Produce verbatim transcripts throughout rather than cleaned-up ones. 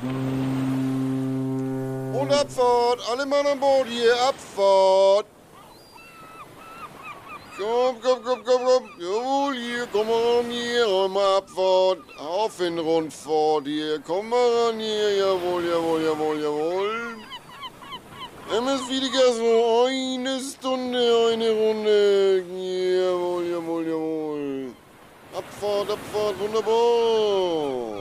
Und Abfahrt, alle Mann an Bord hier, Abfahrt. Komm, komm, komm, komm, komm. Jawohl, hier, komm mal ran hier, einmal Abfahrt. Auf in Rundfahrt hier, komm mal ran hier, jawohl, jawohl, jawohl, jawohl. M S Wiedeker, so eine Stunde, eine Runde. Jawohl, jawohl, jawohl. Abfahrt, Abfahrt, wunderbar.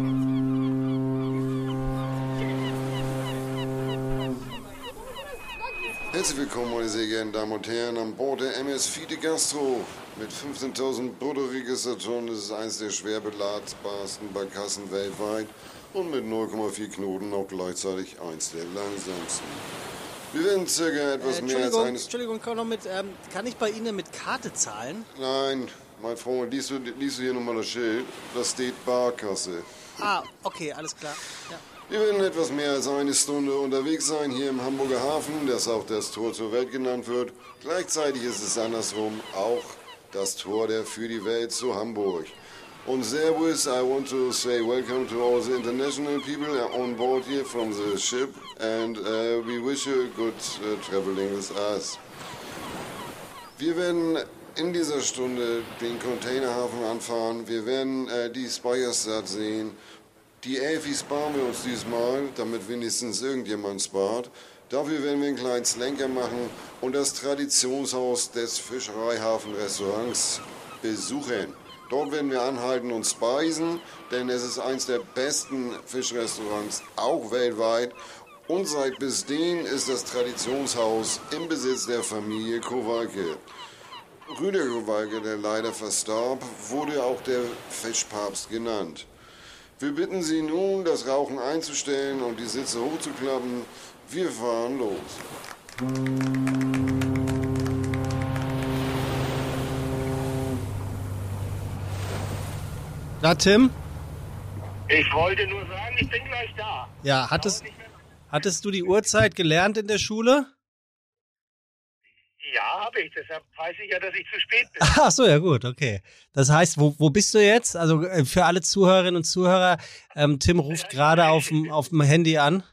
Herzlich willkommen, meine sehr geehrten Damen und Herren, an Bord der M S Fide Gastro. Mit fünfzehntausend Bruttoregistertonnen ist es eines der schwer beladbarsten Barkassen weltweit und mit null Komma vier Knoten auch gleichzeitig eins der langsamsten. Wir werden circa etwas äh, mehr als Entschuldigung, eines... Entschuldigung, kann, noch mit, ähm, kann ich bei Ihnen mit Karte zahlen? Nein, mein Freund, liest du, liest du hier nochmal das Schild? Da steht Barkasse. Ah, okay, alles klar. Ja. Wir werden etwas mehr als eine Stunde unterwegs sein hier im Hamburger Hafen, das auch das Tor zur Welt genannt wird. Gleichzeitig ist es andersrum auch das Tor der für die Welt zu Hamburg. Und Servus, I want to say welcome to all the international people on board here from the ship and uh, we wish you a good uh, traveling with us. Wir werden in dieser Stunde den Containerhafen anfahren, wir werden äh, die Speicherstadt sehen. Die Elfi sparen wir uns diesmal, damit wenigstens irgendjemand spart. Dafür werden wir einen kleinen Schlenker machen und das Traditionshaus des Fischereihafen-Restaurants besuchen. Dort werden wir anhalten und speisen, denn es ist eines der besten Fischrestaurants, auch weltweit. Und seit bisdem ist das Traditionshaus im Besitz der Familie Kowalke. Rüdiger Kowalke, der leider verstarb, wurde auch der Fischpapst genannt. Wir bitten Sie nun, das Rauchen einzustellen und die Sitze hochzuklappen. Wir fahren los. Na, Tim? Ich wollte nur sagen, ich bin gleich da. Ja, hattest, hattest du die Uhrzeit gelernt in der Schule? Ja, habe ich. Deshalb weiß ich ja, dass ich zu spät bin. Ach so, ja gut, okay. Das heißt, wo, wo bist du jetzt? Also äh, für alle Zuhörerinnen und Zuhörer, ähm, Tim ruft gerade auf dem auf dem Handy an.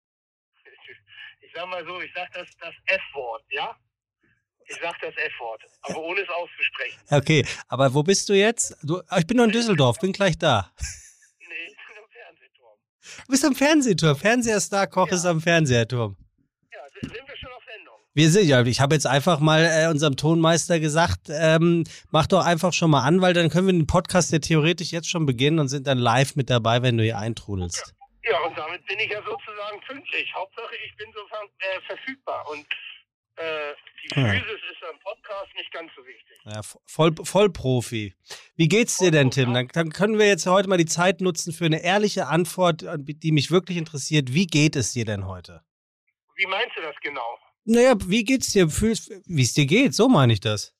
Ich sag mal so, ich sag das, das F-Wort, ja? Ich sag das F-Wort, aber ohne es auszusprechen. Okay, aber wo bist du jetzt? Du, ich bin nur in Düsseldorf, bin gleich da. Nee, ich bin am Fernsehturm. Du bist am Fernsehturm. Fernsehstar, Koch Ja. ist am Fernsehturm. Ja, sind wir schon auf Sendung? Wir sind ja, ich habe jetzt einfach mal äh, unserem Tonmeister gesagt, ähm, mach doch einfach schon mal an, weil dann können wir den Podcast ja theoretisch jetzt schon beginnen und sind dann live mit dabei, wenn du hier eintrudelst. Ja, und damit bin ich ja sozusagen pünktlich. Hauptsache, ich bin sofern äh, verfügbar und äh, die Physis ist am Podcast nicht ganz so wichtig. Ja, voll, Vollprofi. Wie geht's dir denn, Tim? Dann, dann können wir jetzt heute mal die Zeit nutzen für eine ehrliche Antwort, die mich wirklich interessiert. Wie geht es dir denn heute? Wie meinst du das genau? Naja, wie geht's dir? Wie es dir geht, so meine ich das.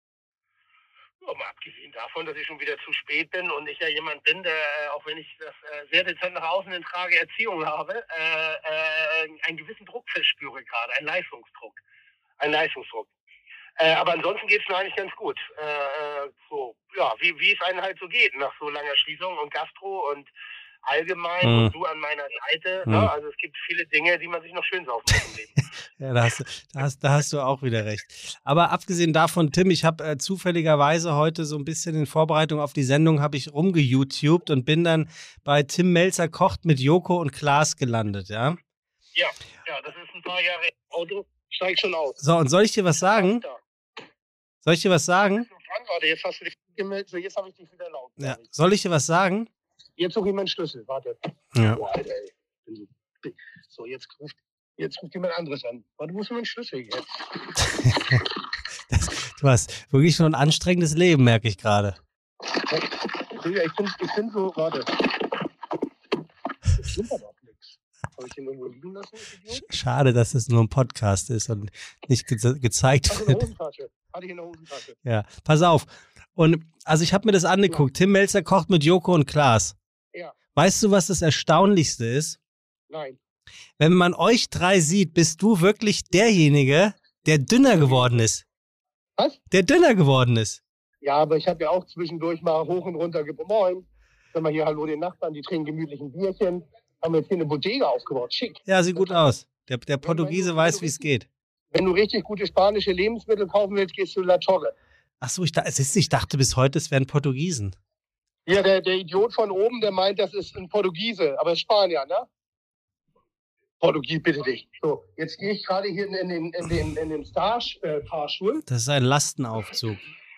Ja, mal abgesehen davon, dass ich schon wieder zu spät bin und ich ja jemand bin, der, äh, auch wenn ich das äh, sehr dezent nach außen in trage, Erziehung habe, äh, äh, einen gewissen Druck verspüre gerade, einen Leistungsdruck. Ein Leistungsdruck. Äh, aber ansonsten geht es mir eigentlich ganz gut. Äh, so, ja, wie, wie es einem halt so geht nach so langer Schließung und Gastro und allgemein Hm. und du an meiner Seite. Hm. Ne? Also es gibt viele Dinge, die man sich noch schön saufen muss im Leben. Ja, da hast, du- da, hast, da hast du auch wieder recht. Aber abgesehen davon, Tim, ich habe äh, zufälligerweise heute so ein bisschen in Vorbereitung auf die Sendung habe ich rumge-YouTubed und bin dann bei Tim Melzer kocht mit Joko und Klaas gelandet, ja? Ja, ja, das ist ein paar Jahre Auto, steigt schon aus. So, und soll ich dir was sagen? Da. Soll ich dir was sagen? Warte, jetzt hast du dich gemeldet, so jetzt habe ich dich wieder laut. Ja. Soll ich dir was sagen? Jetzt suche ich meinen Schlüssel, warte. Ja. Boah, Alter, ey. Bin so, so, jetzt ruft, jetzt ruft jemand anderes an. Warte, wo ist mein Schlüssel jetzt? Das, du hast wirklich schon ein anstrengendes Leben, merke ich gerade. Digga, ich bin, ich bin so, warte. Das stimmt aber auch nichts. Habe ich den irgendwo liegen lassen? Idiot? Schade, dass es nur ein Podcast ist und nicht ge gezeigt Ach, in der wird. Hosentasche. Hatte ich in der Hosentasche. Ja, pass auf. Und also ich habe mir das angeguckt. Tim Melzer kocht mit Joko und Klaas. Ja, Weißt du, was das Erstaunlichste ist? nein. Wenn man euch drei sieht, bist du wirklich derjenige, der dünner geworden ist. Was? Der dünner geworden ist. Ja, aber ich habe ja auch zwischendurch mal hoch und runter gebrochen. Moin. Sag mal hier Hallo den Nachbarn, die trinken gemütlich ein Bierchen. Haben wir jetzt hier eine Bodega aufgebaut. Schick. Ja, sieht gut aus. Der, der Portugiese weiß, wie es geht. Wenn du richtig gute spanische Lebensmittel kaufen willst, gehst du in La Torre. Ach so, ich, da, ich dachte bis heute, es wären Portugiesen. Ja, der, der Idiot von oben, der meint, das ist ein Portugiese, aber Spanier, ne? Portugies, bitte dich. So, jetzt gehe ich gerade hier in den, in den, in den Star-Fahrstuhl. Äh, das ist ein Lastenaufzug.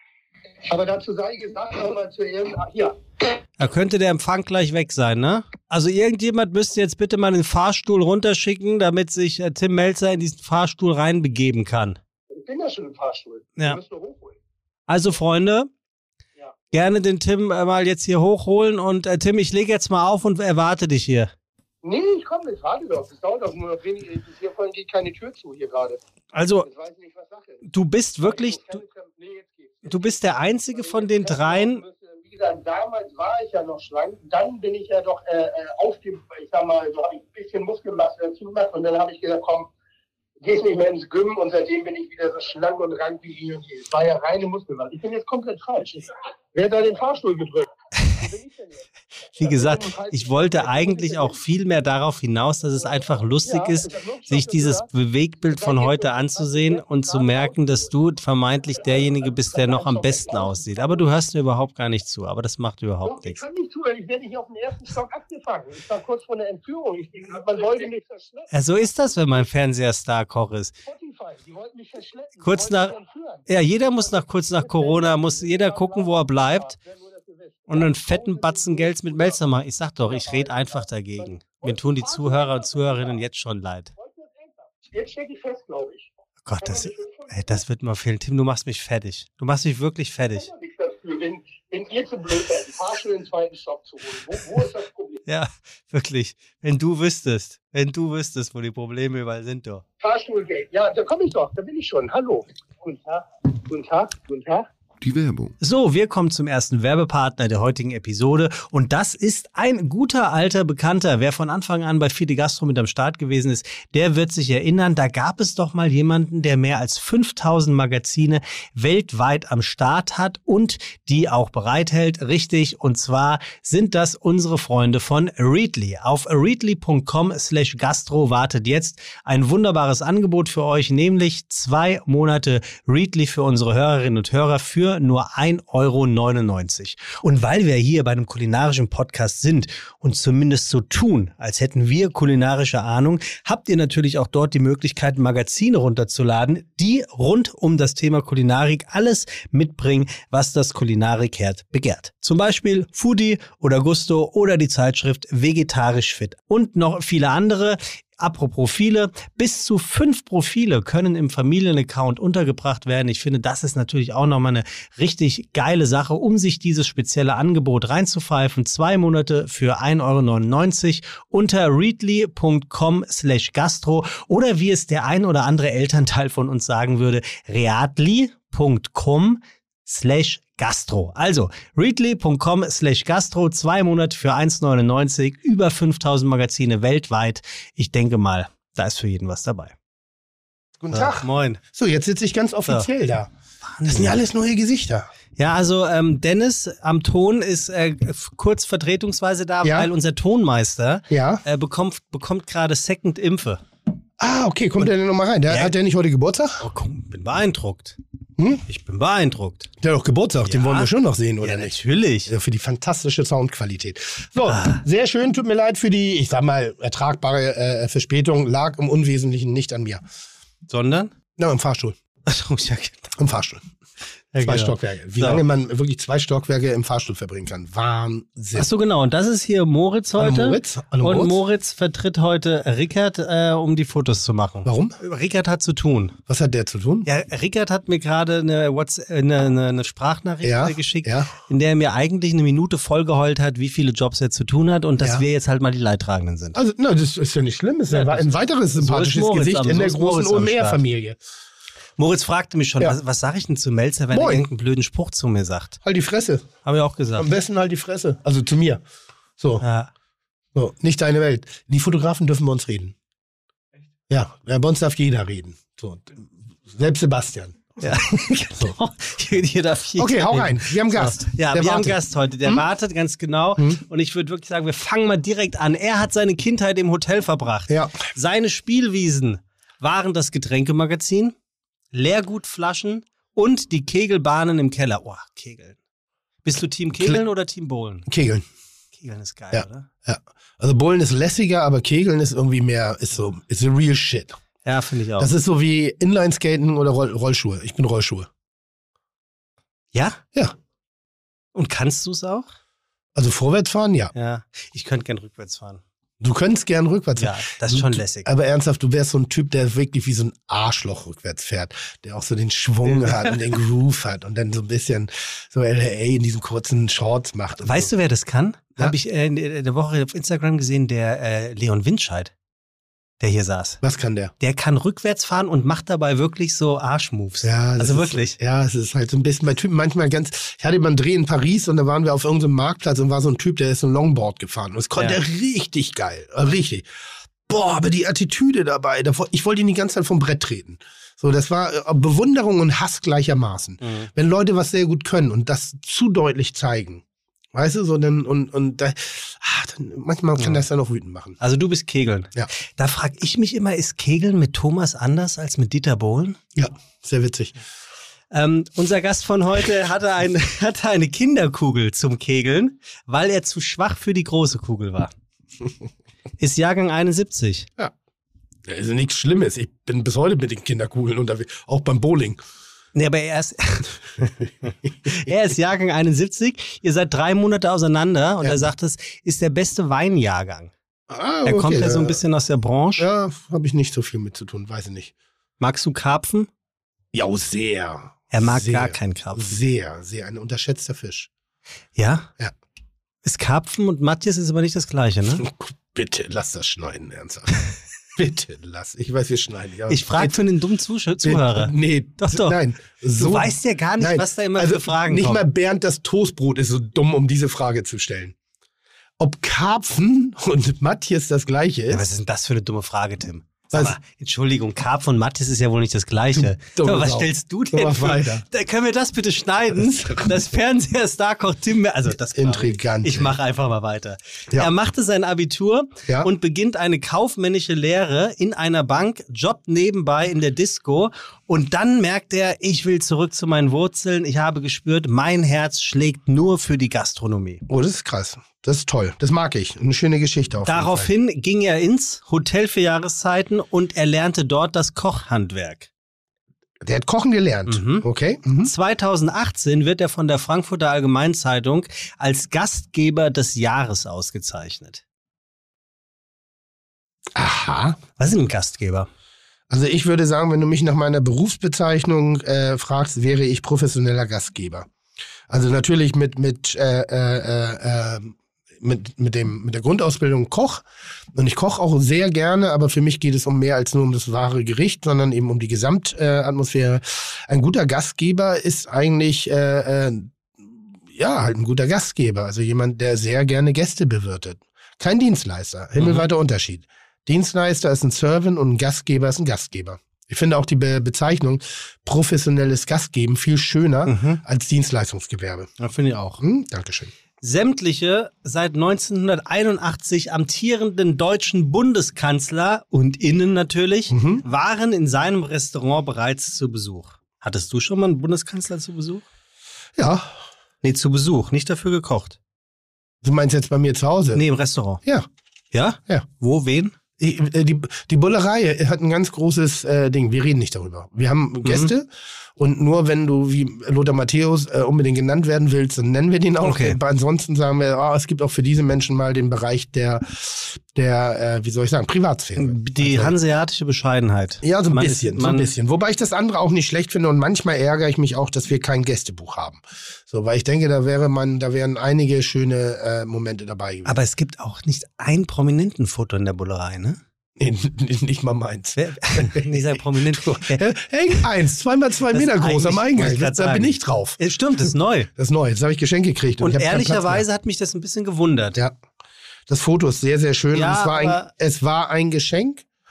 Aber dazu sei gesagt, nochmal zu Ehren, ach, hier. Da könnte der Empfang gleich weg sein, ne? Also irgendjemand müsste jetzt bitte mal den Fahrstuhl runterschicken, damit sich äh, Tim Melzer in diesen Fahrstuhl reinbegeben kann. Ich bin ja schon im Fahrstuhl. Ja. Den müsst ihr hochholen. Also Freunde, ja. Gerne den Tim äh, mal jetzt hier hochholen und äh, Tim, ich lege jetzt mal auf und erwarte dich hier. Nee, ich komme nicht, warte doch. Das dauert doch nur noch wenig. Hier vorhin geht keine Tür zu hier gerade. Also, jetzt weiß ich nicht, was Sache ist. Du bist wirklich, du, nee, jetzt geht's. Du bist der Einzige von den dreien. Wie gesagt, damals war ich ja noch schlank. Dann bin ich ja doch äh, auf dem, ich sag mal, so habe ich ein bisschen Muskelmasse dazu gemacht. Und dann habe ich gesagt, komm, gehst nicht mehr ins Gym. Und seitdem bin ich wieder so schlank und rank wie eh und je. Es war ja reine Muskelmasse. Ich bin jetzt komplett falsch. Wer hat da den Fahrstuhl gedrückt? Wo bin ich denn jetzt? Wie gesagt, ich wollte eigentlich auch viel mehr darauf hinaus, dass es einfach lustig ist, sich dieses Bewegtbild von heute anzusehen und zu merken, dass du vermeintlich derjenige bist, der noch am besten aussieht. Aber du hörst mir überhaupt gar nicht zu, aber das macht überhaupt nichts. Ich kann nicht zuhören, ich werde nicht auf den ersten Stock abgefangen. Ich war kurz vor der Entführung. Ich, man wollte mich verschleppen. Ja, so ist das, wenn man Fernseher-Star-Koch ist. Die wollten mich verschleppen. Kurz nach, ja, jeder muss nach kurz nach Corona, muss jeder gucken, wo er bleibt. Und einen fetten Batzen Geld mit Melzer machen. Ich sag doch, ich rede einfach dagegen. Mir tun die Zuhörer und Zuhörerinnen jetzt schon leid. Jetzt stecke ich fest, glaube ich. Oh Gott, das, ey, das wird mal fehlen. Tim, du machst mich fertig. Du machst mich wirklich fertig. Wenn, wenn ihr zu blöd seid, einen Fahrstuhl in den zweiten Stock zu holen, wo, wo ist das Problem? Ja, wirklich. Wenn du wüsstest, wenn du wüsstest, wo die Probleme überall sind, doch. Fahrstuhlgate, ja, da komme ich doch, da bin ich schon. Hallo. Guten Tag, guten Tag, guten Tag. Die Werbung. So, wir kommen zum ersten Werbepartner der heutigen Episode und das ist ein guter alter Bekannter. Wer von Anfang an bei Fide Gastro mit am Start gewesen ist, der wird sich erinnern, da gab es doch mal jemanden, der mehr als fünftausend Magazine weltweit am Start hat und die auch bereithält. Richtig, und zwar sind das unsere Freunde von Readly. Auf readly punkt com slash gastro wartet jetzt ein wunderbares Angebot für euch, nämlich zwei Monate Readly für unsere Hörerinnen und Hörer für nur ein Euro neunundneunzig. Und weil wir hier bei einem kulinarischen Podcast sind und zumindest so tun, als hätten wir kulinarische Ahnung, habt ihr natürlich auch dort die Möglichkeit, Magazine runterzuladen, die rund um das Thema Kulinarik alles mitbringen, was das Kulinarikherd begehrt. Zum Beispiel Foodie oder Gusto oder die Zeitschrift Vegetarisch Fit und noch viele andere. Apropos Profile, bis zu fünf Profile können im Familienaccount untergebracht werden. Ich finde, das ist natürlich auch nochmal eine richtig geile Sache, um sich dieses spezielle Angebot reinzupfeifen. Zwei Monate für ein Euro neunundneunzig unter readly punkt com slash gastro oder wie es der ein oder andere Elternteil von uns sagen würde, readly punkt com slash Gastro. Also readly punkt com slash Gastro, zwei Monate für eins neunundneunzig, über fünftausend Magazine weltweit. Ich denke mal, da ist für jeden was dabei. Guten Tag. So, moin. So, jetzt sitze ich ganz offiziell so. da. Das sind ja alles neue Gesichter. Ja, also ähm, Dennis am Ton ist äh, kurz vertretungsweise da, ja? weil unser Tonmeister ja? äh, bekommt, bekommt gerade Second Impfe. Ah, okay, kommt der denn nochmal rein? Der, ja. Hat der nicht heute Geburtstag? Oh, komm, bin beeindruckt. Hm? Ich bin beeindruckt. Der hat doch Geburtstag, ja. Den wollen wir schon noch sehen, oder ja, nicht? Natürlich. Ja, für die fantastische Soundqualität. So, ah. sehr schön, tut mir leid für die, ich sag mal, ertragbare äh, Verspätung, lag im Unwesentlichen nicht an mir. Sondern? Na, im Fahrstuhl. Achso, ja, genau. Im Fahrstuhl. Ja, zwei genau. Stockwerke. Wie so. lange man wirklich zwei Stockwerke im Fahrstuhl verbringen kann. Wahnsinn. Ach so, genau. Und das ist hier Moritz heute. Hallo Moritz. Hallo Moritz. Und Moritz vertritt heute Rickard, äh, um die Fotos zu machen. Warum? Rickard hat zu tun. Was hat der zu tun? Ja, Rickard hat mir gerade eine, WhatsApp, eine, eine, eine Sprachnachricht ja, geschickt, ja. in der er mir eigentlich eine Minute vollgeheult hat, wie viele Jobs er zu tun hat und dass ja. wir jetzt halt mal die Leidtragenden sind. Also, na, das ist ja nicht schlimm. Das ist ja, ein weiteres sympathisches so Moritz, Gesicht in so der großen O M R-Familie. Moritz fragte mich schon, ja. was, was sage ich denn zu Melzer, wenn Moin. er irgendeinen blöden Spruch zu mir sagt? Halt die Fresse. Habe ich auch gesagt. Am besten halt die Fresse. Also zu mir. So. Ja. So, nicht deine Welt. Die Fotografen dürfen bei uns reden. Ja, bei uns darf jeder reden. So. Selbst Sebastian. Ja, genau. Hier, hier darf ich Okay, hau reden. rein. Wir haben Gast. So. Ja, Der wir wartet. haben Gast heute. Der Hm? wartet ganz genau. Hm? Und ich würde wirklich sagen, wir fangen mal direkt an. Er hat seine Kindheit im Hotel verbracht. Ja. Seine Spielwiesen waren das Getränkemagazin, Leergutflaschen und die Kegelbahnen im Keller. Oh, Kegeln. Bist du Team Kegeln Kle- oder Team Bowlen? Kegeln. Kegeln ist geil, Ja. oder? Ja. Also Bowlen ist lässiger, aber Kegeln ist irgendwie mehr, ist so, ist the real shit. Ja, finde ich auch. Das ist so wie Inlineskaten oder Roll Rollschuhe. Ich bin Rollschuhe. ja? Ja. Und kannst du es auch? Also vorwärts fahren, ja. Ja. Ich könnte gern rückwärts fahren. Du könntest gern rückwärts fahren. Ja, das ist schon lässig. Aber ernsthaft, du wärst so ein Typ, der wirklich wie so ein Arschloch rückwärts fährt, der auch so den Schwung hat und den Groove hat und dann so ein bisschen so L A in diesen kurzen Shorts macht. Und Weißt so. du, wer das kann? Ja? Habe ich äh, in der Woche auf Instagram gesehen, der äh, Leon Windscheid, der hier saß. Was kann der? Der kann rückwärts fahren und macht dabei wirklich so Arschmoves. Ja, das also ist, wirklich. Ja, es ist halt so ein bisschen bei Typen manchmal ganz. Ich hatte mal einen Dreh in Paris und da waren wir auf irgendeinem Marktplatz und war so ein Typ, der ist so ein Longboard gefahren. Und es konnte Ja. er richtig geil. Richtig. Boah, aber die Attitüde dabei. davor- Ich wollte ihn die ganze Zeit vom Brett treten. So, das war äh, Bewunderung und Hass gleichermaßen. Mhm. Wenn Leute was sehr gut können und das zu deutlich zeigen. Weißt du, so dann und, und da, ah, dann, manchmal kann Ja. das dann auch wütend machen. Also du bist Kegeln. Ja. Da frage ich mich immer, ist Kegeln mit Thomas anders als mit Dieter Bohlen? Ja, sehr witzig. Ähm, unser Gast von heute hatte, ein, hatte eine Kinderkugel zum Kegeln, weil er zu schwach für die große Kugel war. Ist Jahrgang einundsiebzig. Ja, also nichts Schlimmes. Ich bin bis heute mit den Kinderkugeln unterwegs, auch beim Bowling. Nee, aber er ist, er ist Jahrgang einundsiebzig. Ihr seid drei Monate auseinander und Ja. er sagt, es ist der beste Weinjahrgang. Ah, Er kommt okay, ja so ein da- bisschen aus der Branche. Ja, habe ich nicht so viel mit zu tun, weiß ich nicht. Magst du Karpfen? Ja, sehr. Er mag sehr, gar keinen Karpfen. Sehr, sehr. Ein unterschätzter Fisch. Ja? Ja. Ist Karpfen und Matthias ist aber nicht das Gleiche, ne? Bitte, lass das schneiden, ernsthaft. Bitte, lass. Ich weiß, wir schneiden. Ja. Ich frage für einen dummen Zusch- Zuhörer. Nee, Doch, doch. Nein. So, Du weißt ja gar nicht, nein. was da immer also für Fragen Nicht kommen. mal Bernd das Toastbrot ist so dumm, um diese Frage zu stellen. Ob Karpfen und Matthias das Gleiche Ja, ist? was ist denn das für eine dumme Frage, Tim? Sag Was? mal, Entschuldigung, Karpfen und Matthias ist ja wohl nicht das Gleiche. Du dumme So, was Sau. stellst du So, denn mach für? weiter. Da können wir das bitte schneiden? Das Fernseher-Starkoch Tim, also das glaub Intrigant, Ich, ich ey. mache einfach mal weiter. Ja. Er machte sein Abitur Ja. und beginnt eine kaufmännische Lehre in einer Bank, jobbt nebenbei in der Disco und dann merkt er, ich will zurück zu meinen Wurzeln. Ich habe gespürt, mein Herz schlägt nur für die Gastronomie. Oh, das ist krass. Das ist toll. Das mag ich. Eine schöne Geschichte auf jeden Fall. Daraufhin ging er ins Hotel für Jahreszeiten und er lernte dort das Kochhandwerk. Der hat Kochen gelernt. Mhm. Okay. Mhm. zweitausendachtzehn wird er von der Frankfurter Allgemeinzeitung als Gastgeber des Jahres ausgezeichnet. Aha. Was ist ein Gastgeber? Also ich würde sagen, wenn du mich nach meiner Berufsbezeichnung äh, fragst, wäre ich professioneller Gastgeber. Also natürlich mit mit äh, äh, äh, mit mit dem mit der Grundausbildung Koch und ich koche auch sehr gerne, aber für mich geht es um mehr als nur um das wahre Gericht, sondern eben um die Gesamtatmosphäre. Ein guter Gastgeber ist eigentlich äh, äh, ja halt ein guter Gastgeber, also jemand, der sehr gerne Gäste bewirtet. Kein Dienstleister, himmelweiter Unterschied. Dienstleister ist ein Servant und ein Gastgeber ist ein Gastgeber. Ich finde auch die Be- Bezeichnung professionelles Gastgeben viel schöner Mhm. als Dienstleistungsgewerbe. Ja, finde ich auch. Hm? Dankeschön. Sämtliche seit neunzehnhunderteinundachtzig amtierenden deutschen Bundeskanzler und Innen natürlich Mhm. waren in seinem Restaurant bereits zu Besuch. Hattest du schon mal einen Bundeskanzler zu Besuch? Ja, Nee, zu Besuch, nicht dafür gekocht. du meinst jetzt bei mir zu Hause? Nee, im Restaurant. Ja. Ja? Ja. Wo, wen? Ich, äh, die, die Bullerei hat ein ganz großes äh, Ding. Wir reden nicht darüber. Wir haben Gäste und nur wenn du wie Lothar Matthäus äh, unbedingt genannt werden willst, dann nennen wir den auch. Okay. Aber ansonsten sagen wir, oh, es gibt auch für diese Menschen mal den Bereich der, der äh, wie soll ich sagen, Privatsphäre. Die Also- hanseatische Bescheidenheit. Ja, so ein Man bisschen, ist, so man, ein bisschen. Wobei ich das andere auch nicht schlecht finde und manchmal ärgere ich mich auch, dass wir kein Gästebuch haben. So, weil ich denke, da wäre man, da wären einige schöne äh, Momente dabei gewesen. Aber es gibt auch nicht ein prominenten Foto in der Bullerei, ne? Nee, nicht mal meins. Wer, nicht sehr prominent. Äh, Häng eins, zweimal zwei Das Meter ist groß am eigentlich- wollte Eingang. ich grad Da bin sagen. ich drauf. Ja, stimmt, das ist neu. Das ist neu. Jetzt habe ich Geschenk gekriegt. Und, Und ich hab keinen Platz ehrlicherweise hat mich das ein bisschen gewundert. mehr. Ja. Das Foto ist sehr, sehr schön. Ja, und es war, ein, aber- es war ein Geschenk.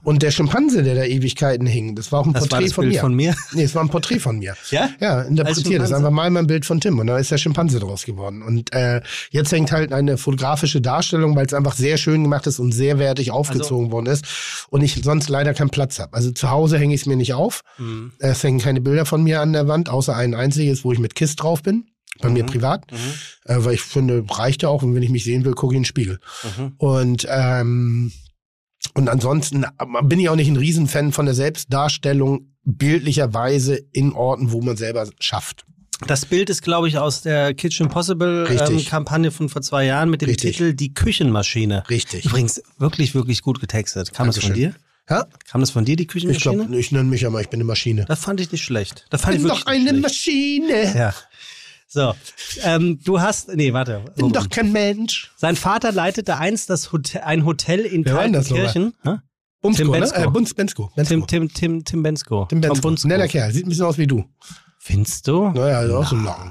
Und der Schimpanse, der da Ewigkeiten hing, das war auch ein das Porträt war das von Bild mir. von mir. Nee, es war ein Porträt von mir. Ja? Ja, interpretiert. Das ist einfach mal mein Bild von Tim. Und da ist der Schimpanse draus geworden. Und äh, jetzt hängt halt eine fotografische Darstellung, weil es einfach sehr schön gemacht ist und sehr wertig aufgezogen also, worden ist. Und ich sonst leider keinen Platz habe. Also zu Hause hänge ich es mir nicht auf. Mhm. Es hängen keine Bilder von mir an der Wand, außer ein einziges, wo ich mit Kiss drauf bin. Bei mhm. mir privat. Mhm. Äh, weil ich finde, reicht ja auch. Und wenn ich mich sehen will, gucke ich in den Spiegel. Mhm. Und ähm, Und ansonsten bin ich auch nicht ein Riesenfan von der Selbstdarstellung bildlicherweise in Orten, wo man selber schafft. Das Bild ist, glaube ich, aus der Kitchen Impossible ähm, Kampagne von vor zwei Jahren mit dem Richtig. Titel Die Küchenmaschine. Richtig. Übrigens wirklich, wirklich gut getextet. Kam Dankeschön. das von dir? Ja? Kam das von dir, die Küchenmaschine? Ich glaube, ich nenne mich ja mal, ich bin eine Maschine. Das fand ich nicht schlecht. Das fand ich bin ich doch eine schlecht. Maschine. Ja. So, ähm, du hast, nee, warte. Ich bin doch kein Mensch. Sein Vater leitete einst das Hotel, ein Hotel in Kaltenkirchen. Bumsko, Tim ne? Bensko. Äh, Bunz, Bensko. Bensko. Tim, Tim, Tim, Tim Bensko. Tim Bensko. Netter Kerl, sieht ein bisschen aus wie du. Findest du? Naja, also auch so lang.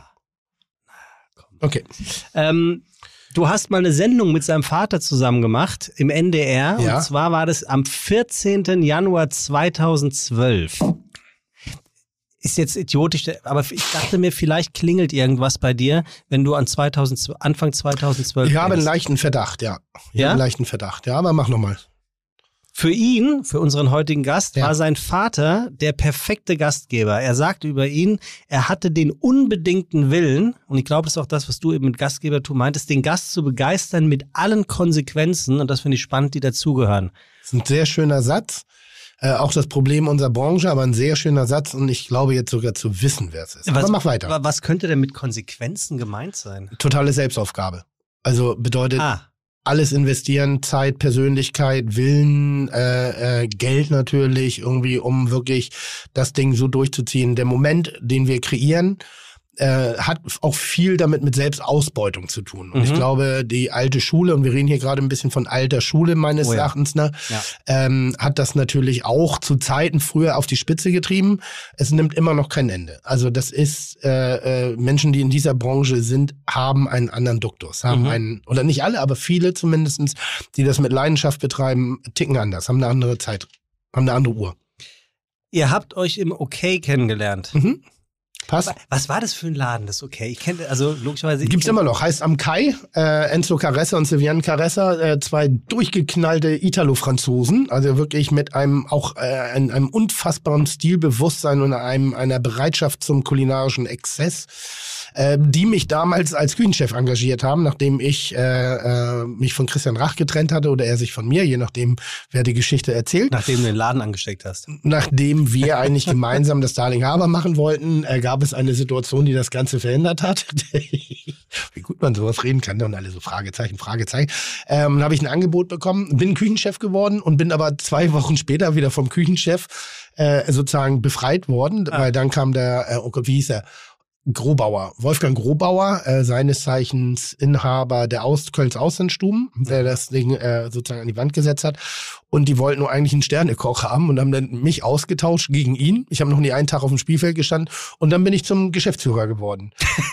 Okay. Ähm, du hast mal eine Sendung mit seinem Vater zusammen gemacht im N D R. Ja. Und zwar war das am vierzehnten Januar zweitausendzwölf. Ist jetzt idiotisch, aber ich dachte mir, vielleicht klingelt irgendwas bei dir, wenn du an zweitausend, Anfang zweitausendzwölf Ich habe einen leichten Verdacht, ja. Ich ja? habe einen leichten Verdacht, ja, aber mach nochmal. Für ihn, für unseren heutigen Gast, ja. war sein Vater der perfekte Gastgeber. Er sagte über ihn, er hatte den unbedingten Willen, und ich glaube, das ist auch das, was du eben mit Gastgebertum meintest, den Gast zu begeistern mit allen Konsequenzen, und das finde ich spannend, die dazugehören. Das ist ein sehr schöner Satz. Äh, auch das Problem unserer Branche, aber ein sehr schöner Satz, und ich glaube jetzt sogar zu wissen, wer es ist. Was, aber mach weiter. Was könnte denn mit Konsequenzen gemeint sein? Totale Selbstaufgabe. Also bedeutet ah. alles investieren, Zeit, Persönlichkeit, Willen, äh, äh, Geld natürlich, irgendwie, um wirklich das Ding so durchzuziehen. Der Moment, den wir kreieren, Äh, hat auch viel damit mit Selbstausbeutung zu tun. Und mhm. ich glaube, die alte Schule, und wir reden hier gerade ein bisschen von alter Schule meines oh ja. Erachtens, ne, ja. ähm, hat das natürlich auch zu Zeiten früher auf die Spitze getrieben. Es nimmt immer noch kein Ende. Also das ist, äh, äh, Menschen, die in dieser Branche sind, haben einen anderen Duktus, haben mhm. einen, oder nicht alle, aber viele zumindestens, die das mit Leidenschaft betreiben, ticken anders, haben eine andere Zeit, haben eine andere Uhr. Ihr habt euch im OK kennengelernt. Mhm. Passt. Was war das für ein Laden, das OK? Ich kenne, also logischerweise. Gibt's immer noch. Heißt am Kai, äh, Enzo Caressa und Sylviane Caressa, äh, zwei durchgeknallte Italo-Franzosen, also wirklich mit einem auch äh, einem, einem unfassbaren Stilbewusstsein und einem einer Bereitschaft zum kulinarischen Exzess, äh, die mich damals als Küchenchef engagiert haben, nachdem ich äh, äh, mich von Christian Rach getrennt hatte oder er sich von mir, je nachdem, wer die Geschichte erzählt. Nachdem du den Laden angesteckt hast. Nachdem wir eigentlich gemeinsam das Darling Harbour machen wollten, äh, gab es eine Situation, die das Ganze verändert hat. Wie gut man sowas reden kann, und alle so Fragezeichen, Fragezeichen. Ähm, habe ich ein Angebot bekommen, bin Küchenchef geworden und bin aber zwei Wochen später wieder vom Küchenchef äh, sozusagen befreit worden, ah. weil dann kam der, äh, oh Gott, wie hieß er? Grobauer, Wolfgang Grobauer, äh, seines Zeichens Inhaber der Aus Kölns Auslandstuben, der das Ding äh, sozusagen an die Wand gesetzt hat. Und die wollten nur eigentlich einen Sternekoch haben und haben dann mich ausgetauscht gegen ihn. Ich habe noch nie einen Tag auf dem Spielfeld gestanden und dann bin ich zum Geschäftsführer geworden.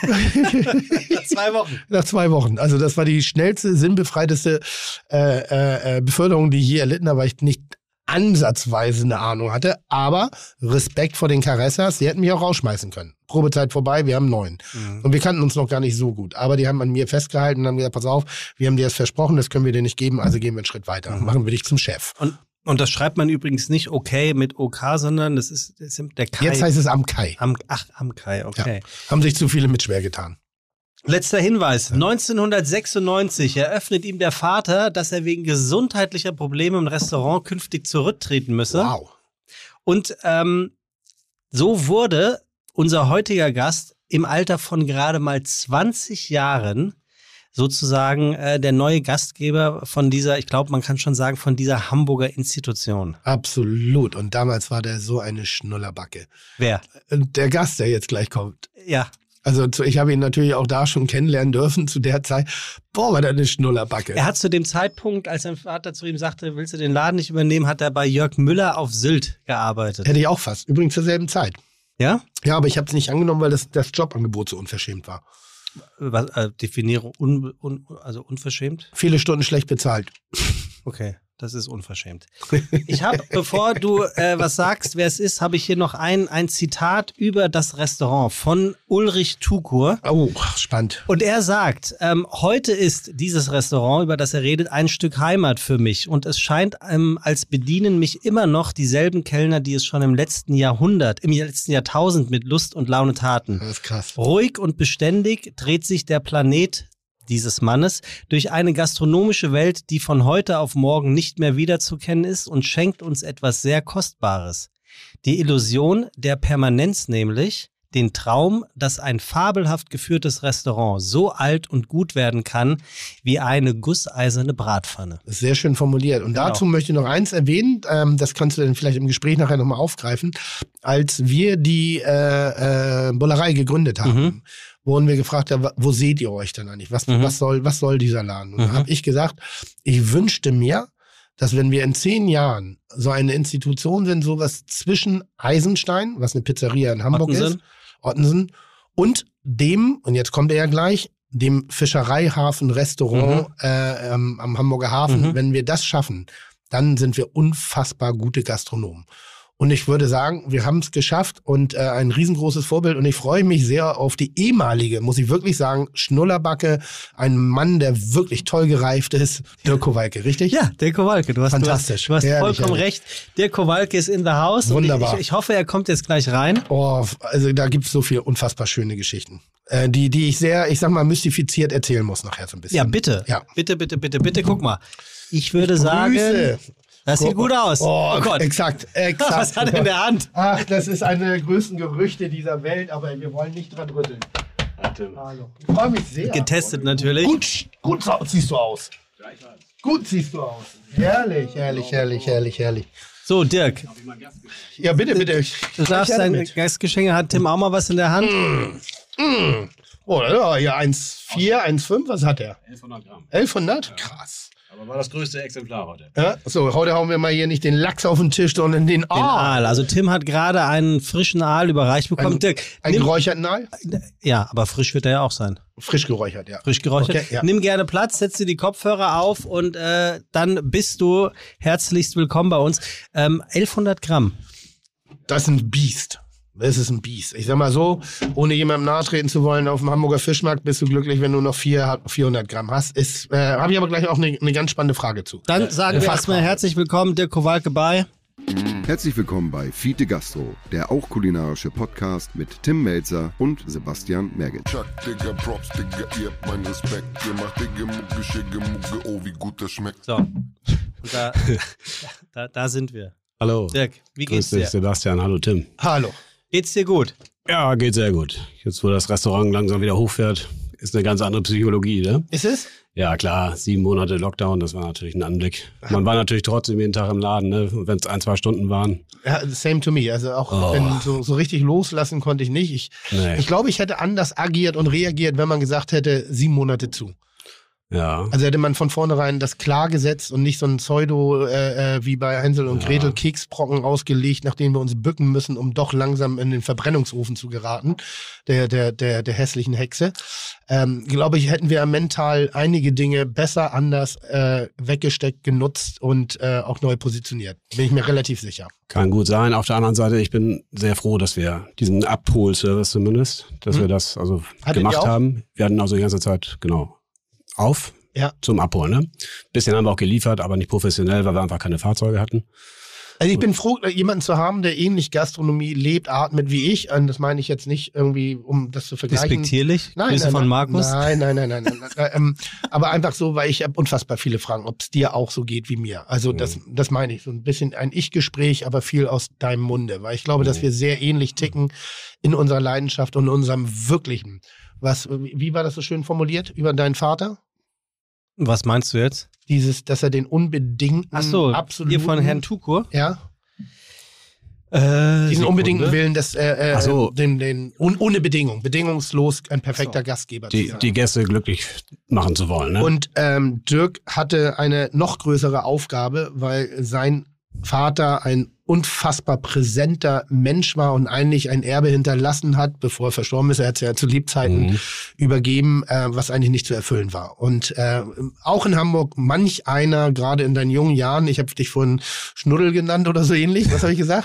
Nach zwei Wochen? Nach zwei Wochen. Also das war die schnellste, sinnbefreiteste äh, äh, Beförderung, die ich je erlitten habe, weil ich nicht ansatzweise eine Ahnung hatte, aber Respekt vor den Caressas, sie hätten mich auch rausschmeißen können. Probezeit vorbei, wir haben neun. Mhm. Und wir kannten uns noch gar nicht so gut, aber die haben an mir festgehalten und haben gesagt, pass auf, wir haben dir das versprochen, das können wir dir nicht geben, also gehen wir einen Schritt weiter. Mhm. Machen wir dich zum Chef. Und, und das schreibt man übrigens nicht OK mit OK, sondern das ist, das ist der Kai. Jetzt heißt es am Kai. Am, ach, am Kai, okay. Ja. Haben sich zu viele mit schwer getan. Letzter Hinweis. neunzehnhundertsechsundneunzig eröffnet ihm der Vater, dass er wegen gesundheitlicher Probleme im Restaurant künftig zurücktreten müsse. Wow. Und ähm, so wurde unser heutiger Gast im Alter von gerade mal zwanzig Jahren sozusagen äh, der neue Gastgeber von dieser, ich glaube, man kann schon sagen, von dieser Hamburger Institution. Absolut. Und damals war der so eine Schnullerbacke. Wer? Der Gast, der jetzt gleich kommt. Ja. Also ich habe ihn natürlich auch da schon kennenlernen dürfen zu der Zeit. Boah, war der eine Schnullerbacke. Er hat zu dem Zeitpunkt, als sein Vater zu ihm sagte, willst du den Laden nicht übernehmen, hat er bei Jörg Müller auf Sylt gearbeitet. Hätte ich auch fast. Übrigens zur selben Zeit. Ja? Ja, aber ich habe es nicht angenommen, weil das, das Jobangebot so unverschämt war. Was, äh, definiere un, un, also unverschämt? Viele Stunden schlecht bezahlt. Okay. Das ist unverschämt. Ich habe, bevor du äh, was sagst, wer es ist, habe ich hier noch ein, ein Zitat über das Restaurant von Ulrich Tukur. Oh, spannend. Und er sagt, ähm, heute ist dieses Restaurant, über das er redet, ein Stück Heimat für mich. Und es scheint, ähm, als bedienen mich immer noch dieselben Kellner, die es schon im letzten Jahrhundert, im letzten Jahrtausend mit Lust und Laune taten. Das ist krass. Ruhig und beständig dreht sich der Planet dieses Mannes durch eine gastronomische Welt, die von heute auf morgen nicht mehr wiederzukennen ist und schenkt uns etwas sehr Kostbares. Die Illusion der Permanenz nämlich, den Traum, dass ein fabelhaft geführtes Restaurant so alt und gut werden kann wie eine gusseiserne Bratpfanne. Sehr schön formuliert. Und Genau. dazu möchte ich noch eins erwähnen, ähm, das kannst du dann vielleicht im Gespräch nachher nochmal aufgreifen. Als wir die äh, äh, Bullerei gegründet haben, Mhm. wurden wir gefragt, ja, wo seht ihr euch denn eigentlich? Was, Mhm. was, soll, was soll dieser Laden? Und Mhm. da habe ich gesagt, ich wünschte mir, dass wenn wir in zehn Jahren so eine Institution sind, sowas zwischen Eisenstein, was eine Pizzeria in Hamburg Ottensen. ist, Ottensen, und dem, und jetzt kommt er ja gleich, dem Fischereihafen-Restaurant Mhm. äh, ähm, am Hamburger Hafen, Mhm. wenn wir das schaffen, dann sind wir unfassbar gute Gastronomen. Und ich würde sagen, wir haben es geschafft und äh, ein riesengroßes Vorbild. Und ich freue mich sehr auf die ehemalige, muss ich wirklich sagen, Schnullerbacke, ein Mann, der wirklich toll gereift ist, Dirk Kowalke, richtig? Ja, der Kowalke, du hast, Fantastisch. du hast, du hast Herrlich, vollkommen herrlich. recht. Der Kowalke ist in the house. Wunderbar. Und ich, ich hoffe, er kommt jetzt gleich rein. Oh, also da gibt's so viele unfassbar schöne Geschichten, äh, die, die ich sehr, ich sag mal, mystifiziert erzählen muss nachher so ein bisschen. Ja, bitte. Ja. Bitte, bitte, bitte, bitte, guck mal. Ich würde sagen, Grüße. das sieht gut aus. Oh, Oh Gott. exakt, exakt. Was hat er in der Hand? Ach, das ist eine der größten Gerüchte dieser Welt, aber wir wollen nicht dran rütteln. Hallo. Ich freue mich sehr. Getestet natürlich. Gut, gut so- siehst du aus. Gut siehst du aus. Herrlich, herrlich, herrlich, herrlich, herrlich. So, Dirk, Ja, bitte, bitte. du darfst dein mit. Gastgeschenk. Hat Tim auch mal was in der Hand? Oh, ja, hier eins Komma vier, eins Komma fünf, was hat er? elfhundert Gramm. elfhundert? Krass. Aber war das größte Exemplar heute. Ja, so, heute hauen wir mal hier nicht den Lachs auf den Tisch, sondern den Den Aal. Aal. Also Tim hat gerade einen frischen Aal überreicht bekommen. Ein, Dirk, ein nimm, geräucherten Aal? ja, aber frisch wird er ja auch sein. Frisch geräuchert, ja. Frisch geräuchert. Okay, ja. Nimm gerne Platz, setz dir die Kopfhörer auf und äh, dann bist du herzlichst willkommen bei uns. Ähm, elfhundert Gramm. Das ist ein Biest. Das ist ein Biest. Ich sag mal so, ohne jemandem nahtreten zu wollen, auf dem Hamburger Fischmarkt bist du glücklich, wenn du noch vier, vierhundert Gramm hast. Ist, äh, habe ich aber gleich auch eine, eine ganz spannende Frage zu. Dann sagen wir erstmal herzlich willkommen, Dirk Kowalke bei. Herzlich willkommen bei Fiete Gastro, der auch kulinarische Podcast mit Tim Melzer und Sebastian Merget. Chuck, Digga, Props, Digga, ihr habt meinen Respekt. Ihr macht Digga, Mucke, Schicke, Mucke, oh, wie gut das schmeckt. So, und da, da, da sind wir. Hallo. Dirk, wie Grüß geht's dich, dir? Sebastian. Hallo, Tim. Hallo. Geht's dir gut? Ja, geht sehr gut. Jetzt, wo das Restaurant langsam wieder hochfährt, ist eine ganz andere Psychologie, ne? Ist es? Ja, klar, sieben Monate Lockdown, das war natürlich ein Anblick. Man war natürlich trotzdem jeden Tag im Laden, ne? Wenn es ein, zwei Stunden waren. Ja, same to me. Also auch Oh. wenn so, so richtig loslassen konnte ich nicht. Ich, Nee. ich glaube, ich hätte anders agiert und reagiert, wenn man gesagt hätte, sieben Monate zu. Ja. Also hätte man von vornherein das klar gesetzt und nicht so ein Pseudo, äh, äh, wie bei Hänsel und Ja. Gretel, Keksbrocken ausgelegt, nachdem wir uns bücken müssen, um doch langsam in den Verbrennungsofen zu geraten, der, der, der, der hässlichen Hexe. Ähm, glaube ich, hätten wir mental einige Dinge besser, anders äh, weggesteckt, genutzt und äh, auch neu positioniert. Bin ich mir relativ sicher. Kann gut sein. Auf der anderen Seite, ich bin sehr froh, dass wir diesen Abholservice zumindest, dass Hm. wir das also Hattet ihr gemacht auch? haben. Wir hatten also die ganze Zeit, genau, auf Ja. zum Abholen. Ne? Bisschen haben wir auch geliefert, aber nicht professionell, weil wir einfach keine Fahrzeuge hatten. Also ich bin froh, jemanden zu haben, der ähnlich Gastronomie lebt, atmet wie ich. Und das meine ich jetzt nicht irgendwie, um das zu vergleichen. Despektierlich? Nein, Grüße nein, von nein, Markus? Nein, nein, nein, nein. nein, nein, nein ähm, aber einfach so, weil ich habe unfassbar viele Fragen, ob es dir auch so geht wie mir. Also das, das meine ich. So ein bisschen ein Ich-Gespräch, aber viel aus deinem Munde. Weil ich glaube, dass wir sehr ähnlich ticken in unserer Leidenschaft und in unserem Wirklichen. Was, wie war das so schön formuliert über deinen Vater? Was meinst du jetzt? Dieses, dass er den unbedingten, Ach so, absoluten, hier von Herrn Tukur? ja, Äh, diesen Sekunde. unbedingten Willen, dass äh, äh, Ach so. den, den un, ohne Bedingung, bedingungslos ein perfekter Ach so. Gastgeber zu Die, sein. die Gäste glücklich machen zu wollen. Ne? Und ähm, Dirk hatte eine noch größere Aufgabe, weil sein Vater ein unfassbar präsenter Mensch war und eigentlich ein Erbe hinterlassen hat, bevor er verstorben ist. Er hat es ja zu Lebzeiten mhm. übergeben, äh, was eigentlich nicht zu erfüllen war. Und äh, auch in Hamburg manch einer, gerade in deinen jungen Jahren, ich habe dich vorhin Schnuddel genannt oder so ähnlich, was habe ich gesagt?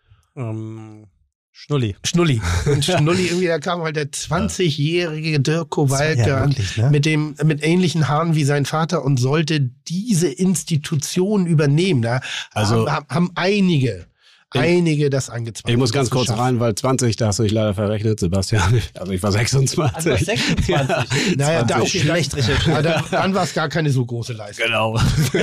Um, Schnulli. Schnulli. Und Schnulli irgendwie, da kam halt der zwanzigjährige Dirk Kowalke ja wirklich, ne? mit dem mit ähnlichen Haaren wie sein Vater und sollte diese Institution übernehmen. Da also, haben, haben einige Einige das angezweifelt. Ich muss ganz kurz rein, weil zwanzig, da hast du dich leider verrechnet, Sebastian. Also ich war sechsundzwanzig. Also sechsundzwanzig. Ja. Naja, da auch schlecht recherchiert. Dann, dann war es gar keine so große Leistung. Genau.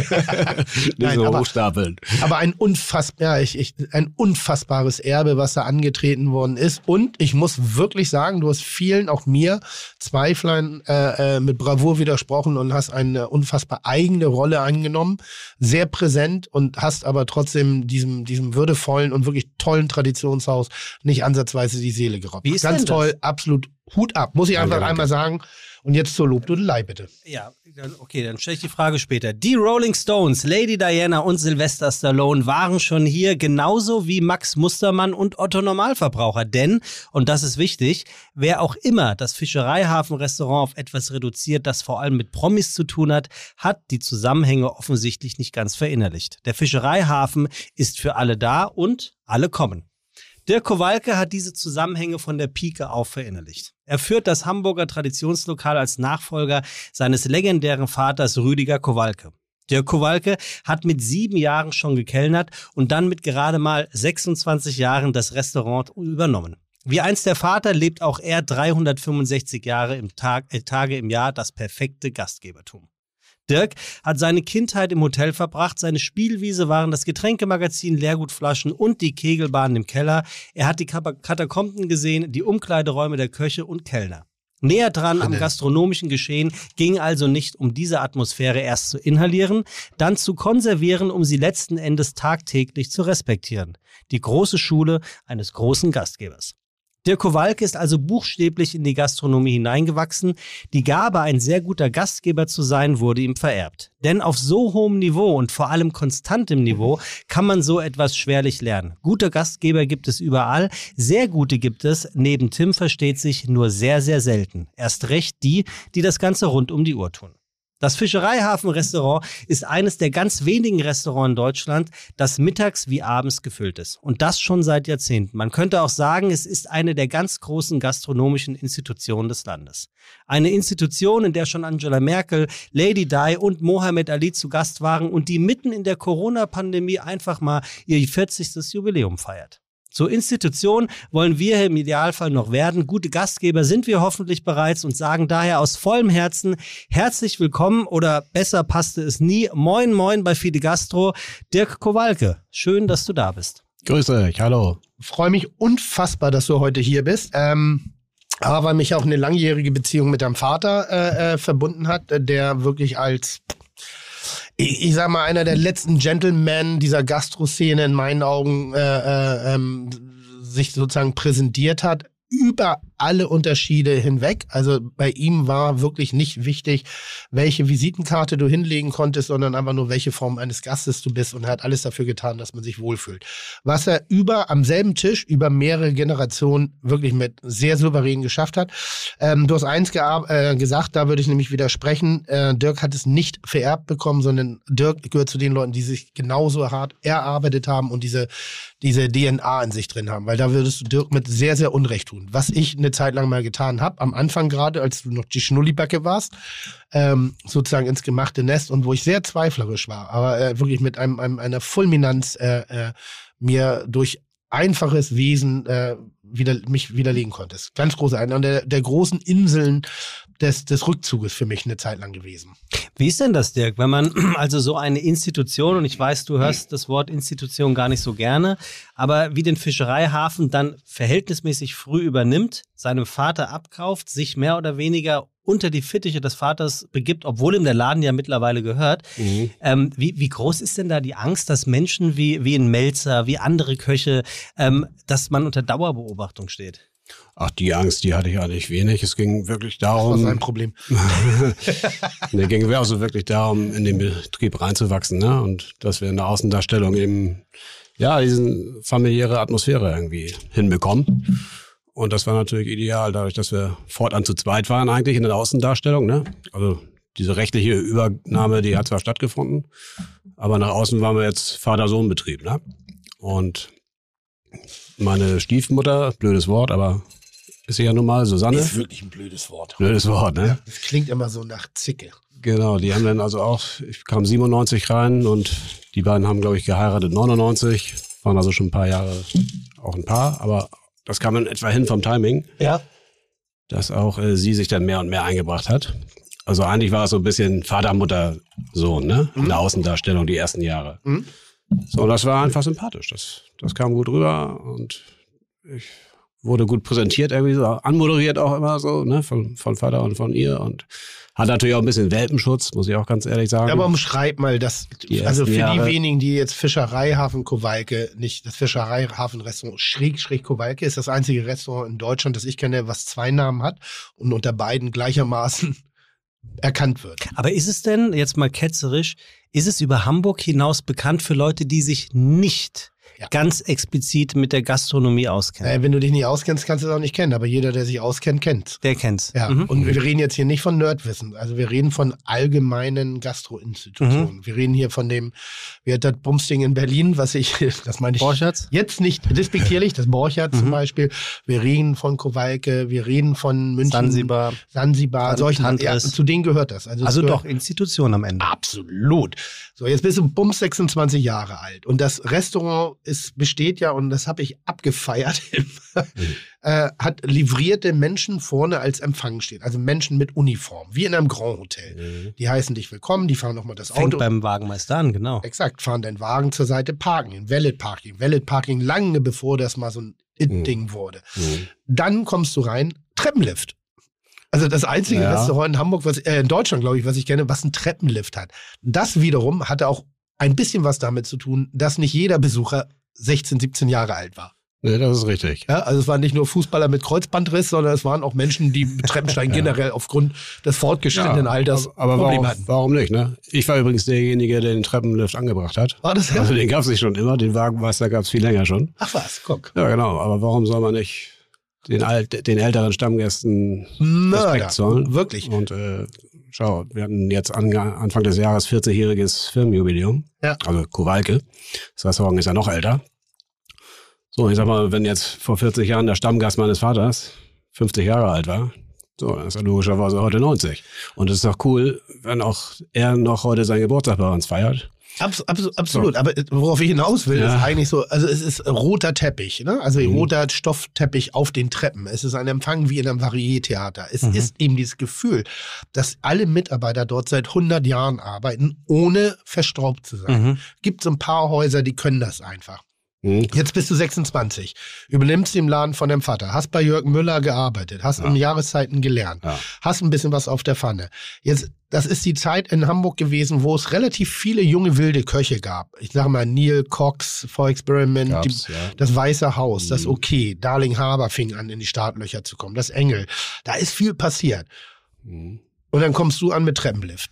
Nicht Nein, so aber, hochstapeln. Aber ein, unfassbar, ja, ich, ich, ein unfassbares Erbe, was da angetreten worden ist. Und ich muss wirklich sagen, du hast vielen, auch mir, Zweiflern äh, äh, mit Bravour widersprochen und hast eine unfassbar eigene Rolle angenommen. Sehr präsent und hast aber trotzdem diesem, diesem würdevollen und wirklich tollen Traditionshaus nicht ansatzweise die Seele geraubt. Wie ist Ganz denn toll, das? Absolut Hut ab, muss ich einfach danke, einmal danke. sagen. Und jetzt zur Lobdudelei, bitte. Ja, okay, dann stelle ich die Frage später. Die Rolling Stones, Lady Diana und Sylvester Stallone waren schon hier, genauso wie Max Mustermann und Otto Normalverbraucher. Denn, und das ist wichtig, wer auch immer das Fischereihafen-Restaurant auf etwas reduziert, das vor allem mit Promis zu tun hat, hat die Zusammenhänge offensichtlich nicht ganz verinnerlicht. Der Fischereihafen ist für alle da und alle kommen. Dirk Kowalke hat diese Zusammenhänge von der Pike auf verinnerlicht. Er führt das Hamburger Traditionslokal als Nachfolger seines legendären Vaters Rüdiger Kowalke. Dirk Kowalke hat mit sieben Jahren schon gekellnert und dann mit gerade mal sechsundzwanzig Jahren das Restaurant übernommen. Wie einst der Vater lebt auch er dreihundertfünfundsechzig Jahre im Tag, äh, Tage im Jahr das perfekte Gastgebertum. Dirk hat seine Kindheit im Hotel verbracht, seine Spielwiese waren das Getränkemagazin, Leergutflaschen und die Kegelbahn im Keller. Er hat die Katakomben gesehen, die Umkleideräume der Köche und Kellner. Näher dran am gastronomischen Geschehen ging also nicht um diese Atmosphäre erst zu inhalieren, dann zu konservieren, um sie letzten Endes tagtäglich zu respektieren. Die große Schule eines großen Gastgebers. Dirk Kowalke ist also buchstäblich in die Gastronomie hineingewachsen. Die Gabe, ein sehr guter Gastgeber zu sein, wurde ihm vererbt. Denn auf so hohem Niveau und vor allem konstantem Niveau kann man so etwas schwerlich lernen. Gute Gastgeber gibt es überall, sehr gute gibt es, neben Tim versteht sich, nur sehr, sehr selten. Erst recht die, die das Ganze rund um die Uhr tun. Das Fischereihafen-Restaurant ist eines der ganz wenigen Restaurants in Deutschland, das mittags wie abends gefüllt ist. Und das schon seit Jahrzehnten. Man könnte auch sagen, es ist eine der ganz großen gastronomischen Institutionen des Landes. Eine Institution, in der schon Angela Merkel, Lady Di und Mohammed Ali zu Gast waren und die mitten in der Corona-Pandemie einfach mal ihr vierzigstes Jubiläum feiert. Zur Institution wollen wir im Idealfall noch werden. Gute Gastgeber sind wir hoffentlich bereits und sagen daher aus vollem Herzen herzlich willkommen oder besser passte es nie. Moin, moin bei Fide Gastro. Dirk Kowalke, schön, dass du da bist. Grüße dich, hallo. Freue mich unfassbar, dass du heute hier bist. Ähm, aber weil mich auch eine langjährige Beziehung mit deinem Vater äh, äh, verbunden hat, der wirklich als... Ich, ich sag mal, einer der letzten Gentlemen dieser Gastro-Szene in meinen Augen äh, äh, ähm, sich sozusagen präsentiert hat, über alle Unterschiede hinweg. Also bei ihm war wirklich nicht wichtig, welche Visitenkarte du hinlegen konntest, sondern einfach nur, welche Form eines Gastes du bist, und er hat alles dafür getan, dass man sich wohlfühlt. Was er über am selben Tisch, über mehrere Generationen wirklich mit sehr souverän geschafft hat. Ähm, du hast eins äh, gesagt, da würde ich nämlich widersprechen. Äh, Dirk hat es nicht vererbt bekommen, sondern Dirk gehört zu den Leuten, die sich genauso hart erarbeitet haben und diese, diese D N A in sich drin haben. Weil da würdest du Dirk mit sehr, sehr Unrecht tun. Was ich eine Zeit lang mal getan habe, am Anfang gerade, als du noch die Schnullibacke warst, ähm, sozusagen ins gemachte Nest, und wo ich sehr zweiflerisch war, aber äh, wirklich mit einem, einem einer Fulminanz äh, äh, mir durch einfaches Wesen äh, wieder, mich widerlegen konntest. Ganz große, einer der, der großen Inseln des, des Rückzuges für mich eine Zeit lang gewesen. Wie ist denn das, Dirk, wenn man also so eine Institution, und ich weiß, du hörst das Wort Institution gar nicht so gerne, aber wie den Fischereihafen dann verhältnismäßig früh übernimmt, seinem Vater abkauft, sich mehr oder weniger unter die Fittiche des Vaters begibt, obwohl ihm der Laden ja mittlerweile gehört. Mhm. Ähm, wie, wie groß ist denn da die Angst, dass Menschen wie, wie ein Melzer, wie andere Köche, ähm, dass man unter Dauerbeobachtung steht? Ach, die Angst, die hatte ich eigentlich wenig. Es ging wirklich darum. Das war sein Problem. Es ging also wirklich darum, in den Betrieb reinzuwachsen, ne? Und dass wir in der Außendarstellung eben, ja, diese familiäre Atmosphäre irgendwie hinbekommen. Und das war natürlich ideal, dadurch, dass wir fortan zu zweit waren eigentlich in der Außendarstellung, ne? Also diese rechtliche Übernahme, die hat zwar stattgefunden, aber nach außen waren wir jetzt Vater-Sohn-Betrieb, ne? Und meine Stiefmutter, blödes Wort, aber ist sie ja nun mal, Susanne. Ist wirklich ein blödes Wort. Blödes Wort, ne? Ja, das klingt immer so nach Zicke. Genau, die haben dann also auch, ich kam siebenundneunzig rein und die beiden haben, glaube ich, geheiratet neunundneunzig, waren also schon ein paar Jahre auch ein Paar, aber das kam dann etwa hin vom Timing, ja, dass auch äh, sie sich dann mehr und mehr eingebracht hat. Also eigentlich war es so ein bisschen Vater, Mutter, Sohn, ne? In der Außendarstellung die ersten Jahre. Mhm. So, und das war einfach sympathisch. Das, das kam gut rüber und ich wurde gut präsentiert, irgendwie so, anmoderiert auch immer so, ne? Von, von Vater und von ihr und hat natürlich auch ein bisschen Welpenschutz, muss ich auch ganz ehrlich sagen. Aber umschreib mal das, Die also für Jahre. die wenigen, die jetzt Fischereihafen Kowalke, nicht das Fischereihafen-Restaurant Schräg, Schräg Kowalke ist das einzige Restaurant in Deutschland, das ich kenne, was zwei Namen hat und unter beiden gleichermaßen erkannt wird. Aber ist es denn, jetzt mal ketzerisch, ist es über Hamburg hinaus bekannt für Leute, die sich nicht Ja. ganz explizit mit der Gastronomie auskennen? Äh, wenn du dich nicht auskennst, kannst du es auch nicht kennen, aber jeder, der sich auskennt, kennt's. Der kennt's. Ja, Mhm. und wir reden jetzt hier nicht von Nerdwissen, also wir reden von allgemeinen Gastroinstitutionen. Mhm. Wir reden hier von dem, wie hat das Bumsding in Berlin, was ich, das meine ich Borchertz? jetzt nicht despektierlich, das Borchertz zum Mhm. Beispiel. Wir reden von Kowalke, wir reden von München, Sansibar. Sansibar, Tan- solchen, ja, Tantris. zu denen gehört das. Also, es Also gehört, doch, Institution am Ende. Absolut. So, jetzt bist du bums sechsundzwanzig Jahre alt und das Restaurant ist, besteht ja, und das habe ich abgefeiert, äh, hat livrierte Menschen vorne als Empfang stehen, also Menschen mit Uniform, wie in einem Grand Hotel. Mhm. Die heißen dich willkommen, die fahren nochmal das Fängt Auto. beim Wagenmeister an, genau. Exakt, fahren deinen Wagen zur Seite, parken, in Valet Parking. Valet Parking lange bevor das mal so ein It-Ding wurde. Mhm. Dann kommst du rein, Treppenlift. Also das einzige Ja. Restaurant in Hamburg, was, äh, in Deutschland, glaube ich, was ich kenne, was einen Treppenlift hat. Das wiederum hatte auch ein bisschen was damit zu tun, dass nicht jeder Besucher sechzehn, siebzehn Jahre alt war. Nee, das ist richtig. Ja, also es waren nicht nur Fußballer mit Kreuzbandriss, sondern es waren auch Menschen, die mit Treppensteigen Ja. generell aufgrund des fortgeschrittenen Alters aber, aber Probleme warum, hatten. warum nicht, ne? Ich war übrigens derjenige, der den Treppenlift angebracht hat. War das ja? Also den gab es nicht schon immer, den Wagenmeister gab es viel länger schon. Ach was, guck. Ja, genau. Aber warum soll man nicht den, alt, den älteren Stammgästen Mörder. Respekt zollen? Wirklich. Und äh, schau, wir hatten jetzt an, Anfang des Jahres vierzigjähriges Firmenjubiläum. Ja. Also Kowalke. Das Restaurant ist ja noch älter. So, ich sag mal, wenn jetzt vor vierzig Jahren der Stammgast meines Vaters fünfzig Jahre alt war, so, dann ist er logischerweise heute neunzig. Und es ist doch cool, wenn auch er noch heute seinen Geburtstag bei uns feiert. Abs abs absolut, aber worauf ich hinaus will, Ja. ist eigentlich so, also es ist roter Teppich, ne? Also Mhm. roter Stoffteppich auf den Treppen. Es ist ein Empfang wie in einem Varieté-Theater. Es Mhm. ist eben dieses Gefühl, dass alle Mitarbeiter dort seit hundert Jahren arbeiten, ohne verstaubt zu sein. Mhm. Gibt so ein paar Häuser, die können das einfach. Hm? Jetzt bist du sechsundzwanzig, übernimmst den Laden von deinem Vater, hast bei Jürgen Müller gearbeitet, hast Ja. um Jahreszeiten gelernt, Ja. hast ein bisschen was auf der Pfanne. Jetzt, das ist die Zeit in Hamburg gewesen, wo es relativ viele junge wilde Köche gab. Ich sage mal Neil Cox, For Experiment, die, Gab's, ja. das Weiße Haus, das Mhm. Okay, Darling Harbour fing an, in die Startlöcher zu kommen, das Engel. Da ist viel passiert. Hm. Und dann kommst du an mit Treppenlift.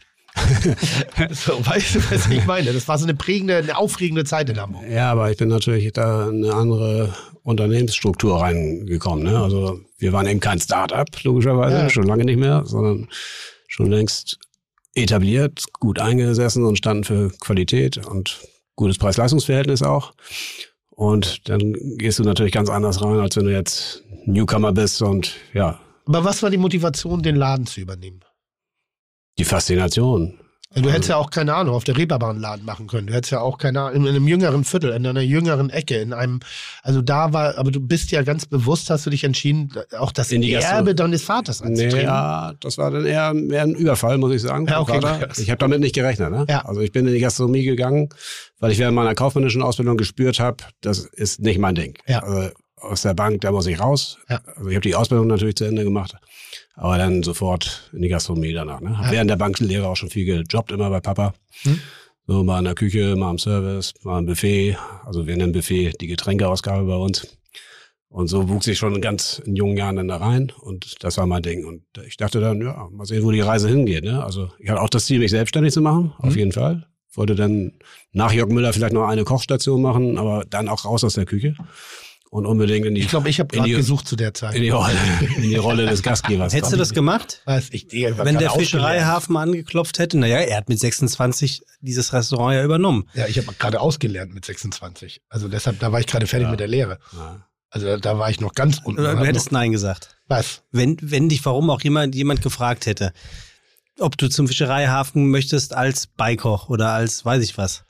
So, weißt du, was ich meine? Das war so eine prägende, eine aufregende Zeit in Hamburg. Ja, aber ich bin natürlich da in eine andere Unternehmensstruktur reingekommen. Ne? Also wir waren eben kein Start-up, logischerweise, Ja. schon lange nicht mehr, sondern schon längst etabliert, gut eingesessen und standen für Qualität und gutes Preis-Leistungs-Verhältnis auch. Und dann gehst du natürlich ganz anders rein, als wenn du jetzt Newcomer bist und ja, Aber was war die Motivation, den Laden zu übernehmen? die Faszination. Ja, du hättest ja auch, keine Ahnung, auf der Reeperbahn einen Laden machen können. Du hättest ja auch, keine Ahnung, in einem jüngeren Viertel, in einer jüngeren Ecke, in einem, also da war, aber du bist ja ganz bewusst, hast du dich entschieden, auch das In die Gastro- Erbe deines Vaters anzutreten. Ja, das war dann eher mehr ein Überfall, muss ich sagen. Ja, okay. Vater. Ich habe damit nicht gerechnet. Ne? Ja. Also ich bin in die Gastronomie gegangen, weil ich während meiner kaufmännischen Ausbildung gespürt habe, das ist nicht mein Ding. Ja. Also aus der Bank, da muss ich raus. Ja. Also ich habe die Ausbildung natürlich zu Ende gemacht, aber dann sofort in die Gastronomie danach. Ne? Hab Ja. während der Banklehre auch schon viel gejobbt, immer bei Papa. Hm. So mal in der Küche, mal im Service, mal im Buffet. Also wir nennen Buffet die Getränkeausgabe bei uns. Und so wuchs ich schon in ganz in jungen Jahren dann da rein und das war mein Ding. Und ich dachte dann, ja, mal sehen, wo die Reise hingeht. Ne? Also ich hatte auch das Ziel, mich selbstständig zu machen, mhm. auf jeden Fall. Wollte dann nach Jörg Müller vielleicht noch eine Kochstation machen, aber dann auch raus aus der Küche. Und unbedingt in die... Ich glaube, ich habe gerade gesucht zu der Zeit. In die Rolle, in die Rolle des Gastgebers. Hättest du das gemacht? Was? Ich, ich Wenn der Fischereihafen angeklopft hätte? Naja, er hat mit sechsundzwanzig dieses Restaurant ja übernommen. Ja, ich habe gerade ausgelernt mit sechsundzwanzig. Also deshalb, da war ich gerade fertig ja. mit der Lehre. Ja. Also da, da war ich noch ganz unten. Du hättest noch, Nein gesagt. Was? Wenn, wenn dich warum auch jemand, jemand gefragt hätte, ob du zum Fischereihafen möchtest als Beikoch oder als weiß ich was.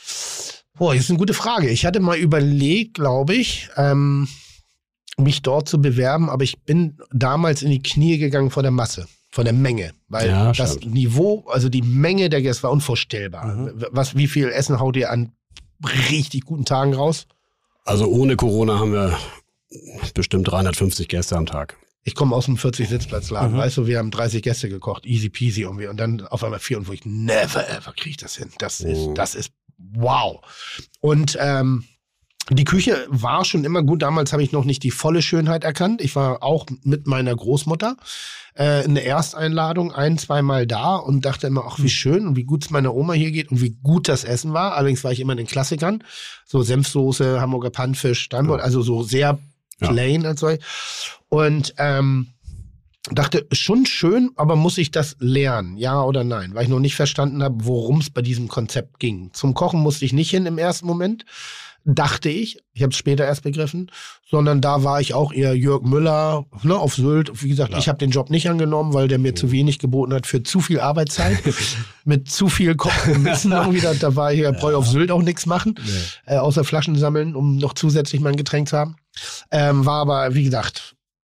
Boah, das ist eine gute Frage. Ich hatte mal überlegt, glaube ich, ähm, mich dort zu bewerben, aber ich bin damals in die Knie gegangen vor der Masse, vor der Menge. Weil ja, das stimmt. Niveau, also die Menge der Gäste war unvorstellbar. Mhm. Was, wie viel Essen haut ihr an richtig guten Tagen raus? Also ohne Corona haben wir bestimmt dreihundertfünfzig Gäste am Tag. Ich komme aus einem vierzig-Sitzplatzladen, Mhm. weißt du, wir haben dreißig Gäste gekocht, easy peasy irgendwie. Und dann auf einmal vier und wo ich never ever kriege ich das hin. Das ist, Oh. das ist wow. Und ähm, die Küche war schon immer gut. Damals habe ich noch nicht die volle Schönheit erkannt. Ich war auch mit meiner Großmutter äh, in der Ersteinladung ein-, zweimal da und dachte immer, ach wie schön und wie gut es meiner Oma hier geht und wie gut das Essen war. Allerdings war ich immer in den Klassikern. So Senfsoße, Hamburger Pannfisch, Steinbutt, also so sehr plain als solch. Und ähm, dachte, schon schön, aber muss ich das lernen? Ja oder nein? Weil ich noch nicht verstanden habe, worum es bei diesem Konzept ging. Zum Kochen musste ich nicht hin im ersten Moment, dachte ich. Ich habe es später erst begriffen. Sondern da war ich auch eher Jörg Müller, ne, auf Sylt. Wie gesagt, Ja. ich habe den Job nicht angenommen, weil der mir zu wenig geboten hat für zu viel Arbeitszeit. Mit zu viel Kochen müssen irgendwie. Da, da war ich, ja. brauche ich auf Sylt auch nichts machen. Nee. Äh, außer Flaschen sammeln, um noch zusätzlich mein Getränk zu haben. Ähm, war aber, wie gesagt,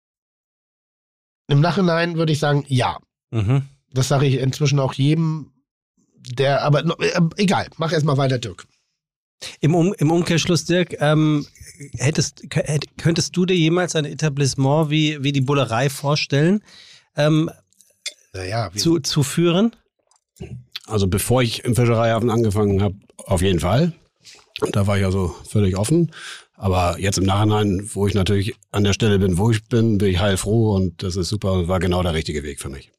im Nachhinein würde ich sagen, ja. Mhm. Das sage ich inzwischen auch jedem, der, aber äh, egal, mach erst mal weiter, Dirk. Im, um, Im Umkehrschluss, Dirk, ähm, hättest, könnt, könntest du dir jemals ein Etablissement wie, wie die Bullerei vorstellen, ähm, Naja, wie, zu, zu führen? Also bevor ich im Fischereihafen angefangen habe, auf jeden Fall. Da war ich also völlig offen. Aber jetzt im Nachhinein, wo ich natürlich an der Stelle bin, wo ich bin, bin ich heilfroh und das ist super und war genau der richtige Weg für mich.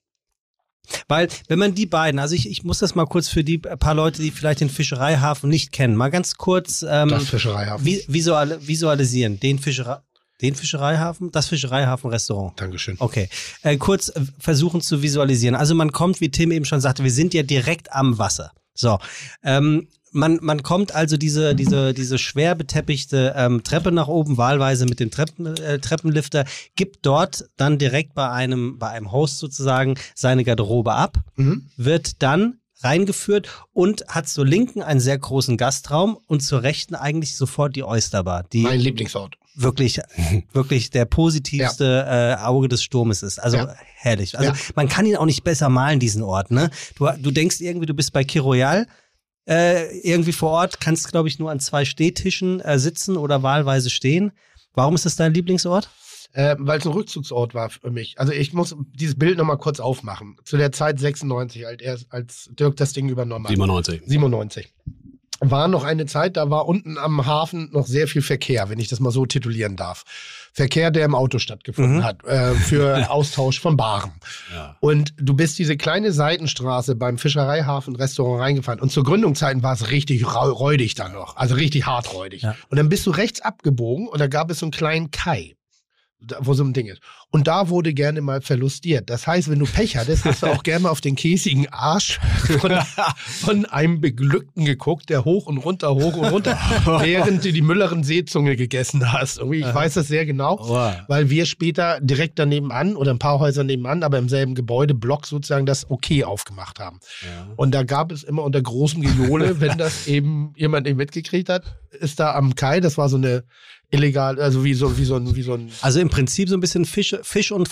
Weil, wenn man die beiden, also ich, ich muss das mal kurz für die paar Leute, die vielleicht den Fischereihafen nicht kennen, mal ganz kurz ähm, das Fischereihafen. vi- visual, visualisieren. Den, Fischerei, den Fischereihafen, das Fischereihafen-Restaurant. Dankeschön. Okay, äh, kurz äh, versuchen zu visualisieren. Also man kommt, wie Tim eben schon sagte, wir sind ja direkt am Wasser. So, ähm, man, man kommt also diese, diese, diese schwer beteppichte ähm, Treppe nach oben, wahlweise mit dem Treppen, äh, Treppenlifter, gibt dort dann direkt bei einem, bei einem Host sozusagen seine Garderobe ab, Mhm. wird dann reingeführt und hat zur Linken einen sehr großen Gastraum und zur Rechten eigentlich sofort die Oysterbar, die Mein Lieblingsort. wirklich, wirklich der positivste äh, Auge des Sturmes ist. Also Ja. herrlich. Also Ja. man kann ihn auch nicht besser malen, diesen Ort. Ne? Du, du denkst irgendwie, du bist bei Kir Royal äh, irgendwie vor Ort, kannst, glaube ich, nur an zwei Stehtischen äh, sitzen oder wahlweise stehen. Warum ist das dein Lieblingsort? Äh, weil es ein Rückzugsort war für mich. Also ich muss dieses Bild nochmal kurz aufmachen. Zu der Zeit sechsundneunzig, als, er, als Dirk das Ding übernommen hat. siebenundneunzig. siebenundneunzig. War noch eine Zeit, da war unten am Hafen noch sehr viel Verkehr, wenn ich das mal so titulieren darf. Verkehr, der im Auto stattgefunden Mhm. hat, äh, für Austausch von Waren. Ja. Und du bist diese kleine Seitenstraße beim Fischereihafen-Restaurant reingefahren. Und zur Gründungszeiten war es richtig rau- räudig da noch. Also richtig hart räudig. Ja. Und dann bist du rechts abgebogen und da gab es so einen kleinen Kai, da- wo so ein Ding ist. Und da wurde gerne mal verlustiert. Das heißt, wenn du Pech hattest, hast du auch gerne mal auf den käsigen Arsch von, von einem Beglückten geguckt, der hoch und runter, hoch und runter, während du die Mülleren Seezunge gegessen hast. Irgendwie, ich weiß das sehr genau, Wow. weil wir später direkt daneben an oder ein paar Häuser nebenan, aber im selben Gebäude, Block sozusagen, das Okay aufgemacht haben. Ja. Und da gab es immer unter großem Gejohle, wenn das eben jemand nicht mitgekriegt hat, ist da am Kai, das war so eine illegal, also wie so, wie so ein, wie so ein, Also im Prinzip so ein bisschen Fisch, Fisch und Fix.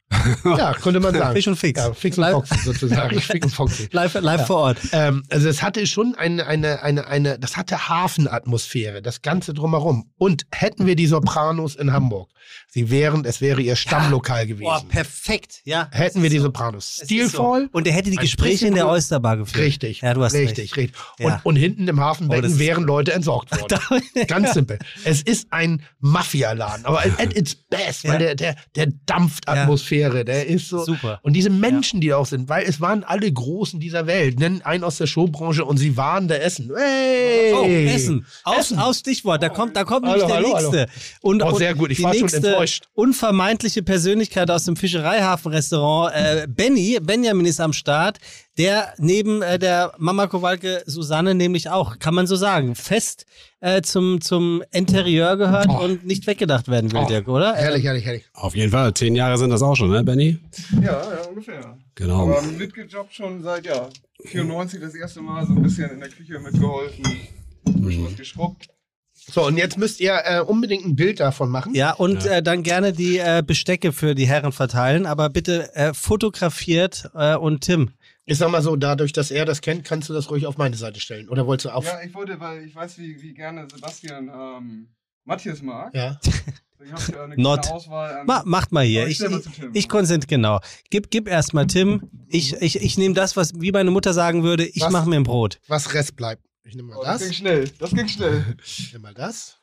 Ja, könnte man sagen. Fisch und Fix. Ja, Fix und Foxy sozusagen. Fix und Foxy. Live, live Ja. vor Ort. Ähm, also es hatte schon eine, eine, eine, eine, das hatte Hafenatmosphäre, das Ganze drumherum. Und hätten wir die Sopranos in Hamburg, sie wären, es wäre ihr Stammlokal gewesen. Oh, perfekt. Ja. Hätten wir die Sopranos. Es ist Stilvoll. So. Und er hätte die ein Gespräche bisschen in der cool. Oysterbar geführt. Richtig. Ja, du hast richtig, recht. richtig. Und, Ja. und hinten im Hafenbecken Oh, das ist wären cool. Leute entsorgt worden. Ganz simpel. Es ist ein Mafia-Laden, aber at its best, weil Ja. der, der, der dampft Atmosphäre, der ist so. Super. Und diese Menschen, die da auch sind, weil es waren alle Großen dieser Welt, nennen einen aus der Showbranche und sie waren der Essen. Hey! Oh, Essen. Aus, Essen. aus Stichwort. Da kommt, da kommt Hallo, nämlich der hallo, nächste. Und, Oh, und sehr gut. Ich die war schon nächste enttäuscht. unvermeintliche Persönlichkeit aus dem Fischereihafen-Restaurant. Äh, Benny, Benjamin ist am Start, der neben äh, der Mama Kowalke Susanne nämlich auch, kann man so sagen, fest äh, zum, zum Interieur gehört Oh. und nicht weggedacht werden will, Oh, Dirk, oder? Herrlich, herrlich, herrlich. Auf jeden Fall. Zehn Jahre sind das auch schon, ne, Benny? Ja, ja, ungefähr. Genau. Aber mitgejobbt schon seit, ja, vierundneunzig das erste Mal so ein bisschen in der Küche mitgeholfen, ein bisschen was geschrubbt. So, und jetzt müsst ihr äh, unbedingt ein Bild davon machen. Ja, und Ja. Äh, dann gerne die äh, Bestecke für die Herren verteilen, aber bitte äh, fotografiert äh, und Tim. Ich sag mal so, dadurch, dass er das kennt, kannst du das ruhig auf meine Seite stellen. Oder wolltest du auf... Ja, ich wollte, weil ich weiß, wie, wie gerne Sebastian ähm, Matthias mag. Ja. Ich habe ja eine Not. kleine Auswahl an. Ma, macht mal hier. Aber ich Ich, stell mal ich, zu Tim. ich konzentriere, genau. Gib, gib erst mal Tim. Ich, ich, ich nehme das, was wie meine Mutter sagen würde, ich Was? mache mir ein Brot. Was Rest bleibt. Ich nehme mal Oh, das das. ging schnell, das ging schnell. Ich nehme mal das.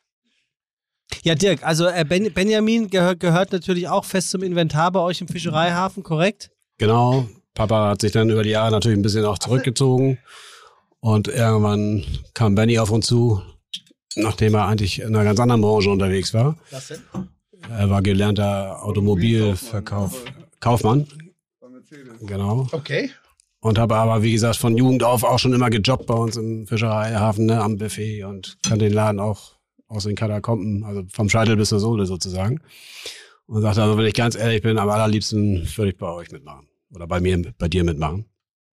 Ja, Dirk, also äh, ben, Benjamin gehör, gehört natürlich auch fest zum Inventar bei euch im Fischereihafen, korrekt? Genau. Papa hat sich dann über die Jahre natürlich ein bisschen auch zurückgezogen. Und irgendwann kam Benny auf uns zu, nachdem er eigentlich in einer ganz anderen Branche unterwegs war. Was denn? Er war gelernter Automobilverkauf, Kaufmann, Bei Mercedes. genau. Okay. Und habe aber, wie gesagt, von Jugend auf auch schon immer gejobbt bei uns im Fischereihafen, ne, am Buffet und kann den Laden auch aus den Katakomben, also vom Scheitel bis zur Sohle sozusagen. Und sagte also, wenn ich ganz ehrlich bin, am allerliebsten würde ich bei euch mitmachen. Oder bei mir, bei dir mitmachen.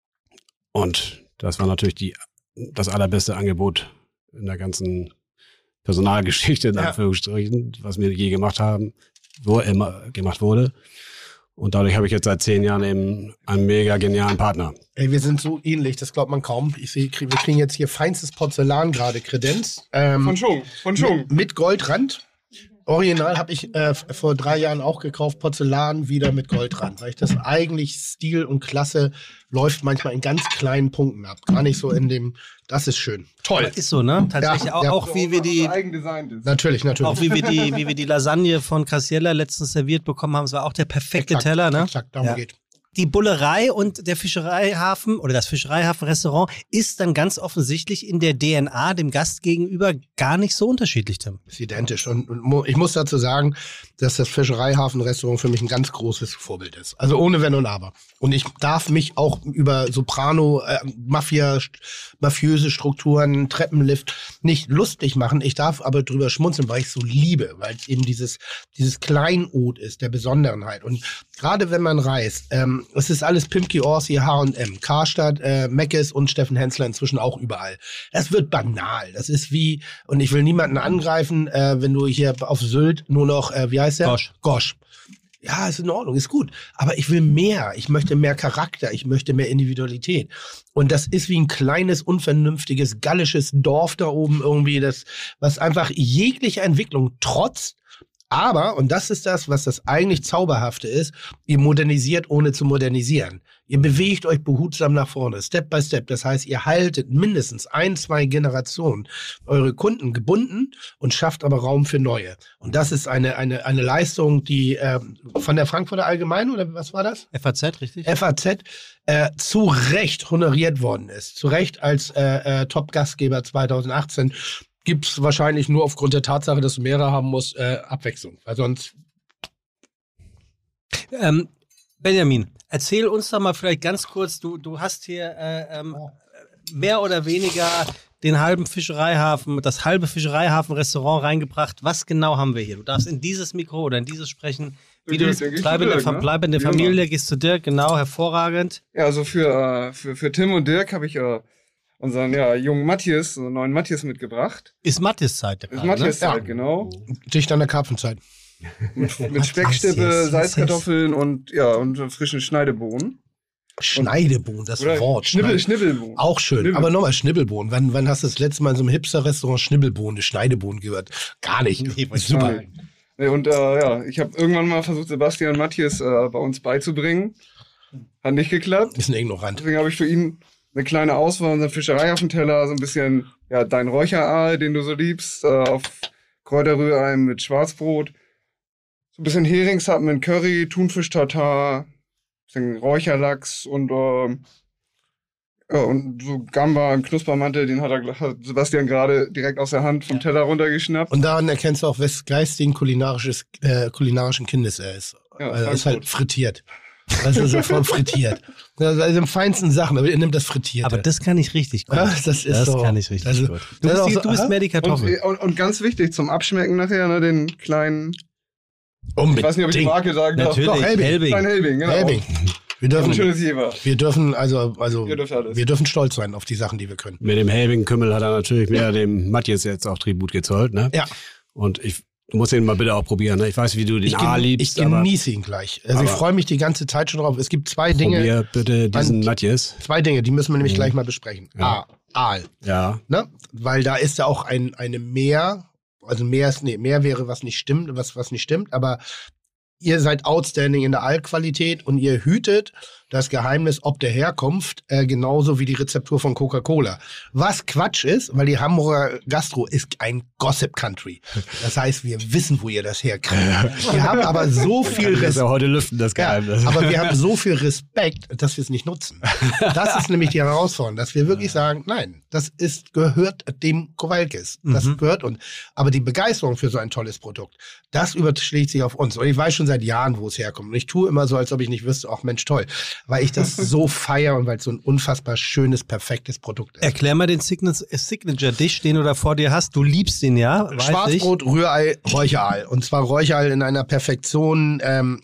Und das war natürlich die, das allerbeste Angebot in der ganzen Personalgeschichte, in Ja. Anführungsstrichen, was wir je gemacht haben, wo immer gemacht wurde. Und dadurch habe ich jetzt seit zehn Jahren eben einen mega genialen Partner. Ey, wir sind so ähnlich, das glaubt man kaum. Ich sehe, wir kriegen jetzt hier feinstes Porzellan gerade, Kredenz. Ähm, Von Schung, von Schung. mit, mit Goldrand. Original habe ich äh, vor drei Jahren auch gekauft, Porzellan wieder mit Goldrand. Weil ich das eigentlich Stil und Klasse läuft manchmal in ganz kleinen Punkten ab. Gar nicht so in dem, das ist schön. Toll. Ist so, ne? Tatsächlich Ja, auch, ja. auch wie wir die Eigendesignt ist. Natürlich, natürlich. auch wie wir die wie wir die Lasagne von Graciella letztens serviert bekommen haben, es war auch der perfekte Exakt, Teller, ne? Exakt, darum Ja. geht. Die Bullerei und der Fischereihafen oder das Fischereihafen-Restaurant ist dann ganz offensichtlich in der D N A dem Gast gegenüber gar nicht so unterschiedlich, Tim. Ist identisch. Und, und mo- ich muss dazu sagen, dass das Fischereihafen-Restaurant für mich ein ganz großes Vorbild ist. Also ohne Wenn und Aber. Und ich darf mich auch über Soprano, äh, Mafia, st- mafiöse Strukturen, Treppenlift nicht lustig machen. Ich darf aber drüber schmunzeln, weil ich es so liebe, weil es eben dieses, dieses Kleinod ist, der Besonderenheit. Und gerade wenn man reist, ähm, es ist alles Pimki Orsi, H und M, Karstadt, äh, Meckes und Steffen Hensler inzwischen auch überall. Das wird banal. Das ist wie, und ich will niemanden angreifen, äh, wenn du hier auf Sylt nur noch, äh, wie heißt der? Gosch. Gosch. Ja, ist in Ordnung, ist gut. Aber ich will mehr. Ich möchte mehr Charakter. Ich möchte mehr Individualität. Und das ist wie ein kleines, unvernünftiges, gallisches Dorf da oben irgendwie, das, was einfach jeglicher Entwicklung trotzt. Aber, und das ist das, was das eigentlich Zauberhafte ist, ihr modernisiert, ohne zu modernisieren. Ihr bewegt euch behutsam nach vorne, Step by Step. Das heißt, ihr haltet mindestens ein, zwei Generationen eure Kunden gebunden und schafft aber Raum für neue. Und das ist eine, eine, eine Leistung, die äh, von der Frankfurter Allgemeinen, oder was war das? F A Z, richtig? F A Z, äh, zu Recht honoriert worden ist. Zu Recht als äh, äh, Top-Gastgeber zweitausendachtzehn. Gibt's wahrscheinlich nur aufgrund der Tatsache, dass du mehrere haben musst, äh, Abwechslung. Weil sonst. Ähm, Benjamin, erzähl uns doch mal vielleicht ganz kurz, du, du hast hier äh, ähm, mehr oder weniger den halben Fischereihafen, das halbe Fischereihafen-Restaurant reingebracht. Was genau haben wir hier? Du darfst in dieses Mikro oder in dieses sprechen. Wie Dann du geh- das, dann geh ich bleib, zu in der, Dirk, Fa- ne? bleib in der Wie Familie, immer. gehst zu Dirk, genau, hervorragend. Ja, also für, äh, für, für Tim und Dirk habe ich äh, unseren ja, jungen Matthias, unseren neuen Matthias mitgebracht. Ist Matthias Zeit. Ist gerade, Matthias ne? Zeit, genau. Dicht an der Karpfenzeit. Mit, mit Speckstippe, Salzkartoffeln und, ja, und frischen Schneidebohnen. Schneidebohnen, das Oder Wort. Schnibbel, Schnibbelbohnen. Auch schön. Schnibbel. Aber nochmal Schnibbelbohnen. Wann, wann hast du das letzte Mal in so einem Hipster-Restaurant Schnibbelbohnen, Schneidebohnen gehört? Gar nicht. Nee, super. Nee, und äh, ja, ich habe irgendwann mal versucht, Sebastian Matthias äh, bei uns beizubringen. Hat nicht geklappt. Ist ein Ignorant. Deswegen habe ich für ihn eine kleine Auswahl unserer Fischerei auf dem Teller, so ein bisschen, ja, dein Räucheraal, den du so liebst, äh, auf Kräuterrührei mit Schwarzbrot. So ein bisschen Heringshappen mit Curry, Thunfisch-Tartar, bisschen Räucherlachs und, äh, ja, und so Gamba, ein Knuspermantel, den hat, er, hat Sebastian gerade direkt aus der Hand vom Teller runtergeschnappt. Und daran erkennst du auch, wes geistigen kulinarisches, äh, kulinarischen Kindes er ist. Ja, er ist halt frittiert. Das ist sofort frittiert. Das ist im feinsten Sachen, aber ihr nehmt das Frittierte. Aber das kann ich richtig gut. Ja, das ist das so. kann ich richtig also, gut. Du bist, die, so, du bist mehr die Kartoffel. Und, und, und ganz wichtig, zum Abschmecken nachher, ne, den kleinen, Unbedingt. ich weiß nicht, ob ich die Marke sagen darf. Natürlich, Doch, Helbing. Helbing. Klein Helbing, genau. Helbing. Wir dürfen, Ein schönes Jever. wir dürfen, also, also, Ihr dürft alles. wir dürfen stolz sein auf die Sachen, die wir können. Mit dem Helbing-Kümmel hat er natürlich mehr dem Matthias jetzt auch Tribut gezollt, ne? Ja. Und ich, du musst den mal bitte auch probieren, ne? Ich weiß, wie du den Ich, A gen liebst, ich aber genieße ihn gleich. Also ich aber- freue mich die ganze Zeit schon drauf. Es gibt zwei Dinge, probier bitte diesen An- Matthias. zwei Dinge, die müssen wir nämlich Mhm. gleich mal besprechen. Ja. A, Aal. Ja. Ne? Weil da ist ja auch ein, eine Meer, also Meer ist, nee, Meer wäre was nicht stimmt, was, was nicht stimmt, aber ihr seid outstanding in der Aalqualität und ihr hütet das Geheimnis ob der Herkunft, äh, genauso wie die Rezeptur von Coca-Cola. Was Quatsch ist, weil die Hamburger Gastro ist ein Gossip-Country. Das heißt, wir wissen, wo ihr das herkriegt. Wir haben aber so viel Das ist ja Respekt. heute lüften, das Ja, Geheimnis. aber wir haben so viel Respekt, dass wir es nicht nutzen. Das ist nämlich die Herausforderung, dass wir wirklich sagen, nein, das ist, gehört dem Kowalkis. Das Mhm. gehört uns. Aber die Begeisterung für so ein tolles Produkt, das überschlägt sich auf uns. Und ich weiß schon seit Jahren, wo es herkommt. Und ich tue immer so, als ob ich nicht wüsste, ach Mensch, toll. Weil ich das so feiere und weil es so ein unfassbar schönes, perfektes Produkt ist. Erklär mal den Signature-Dish, den du da vor dir hast. Du liebst ihn, ja? Weiß ich. Schwarzbrot, Rührei, Räucheraal. Und zwar Räucheraal in einer Perfektion, ähm,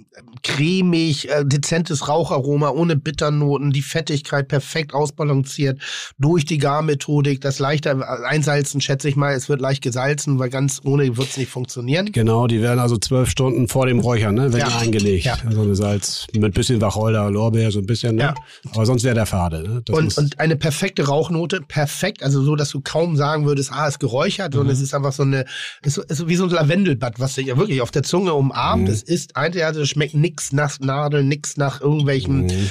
cremig, äh, dezentes Raucharoma, ohne Bitternoten, die Fettigkeit perfekt ausbalanciert durch die Garmethodik, das leichte Einsalzen, schätze ich mal, es wird leicht gesalzen, weil ganz ohne wird es nicht funktionieren. Genau, die werden also zwölf Stunden vor dem Räuchern, ne, werden Ja. eingelegt. Ja. So eine Salz mit bisschen Wacholder, Lorbeer, so ein bisschen, ne? Ja. Aber sonst wäre der fade, ne? Das Und, ist, und eine perfekte Rauchnote, perfekt, also so, dass du kaum sagen würdest, ah, ist geräuchert, sondern es ist einfach so eine, ist, so- ist so wie so ein Lavendelbad, was dich ja wirklich auf der Zunge umarmt. Es ist eigentlich, also es schmeckt nix nach Nadeln, nix nach irgendwelchen Mhm.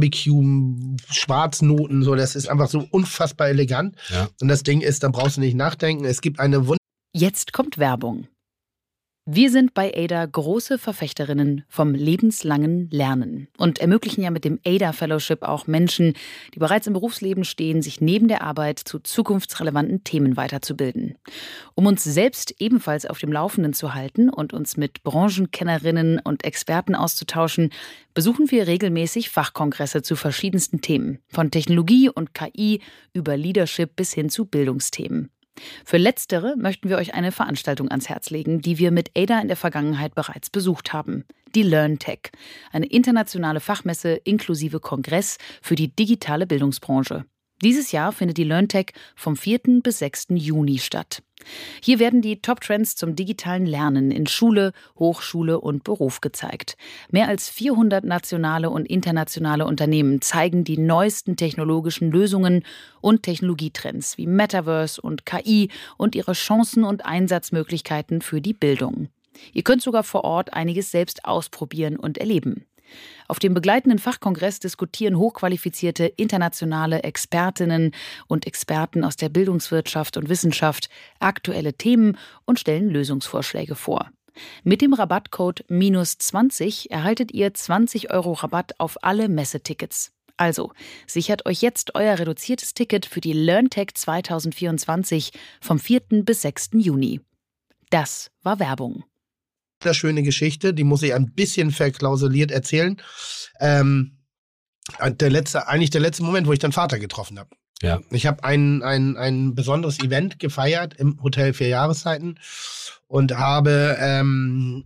Barbecue-Schwarznoten, so, das ist einfach so unfassbar elegant. Ja. Und das Ding ist, da brauchst du nicht nachdenken, es gibt eine Wunder. Jetzt kommt Werbung. Wir sind bei Ada große Verfechterinnen vom lebenslangen Lernen und ermöglichen ja mit dem Ada Fellowship auch Menschen, die bereits im Berufsleben stehen, sich neben der Arbeit zu zukunftsrelevanten Themen weiterzubilden. Um uns selbst ebenfalls auf dem Laufenden zu halten und uns mit Branchenkennerinnen und Experten auszutauschen, besuchen wir regelmäßig Fachkongresse zu verschiedensten Themen, von Technologie und K I über Leadership bis hin zu Bildungsthemen. Für Letztere möchten wir euch eine Veranstaltung ans Herz legen, die wir mit Ada in der Vergangenheit bereits besucht haben. Die LearnTech, eine internationale Fachmesse inklusive Kongress für die digitale Bildungsbranche. Dieses Jahr findet die LearnTech vom vierten bis sechsten Juni statt. Hier werden die Top-Trends zum digitalen Lernen in Schule, Hochschule und Beruf gezeigt. Mehr als vierhundert nationale und internationale Unternehmen zeigen die neuesten technologischen Lösungen und Technologietrends wie Metaverse und K I und ihre Chancen und Einsatzmöglichkeiten für die Bildung. Ihr könnt sogar vor Ort einiges selbst ausprobieren und erleben. Auf dem begleitenden Fachkongress diskutieren hochqualifizierte internationale Expertinnen und Experten aus der Bildungswirtschaft und Wissenschaft aktuelle Themen und stellen Lösungsvorschläge vor. Mit dem Rabattcode minus zwanzig erhaltet ihr zwanzig Euro Rabatt auf alle Messetickets. Also, sichert euch jetzt euer reduziertes Ticket für die LearnTech zwanzig vierundzwanzig vom vierten bis sechsten Juni. Das war Werbung. Schöne Geschichte, die muss ich ein bisschen verklausuliert erzählen. Ähm, der letzte, eigentlich der letzte Moment, wo ich den Vater getroffen habe. Ja. Ich habe ein, ein, ein besonderes Event gefeiert im Hotel Vier Jahreszeiten und habe ähm,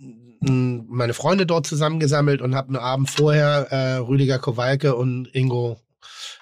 meine Freunde dort zusammengesammelt und habe einen Abend vorher äh, Rüdiger Kowalke und Ingo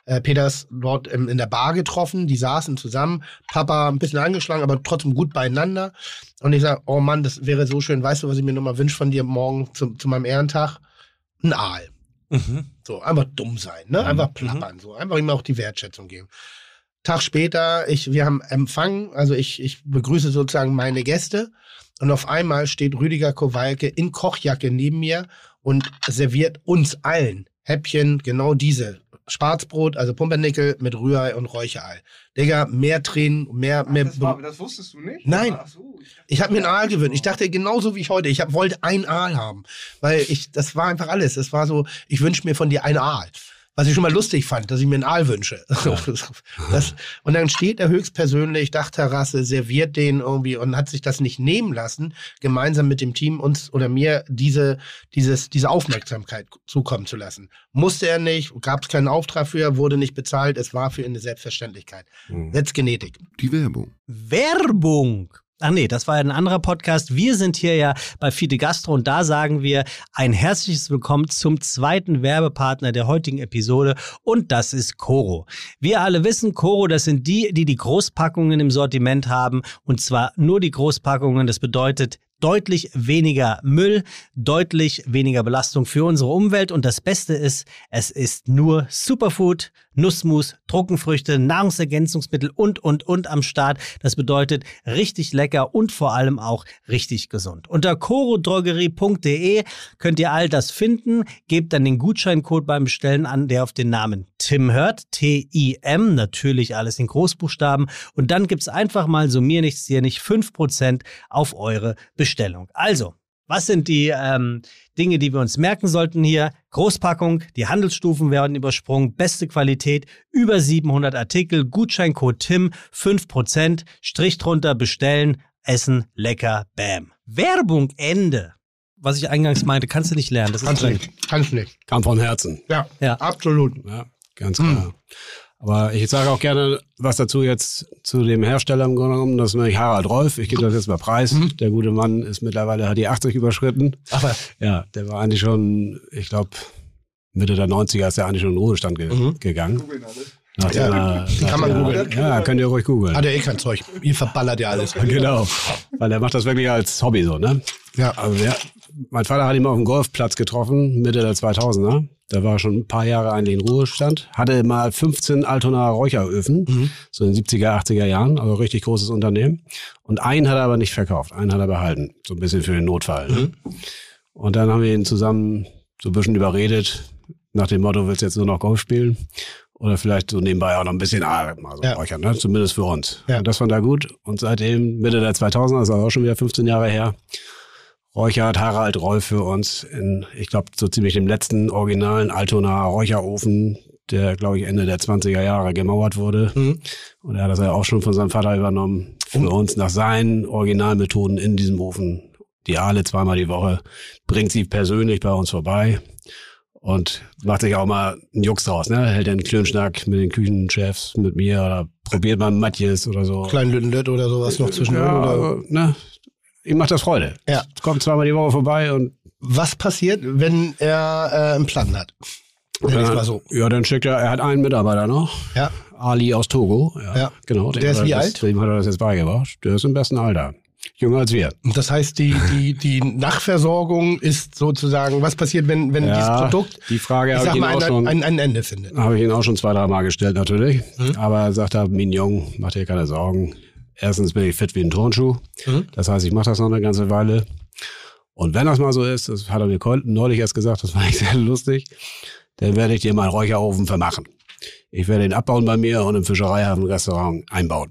äh, Peters dort im, in der Bar getroffen. Die saßen zusammen. Papa ein bisschen angeschlagen, aber trotzdem gut beieinander. Und ich sage, oh Mann, das wäre so schön. Weißt du, was ich mir nochmal wünsche von dir morgen zu, zu meinem Ehrentag? Ein Aal. Mhm. So, einfach dumm sein, ne? Einfach plappern, so. Einfach ihm auch die Wertschätzung geben. Tag später, ich, wir haben Empfang, also ich, ich begrüße sozusagen meine Gäste. Und auf einmal steht Rüdiger Kowalke in Kochjacke neben mir und serviert uns allen Häppchen, genau diese. Schwarzbrot, also Pumpernickel mit Rührei und Räucherei. Digga, mehr Tränen, mehr... Ach, mehr das, war, das wusstest du nicht? Nein. Ach so, ich ich habe mir einen Aal gewöhnt. Ich dachte genauso wie ich heute. Ich hab, wollte einen Aal haben. Weil ich, das war einfach alles. Das war so, ich wünsche mir von dir einen Aal. Was ich schon mal lustig fand, dass ich mir einen Aal wünsche. Ja. Das, und dann steht er höchstpersönlich, Dachterrasse, serviert den irgendwie und hat sich das nicht nehmen lassen, gemeinsam mit dem Team uns oder mir diese, dieses, diese Aufmerksamkeit zukommen zu lassen. Musste er nicht, gab es keinen Auftrag für, wurde nicht bezahlt, es war für ihn eine Selbstverständlichkeit. Mhm. That's Genetik. Die Werbung. Werbung! Ach nee, das war ja ein anderer Podcast. Wir sind hier ja bei Fide Gastro und da sagen wir ein herzliches Willkommen zum zweiten Werbepartner der heutigen Episode und das ist Koro. Wir alle wissen, Koro, das sind die, die die Großpackungen im Sortiment haben und zwar nur die Großpackungen. Das bedeutet deutlich weniger Müll, deutlich weniger Belastung für unsere Umwelt und das Beste ist, es ist nur Superfood, Nussmus, Trockenfrüchte, Nahrungsergänzungsmittel und, und, und am Start. Das bedeutet richtig lecker und vor allem auch richtig gesund. Unter korodrogerie punkt de könnt ihr all das finden. Gebt dann den Gutscheincode beim Bestellen an, der auf den Namen Tim hört. T I M, natürlich alles in Großbuchstaben. Und dann gibt's einfach mal so mir nichts, dir nicht fünf Prozent auf eure Bestellung. Also, was sind die ähm, Dinge, die wir uns merken sollten hier? Großpackung, die Handelsstufen werden übersprungen, beste Qualität, über siebenhundert Artikel, Gutscheincode Tim, fünf Prozent, Strich drunter, bestellen, essen, lecker, bam. Werbung, Ende. Was ich eingangs meinte, kannst du nicht lernen. Das ist Kannst du nicht. Kannst du nicht. Kam von Herzen. Ja, Ja. absolut. Ja, ganz klar. Mhm. Aber ich sage auch gerne was dazu jetzt zu dem Hersteller im Grunde genommen. Das ist nämlich Harald Rolf. Ich gebe das jetzt mal preis. Mhm. Der gute Mann ist mittlerweile, hat die achtzig überschritten. Aber ja, der war eigentlich schon, ich glaube, Mitte der neunziger ist er eigentlich schon in den Ruhestand ge mhm. gegangen. googeln alles. Nach Ja, der, kann nach man der, googeln. Ja, könnt ihr ruhig googeln. hat er eh kein Zeug. Ihr verballert ja alles. Genau, weil er macht das wirklich als Hobby so, ne? Ja. Also ja, mein Vater hat ihn auf dem Golfplatz getroffen, Mitte der zweitausender. Da war schon ein paar Jahre eigentlich in Ruhestand. Hatte mal fünfzehn Altonaer Räucheröfen, mhm. so in den siebziger, achtziger Jahren, also richtig großes Unternehmen. Und einen hat er aber nicht verkauft, einen hat er behalten, so ein bisschen für den Notfall. Mhm. Ne? Und dann haben wir ihn zusammen so ein bisschen überredet, nach dem Motto, willst du jetzt nur noch Golf spielen? Oder vielleicht so nebenbei auch noch ein bisschen ah, mal so ja. räuchern, ne? Zumindest für uns. Ja. Und das fand er gut. Und seitdem, Mitte der zweitausender, das ist auch schon wieder fünfzehn Jahre her, räuchert Harald Rolf für uns in, ich glaube, so ziemlich dem letzten originalen Altonaer Räucherofen, der, glaube ich, Ende der zwanziger Jahre gemauert wurde. Mhm. Und er hat das ja auch schon von seinem Vater übernommen, für mhm. uns nach seinen Originalmethoden in diesem Ofen. Die Aale zweimal die Woche, bringt sie persönlich bei uns vorbei. Und macht sich auch mal einen Jux draus, ne? Hält den Klönschnack mit den Küchenchefs, mit mir oder probiert mal Matjes oder so. Klein Lüttenlett oder sowas noch zwischendurch. Ja, oder? also, ne? Ihm macht das Freude. Ja. Kommt zweimal die Woche vorbei und. Was passiert, wenn er äh, einen Plan hat? Ja, mal so. Ja, dann schickt er, er hat einen Mitarbeiter noch. Ja. Ali aus Togo. Ja, ja. Genau. Der ist wie das, alt? Dem hat er das jetzt beigebracht. Der ist im besten Alter. Jünger als wir. Das heißt, die, die, die Nachversorgung ist sozusagen, was passiert, wenn, wenn ja, dieses Produkt, die Frage ich habe sag ich mal, ihn auch ein, schon, ein, ein Ende findet? Habe ich ihn auch schon zwei, drei Mal gestellt, natürlich. Mhm. Aber er sagt er, Mignon, mach dir keine Sorgen. Erstens bin ich fit wie ein Turnschuh. Mhm. Das heißt, ich mache das noch eine ganze Weile. Und wenn das mal so ist, das hat er mir neulich erst gesagt, das war nicht sehr lustig, dann werde ich dir mal einen Räucherofen vermachen. Ich werde ihn abbauen bei mir und im Fischereihafen-Restaurant einbauen.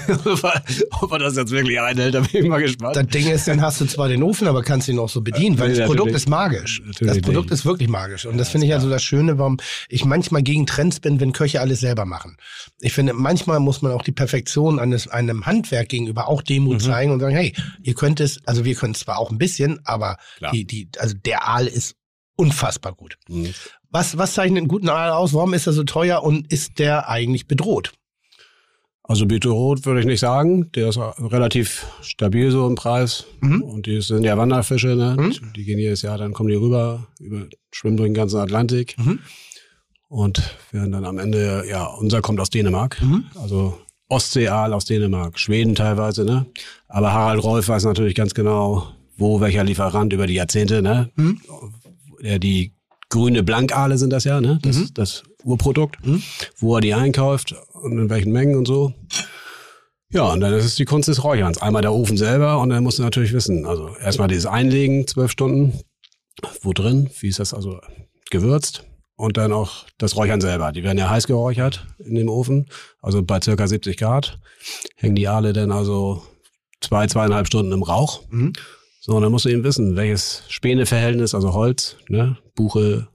Ob er das jetzt wirklich einhält, da bin ich mal gespannt. Das Ding ist, dann hast du zwar den Ofen, aber kannst ihn auch so bedienen, weil nee, das Produkt ist magisch. Das Produkt ist wirklich magisch. Und das finde ich also das Schöne, warum ich manchmal gegen Trends bin, wenn Köche alles selber machen. Ich finde, manchmal muss man auch die Perfektion eines einem Handwerk gegenüber auch Demut mhm. zeigen und sagen, hey, ihr könnt es, also wir können es zwar auch ein bisschen, aber die, die, also der Aal ist unfassbar gut. Mhm. Was, was zeichnet einen guten Aal aus? Warum ist er so teuer und ist der eigentlich bedroht? Also bedroht würde ich nicht sagen. Der ist relativ stabil so im Preis. Mhm. Und die sind ja Wanderfische, ne? Mhm. Die gehen jedes Jahr, dann kommen die rüber, über, schwimmen durch den ganzen Atlantik. Mhm. Und werden dann am Ende, ja, unser kommt aus Dänemark. Mhm. Also Ostseeaal aus Dänemark, Schweden teilweise, ne? Aber Harald Rolf weiß natürlich ganz genau, wo welcher Lieferant über die Jahrzehnte, ne? Mhm. Der die grüne Blankaale sind das ja, ne? Das, mhm. das Urprodukt, mhm. wo er die einkauft und in welchen Mengen und so. Ja, und dann ist es die Kunst des Räucherns. Einmal der Ofen selber und dann musst du natürlich wissen, also erstmal dieses Einlegen, zwölf Stunden, wo drin, wie ist das also gewürzt und dann auch das Räuchern selber. Die werden ja heiß geräuchert in dem Ofen, also bei circa siebzig Grad hängen die Aale dann also zwei, zweieinhalb Stunden im Rauch. Mhm. So, und dann musst du eben wissen, welches Späneverhältnis, also Holz, ne, Buche,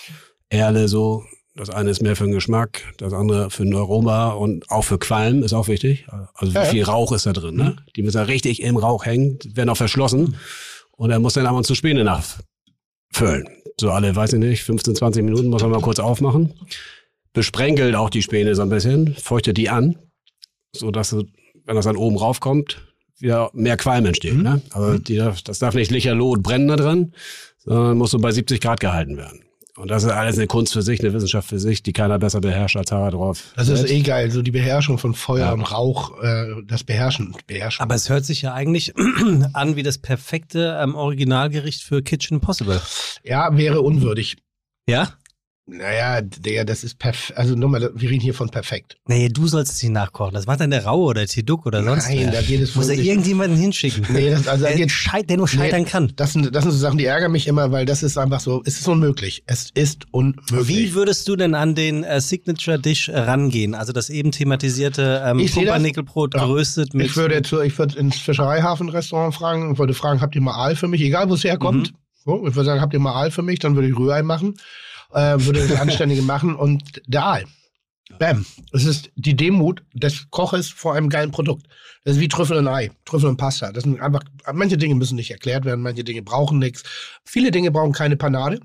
Erle, so. Das eine ist mehr für den Geschmack, das andere für den Aroma und auch für Qualm ist auch wichtig. Also wie viel Rauch ist da drin, ne? Die müssen ja richtig im Rauch hängen, werden auch verschlossen und er muss dann ab und zu Späne nachfüllen. So alle, weiß ich nicht, fünfzehn, zwanzig Minuten muss man mal kurz aufmachen. Besprenkelt auch die Späne so ein bisschen, feuchtet die an, so dass du, wenn das dann oben raufkommt, wieder mehr Qualm entsteht, mhm. ne? Also die darf, das darf nicht licherloh und brennen da drin, sondern muss so bei siebzig Grad gehalten werden. Und das ist alles eine Kunst für sich, eine Wissenschaft für sich, die keiner besser beherrscht als Harald Rolf. Das ist eh geil, so die Beherrschung von Feuer ja. und Rauch, äh, das Beherrschen, Beherrschen. Aber es hört sich ja eigentlich an wie das perfekte ähm, Originalgericht für Kitchen Impossible. Ja, wäre unwürdig. Ja? Naja, der, das ist perfekt. Also nochmal, wir reden hier von perfekt. Nee, du sollst es nicht nachkochen. Das macht dann der Raue oder Tiduk oder sonst. Nein, da geht es muss er irgendjemanden hinschicken. Nee, das, also der, geht, scheit, der nur scheitern nee, kann. Das sind, das sind so Sachen, die ärgern mich immer, weil das ist einfach so, es ist unmöglich. Es ist unmöglich. Wie würdest du denn an den äh, Signature Dish äh, rangehen? Also das eben thematisierte ähm, Pumpernickelbrot ja. geröstet mit. Ich würde jetzt, ich würde ins Fischereihafen-Restaurant fragen und würde fragen, habt ihr mal Aal für mich? Egal, wo es herkommt. Mhm. So, ich würde sagen, habt ihr mal Aal für mich? Dann würde ich Rührei machen. Äh, würde das Anständige machen und der Aal. Bam. Es ist die Demut des Koches vor einem geilen Produkt. Das ist wie Trüffel und Ei, Trüffel und Pasta. Das sind einfach, manche Dinge müssen nicht erklärt werden, manche Dinge brauchen nichts. Viele Dinge brauchen keine Panade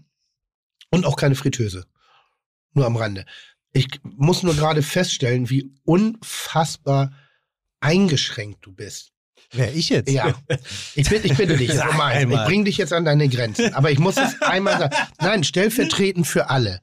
und auch keine Fritteuse. Nur am Rande. Ich muss nur gerade feststellen, wie unfassbar eingeschränkt du bist. Wer, ich jetzt? Ja. Ich bitte, ich bitte dich, jetzt nochmal. Ich bringe dich jetzt an deine Grenzen. Aber ich muss es einmal sagen. Nein, stellvertretend für alle.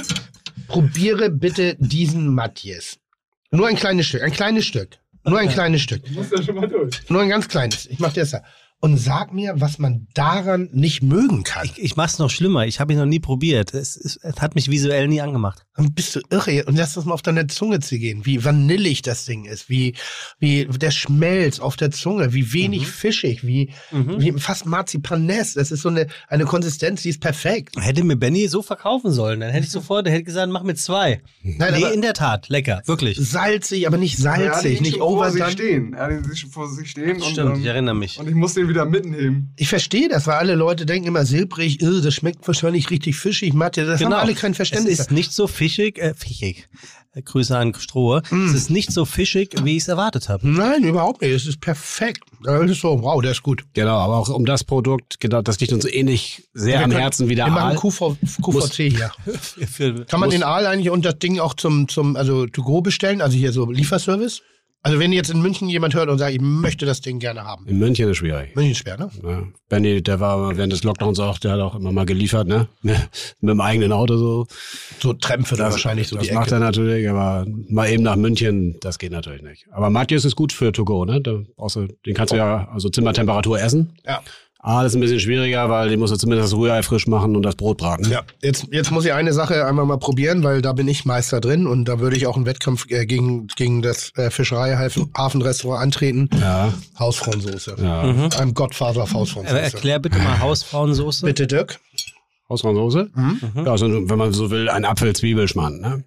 Probiere bitte diesen Matjes. Nur ein kleines Stück, ein kleines Stück. Nur ein kleines Stück. Du musst ja schon mal durch. Nur ein ganz kleines. Ich mach dir das da. Und sag mir, was man daran nicht mögen kann. Ich, ich mach's noch schlimmer. Ich habe ihn noch nie probiert. Es, es, es hat mich visuell nie angemacht. Dann bist du irre. Und lass das mal auf deine Zunge zu gehen. Wie vanillig das Ding ist. Wie, wie der Schmelz auf der Zunge. Wie wenig mhm. fischig. Wie, mhm. wie fast Marzipanes. Das ist so eine, eine Konsistenz, die ist perfekt. Hätte mir Benny so verkaufen sollen. Dann hätte ich sofort, der hätte gesagt, mach mir zwei. Nein, nee, in der Tat. Lecker. Wirklich. Salzig, aber nicht salzig. Nicht overdone. Er hat ihn Er hat ihn schon vor sich stehen. Stimmt, und, ich erinnere mich. Und ich musste ihn wieder mitnehmen. Ich verstehe das, weil alle Leute denken immer silbrig, das schmeckt wahrscheinlich richtig fischig, Mathe. Das genau. haben alle kein Verständnis. Es ist nicht so fischig, äh, fischig. Grüße an Strohe. Mm. Es ist nicht so fischig, wie ich es erwartet habe. Nein, überhaupt nicht. Es ist perfekt. Das ist so, wow, der ist gut. Genau, aber auch um das Produkt, genau, das liegt uns ähnlich sehr ja, am können, Herzen wie der wir Aal. Wir machen Q V C hier. für, Kann man den Aal eigentlich und das Ding auch zum, zum also to go bestellen? Also hier so Lieferservice? Also wenn jetzt in München jemand hört und sagt, ich möchte das Ding gerne haben. In München ist schwierig. München ist schwer, ne? Ja. Benny, der war während des Lockdowns auch, der hat auch immer mal geliefert, ne? Mit dem eigenen Auto so. So Trämpfe da wahrscheinlich so das die Ecke. Das macht er natürlich, aber mal eben nach München, das geht natürlich nicht. Aber Matjes ist gut für to go, ne? Da brauchst du, den kannst du ja also Zimmertemperatur essen. Ja. Ah, das ist ein bisschen schwieriger, weil die musst du zumindest das Rührei frisch machen und das Brot braten. Ja, jetzt, jetzt muss ich eine Sache einmal mal probieren, weil da bin ich Meister drin und da würde ich auch einen Wettkampf äh, gegen, gegen das äh, Fischereihafenrestaurant antreten. Ja. Hausfrauensoße. Ja. Mhm. Ein Godfather auf Hausfrauensoße. Äh, erklär bitte mal Hausfrauensoße. Bitte, Dirk. Hausfrauensoße? Mhm. Ja, also wenn man so will, ein Apfel-Zwiebelschmarrn, ne?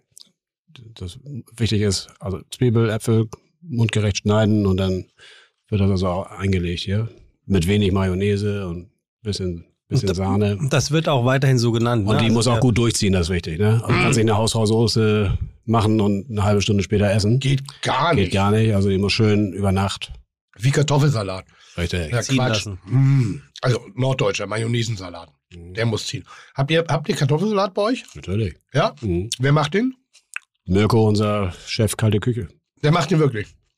Das wichtig ist, also Zwiebel, Äpfel mundgerecht schneiden und dann wird das also auch eingelegt hier. Mit wenig Mayonnaise und bisschen, bisschen und Sahne. Das wird auch weiterhin so genannt. Und ne? die also muss auch gut durchziehen, das ist wichtig. Ne? Also du kannst nicht eine Hausfrauensoße machen und eine halbe Stunde später essen. Geht gar nicht. Geht gar nicht. Also die muss schön über Nacht. Wie Kartoffelsalat. Richtig. Ja, Quatsch. Mm. Also norddeutscher Mayonnaisensalat. Mm. Der muss ziehen. Habt ihr, habt ihr Kartoffelsalat bei euch? Natürlich. Ja? Mm. Wer macht den? Mirko, unser Chef kalte Küche. Der macht den wirklich?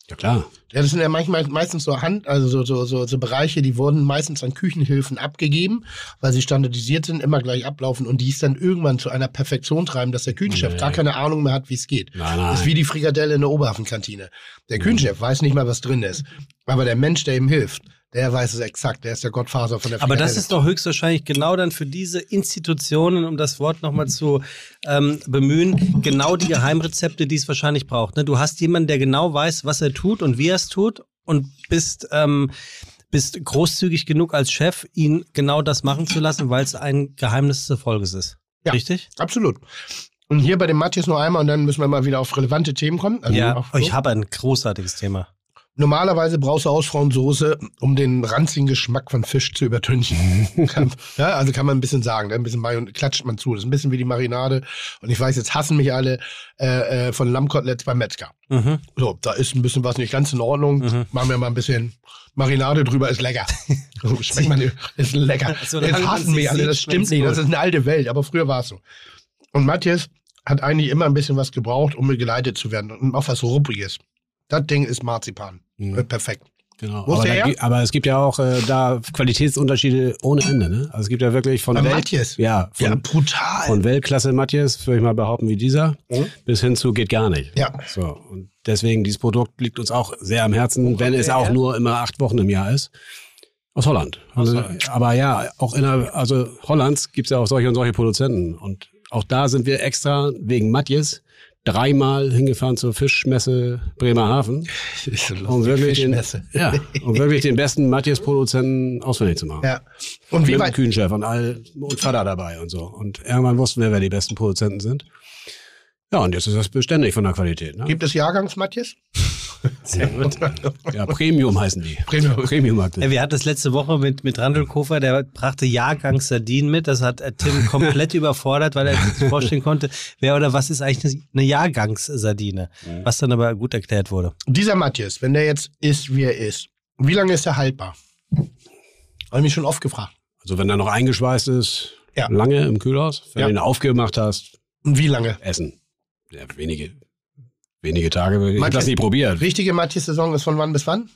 Ja, klar. Ja, das sind ja manchmal meistens so Hand, also so, so, so, so Bereiche, die wurden meistens an Küchenhilfen abgegeben, weil sie standardisiert sind, immer gleich ablaufen und die es dann irgendwann zu einer Perfektion treiben, dass der Küchenchef nee. gar keine Ahnung mehr hat, wie es geht. Nein, nein. Das ist wie die Frikadelle in der Oberhafenkantine. Der Küchenchef mhm. weiß nicht mal, was drin ist. Aber der Mensch, der ihm hilft, der weiß es exakt, der ist der Gottvater von der Frikadelle. Aber das ist doch höchstwahrscheinlich genau dann für diese Institutionen, um das Wort nochmal zu ähm, bemühen, genau die Geheimrezepte, die es wahrscheinlich braucht. Ne? Du hast jemanden, der genau weiß, was er tut und wie er es tut und bist, ähm, bist großzügig genug als Chef, ihn genau das machen zu lassen, weil es ein Geheimnis des Erfolges ist. Ja, richtig? Absolut. Und hier bei dem Matthias nur einmal und dann müssen wir mal wieder auf relevante Themen kommen. Also ja, auf, ich habe ein großartiges Thema. Normalerweise brauchst du Hausfrauensoße, um den ranzigen Geschmack von Fisch zu übertünchen. Ja, also kann man ein bisschen sagen, ein bisschen Mayo klatscht man zu. Das ist ein bisschen wie die Marinade. Und ich weiß, jetzt hassen mich alle äh, äh, von Lammkoteletts beim Metzger. Mhm. So, da ist ein bisschen was nicht ganz in Ordnung. Mhm. Machen wir mal ein bisschen Marinade drüber, ist lecker. Schmeckt man, ist lecker. So, jetzt hassen mich alle, das stimmt nicht. Das ist eine alte Welt, aber früher war es so. Und Matthias hat eigentlich immer ein bisschen was gebraucht, um geleitet zu werden. Und auch was Ruppiges. Das Ding ist Marzipan. Mhm. Perfekt. Genau. Aber, da, aber es gibt ja auch äh, da Qualitätsunterschiede ohne Ende. Ne? Also es gibt ja wirklich von Welt, Matthias. Ja, von, ja, brutal. Von Weltklasse Matthias, würde ich mal behaupten, wie dieser, mhm. bis hin zu geht gar nicht. Ja. So, und deswegen, dieses Produkt liegt uns auch sehr am Herzen, okay, wenn es auch ja. nur immer acht Wochen im Jahr ist. Aus Holland. Aus also, Holland. Aber ja, auch in der, also Hollands gibt es ja auch solche und solche Produzenten. Und auch da sind wir extra wegen Matthias dreimal hingefahren zur Fischmesse Bremerhaven, so um, wirklich den, ja, um wirklich den besten Matthias-Produzenten ausfindig zu machen. Ja. Und wie mit weit? dem Küchenchef und, all, und Vater dabei und so. Und irgendwann wussten wir, wer die besten Produzenten sind. Ja, und jetzt ist das beständig von der Qualität. Ne? Gibt es Jahrgangs-Matthias? Sehr gut. Ja, Premium heißen die. Premium. Premium ja, wir hatten das letzte Woche mit, mit Randelkofer, der brachte Jahrgangs-Sardinen mit. Das hat Tim komplett überfordert, weil er sich vorstellen konnte, wer oder was ist eigentlich eine Jahrgangs-Sardine. Mhm. Was dann aber gut erklärt wurde. Dieser Matthias, wenn der jetzt ist, wie er ist, wie lange ist er haltbar? Habe ich mich schon oft gefragt. Also wenn er noch eingeschweißt ist, ja. lange im Kühlhaus. Wenn ja. du ihn aufgemacht hast. Und wie lange? Essen. Ja, wenige. Wenige Tage, ich habe das nicht probiert. Richtige Matthias-Saison ist von wann bis wann?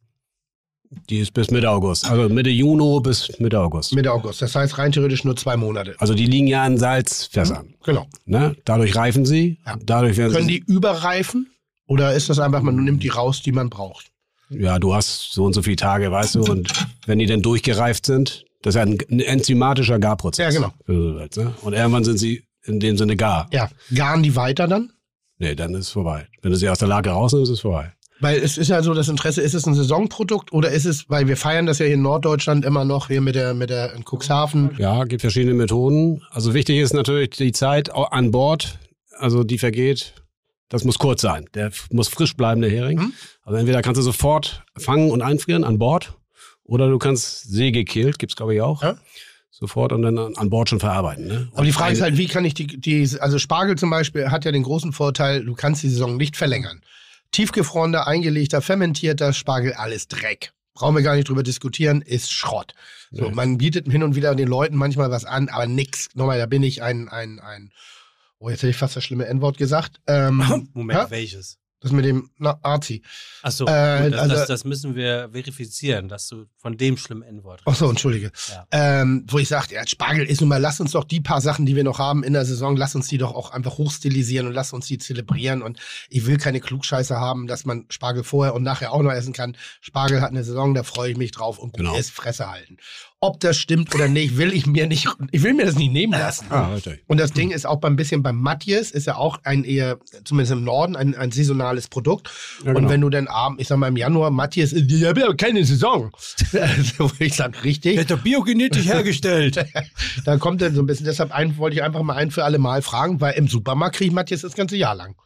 Die ist bis Mitte August. Also Mitte Juni bis Mitte August. Mitte August. Das heißt rein theoretisch nur zwei Monate. Also die liegen ja in Salzfässern. Mhm, genau. Ne? Dadurch reifen sie. Ja. Dadurch werden Können sie die überreifen? Oder ist das einfach, man nimmt die raus, die man braucht? Ja, du hast so und so viele Tage, weißt du. Und wenn die dann durchgereift sind, das ist ja ein, ein enzymatischer Garprozess. Ja, genau. Und irgendwann sind sie in dem Sinne gar. Ja. Garen die weiter dann? Nee, dann ist es vorbei. Wenn du sie aus der Lage rausnimmst, ist es vorbei. Weil es ist ja so das Interesse, ist es ein Saisonprodukt oder ist es, weil wir feiern das ja hier in Norddeutschland immer noch, hier mit der, mit der in Cuxhaven. Ja, gibt verschiedene Methoden. Also wichtig ist natürlich die Zeit an Bord, also die vergeht, das muss kurz sein. Der muss frisch bleiben, der Hering. Mhm. Also entweder kannst du sofort fangen und einfrieren an Bord oder du kannst seegekillt, gibt's glaube ich auch. Ja. Sofort und dann an Bord schon verarbeiten. Ne? Aber die Frage ist halt, wie kann ich die, die, also Spargel zum Beispiel hat ja den großen Vorteil, du kannst die Saison nicht verlängern. Tiefgefrorener, eingelegter, fermentierter Spargel, alles Dreck. Brauchen wir gar nicht drüber diskutieren, ist Schrott. So, ja. Man bietet hin und wieder den Leuten manchmal was an, aber nix. Nochmal, da bin ich ein, ein, ein, oh, jetzt hätte ich fast das schlimme N-Wort gesagt. Ähm, Moment, ja? welches? Das mit dem na, Arzi. Achso, äh, das, also, das, das müssen wir verifizieren, dass du von dem schlimmen N-Wort redest. Achso, entschuldige. Ja. Ähm, wo ich sage, ja, Spargel ist nun mal, lass uns doch die paar Sachen, die wir noch haben in der Saison, lass uns die doch auch einfach hochstilisieren und lass uns die zelebrieren. Und ich will keine Klugscheiße haben, dass man Spargel vorher und nachher auch noch essen kann. Spargel hat eine Saison, da freue ich mich drauf und genau. ist Fresse halten. Ob das stimmt oder nicht, will ich mir nicht, ich will mir das nicht nehmen lassen. Ah, richtig. Und das Ding ist auch beim bisschen beim Matthias, ist ja auch ein eher, zumindest im Norden, ein, ein saisonales Produkt. Ja, genau. Und wenn du dann abends, ich sag mal im Januar, Matthias, ich habe ja keine Saison. Also, ich sag, richtig. Der ist doch biogenetisch hergestellt. Da kommt dann so ein bisschen, deshalb ein, wollte ich einfach mal ein für alle Mal fragen, weil im Supermarkt kriege ich Matthias das ganze Jahr lang.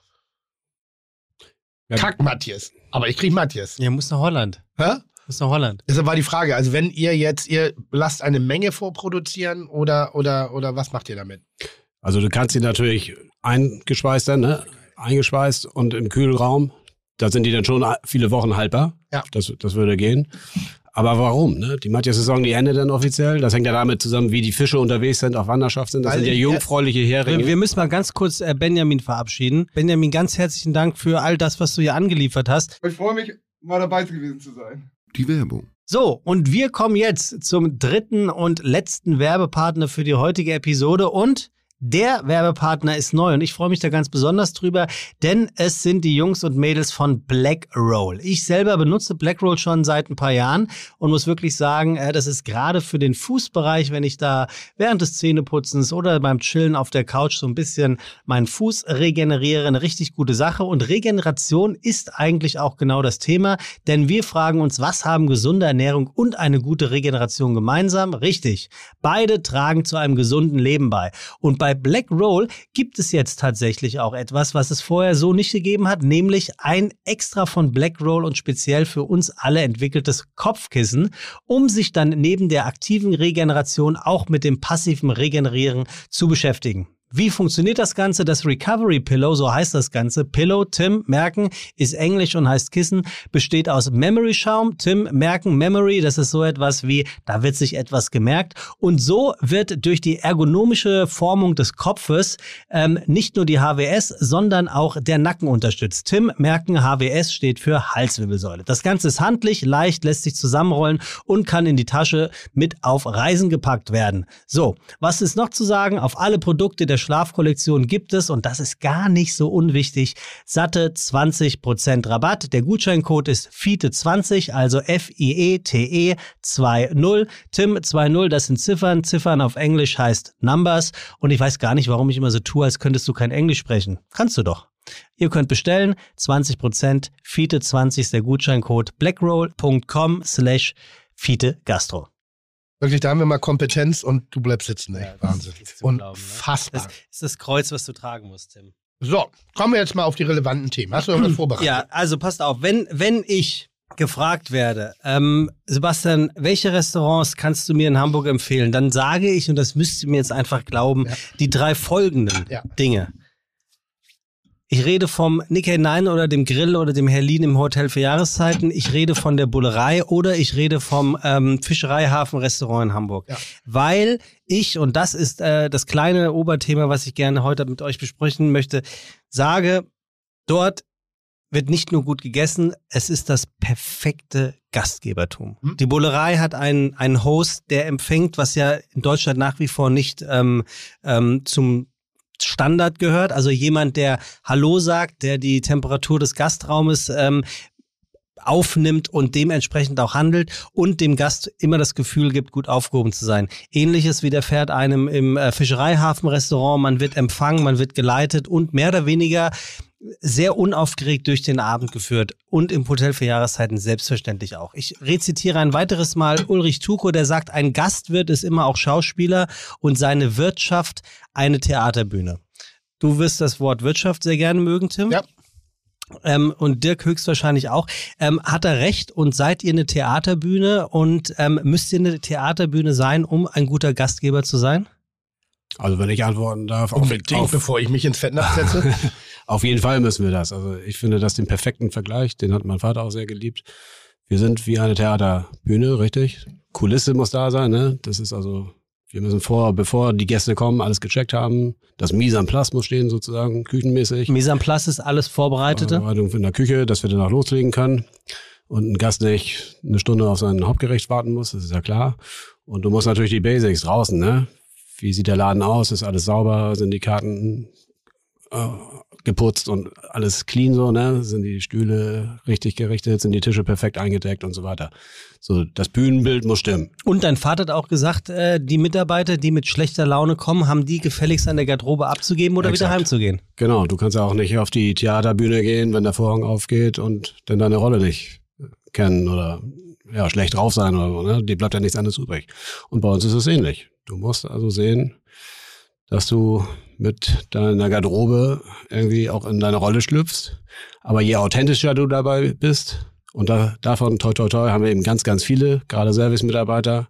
Ja. Kack Matthias. Aber ich kriege Matthias. Ja, muss nach Holland. Hä? Muss nach Holland. Deshalb war die Frage, also wenn ihr jetzt, ihr lasst eine Menge vorproduzieren oder, oder, oder was macht ihr damit? Also du kannst sie natürlich eingeschweißt dann, ne? Eingeschweißt und im Kühlraum. Da sind die dann schon viele Wochen haltbar. Ja. Das, das würde gehen. Aber warum? Ne? Die Matja-Saison, die endet dann offiziell. Das hängt ja damit zusammen, wie die Fische unterwegs sind, auf Wanderschaft sind. Das Weil sind ja ich- jungfräuliche Heringe. Wir, wir müssen mal ganz kurz äh, Benjamin verabschieden. Benjamin, ganz herzlichen Dank für all das, was du hier angeliefert hast. Ich freue mich, mal dabei gewesen zu sein. Die Werbung. So, und wir kommen jetzt zum dritten und letzten Werbepartner für die heutige Episode und der Werbepartner ist neu und ich freue mich da ganz besonders drüber, denn es sind die Jungs und Mädels von Blackroll. Ich selber benutze Blackroll schon seit ein paar Jahren und muss wirklich sagen, äh, das ist gerade für den Fußbereich, wenn ich da während des Zähneputzens oder beim Chillen auf der Couch so ein bisschen meinen Fuß regeneriere, eine richtig gute Sache. Und Regeneration ist eigentlich auch genau das Thema, denn wir fragen uns, was haben gesunde Ernährung und eine gute Regeneration gemeinsam? Richtig, beide tragen zu einem gesunden Leben bei. Und bei Blackroll gibt es jetzt tatsächlich auch etwas, was es vorher so nicht gegeben hat, nämlich ein extra von Blackroll und speziell für uns alle entwickeltes Kopfkissen, um sich dann neben der aktiven Regeneration auch mit dem passiven Regenerieren zu beschäftigen. Wie funktioniert das Ganze? Das Recovery Pillow, so heißt das Ganze. Pillow, Tim, merken, ist Englisch und heißt Kissen, besteht aus Memory-Schaum. Tim, merken, Memory, das ist so etwas wie, da wird sich etwas gemerkt. Und so wird durch die ergonomische Formung des Kopfes ähm, nicht nur die H W S, sondern auch der Nacken unterstützt. Tim, merken, H W S steht für Halswirbelsäule. Das Ganze ist handlich, leicht, lässt sich zusammenrollen und kann in die Tasche mit auf Reisen gepackt werden. So, was ist noch zu sagen? Auf alle Produkte der Schlafkollektion gibt es, und das ist gar nicht so unwichtig, satte zwanzig Prozent Rabatt. Der Gutscheincode ist F I T E zwanzig, also F I E T E zwanzig. Tim zwanzig, das sind Ziffern. Ziffern auf Englisch heißt Numbers. Und ich weiß gar nicht, warum ich immer so tue, als könntest du kein Englisch sprechen. Kannst du doch. Ihr könnt bestellen, zwanzig Prozent, F I T E zwanzig ist der Gutscheincode, blackroll punkt com slash Fiete Gastro. Wirklich, da haben wir mal Kompetenz und du bleibst sitzen, ey. Ja, das Wahnsinn. ist nicht zu glauben, ne? Unfassbar. Das ist das Kreuz, was du tragen musst, Tim. So, kommen wir jetzt mal auf die relevanten Themen. Hast du irgendwas vorbereitet? Ja, also passt auf, wenn, wenn ich gefragt werde, ähm, Sebastian, welche Restaurants kannst du mir in Hamburg empfehlen, dann sage ich, und das müsst ihr mir jetzt einfach glauben, Ja. die drei folgenden Ja. Dinge. Ich rede vom Nikkei Nine oder dem Grill oder dem Herlin im Hotel für Jahreszeiten. Ich rede von der Bullerei oder ich rede vom ähm, Fischereihafen-Restaurant in Hamburg. Ja. Weil ich, und das ist äh, das kleine Oberthema, was ich gerne heute mit euch besprechen möchte, sage, dort wird nicht nur gut gegessen, es ist das perfekte Gastgebertum. Hm. Die Bullerei hat einen, einen Host, der empfängt, was ja in Deutschland nach wie vor nicht ähm, ähm, zum Standard gehört, also jemand, der Hallo sagt, der die Temperatur des Gastraumes ähm, aufnimmt und dementsprechend auch handelt und dem Gast immer das Gefühl gibt, gut aufgehoben zu sein. Ähnliches widerfährt einem im äh, Fischereihafenrestaurant, man wird empfangen, man wird geleitet und mehr oder weniger sehr unaufgeregt durch den Abend geführt und im Hotel für Jahreszeiten selbstverständlich auch. Ich rezitiere ein weiteres Mal Ulrich Tuko, der sagt, ein Gastwirt ist immer auch Schauspieler und seine Wirtschaft eine Theaterbühne. Du wirst das Wort Wirtschaft sehr gerne mögen, Tim. Ja. Ähm, und Dirk höchstwahrscheinlich auch. Ähm, hat er recht und seid ihr eine Theaterbühne und ähm, müsst ihr eine Theaterbühne sein, um ein guter Gastgeber zu sein? Also wenn ich antworten darf, auf, Unbedingt, auf, bevor ich mich ins Fettnapf setze. auf jeden Fall müssen wir das. Also ich finde das den perfekten Vergleich, den hat mein Vater auch sehr geliebt. Wir sind wie eine Theaterbühne, richtig? Kulisse muss da sein, ne? Das ist also, wir müssen vor, bevor die Gäste kommen, alles gecheckt haben. Das Mise en place muss stehen sozusagen, küchenmäßig. Mise en place ist alles Vorbereitete. Vorbereitung in der Küche, dass wir danach loslegen können. Und ein Gast nicht eine Stunde auf sein Hauptgericht warten muss, das ist ja klar. Und du musst natürlich die Basics draußen, ne? Wie sieht der Laden aus? Ist alles sauber? Sind die Karten äh, geputzt und alles clean so, ne? Sind die Stühle richtig gerichtet? Sind die Tische perfekt eingedeckt und so weiter? So, das Bühnenbild muss stimmen. Und dein Vater hat auch gesagt, äh, die Mitarbeiter, die mit schlechter Laune kommen, haben die gefälligst an der Garderobe abzugeben oder Exakt. wieder heimzugehen. Genau, du kannst ja auch nicht auf die Theaterbühne gehen, wenn der Vorhang aufgeht und dann deine Rolle nicht kennen oder ja schlecht drauf sein oder so, ne? Die bleibt ja nichts anderes übrig. Und bei uns ist es ähnlich. Du musst also sehen, dass du mit deiner Garderobe irgendwie auch in deine Rolle schlüpfst. Aber je authentischer du dabei bist, und da, davon, toi, toi, toi, haben wir eben ganz, ganz viele, gerade Service-Mitarbeiter,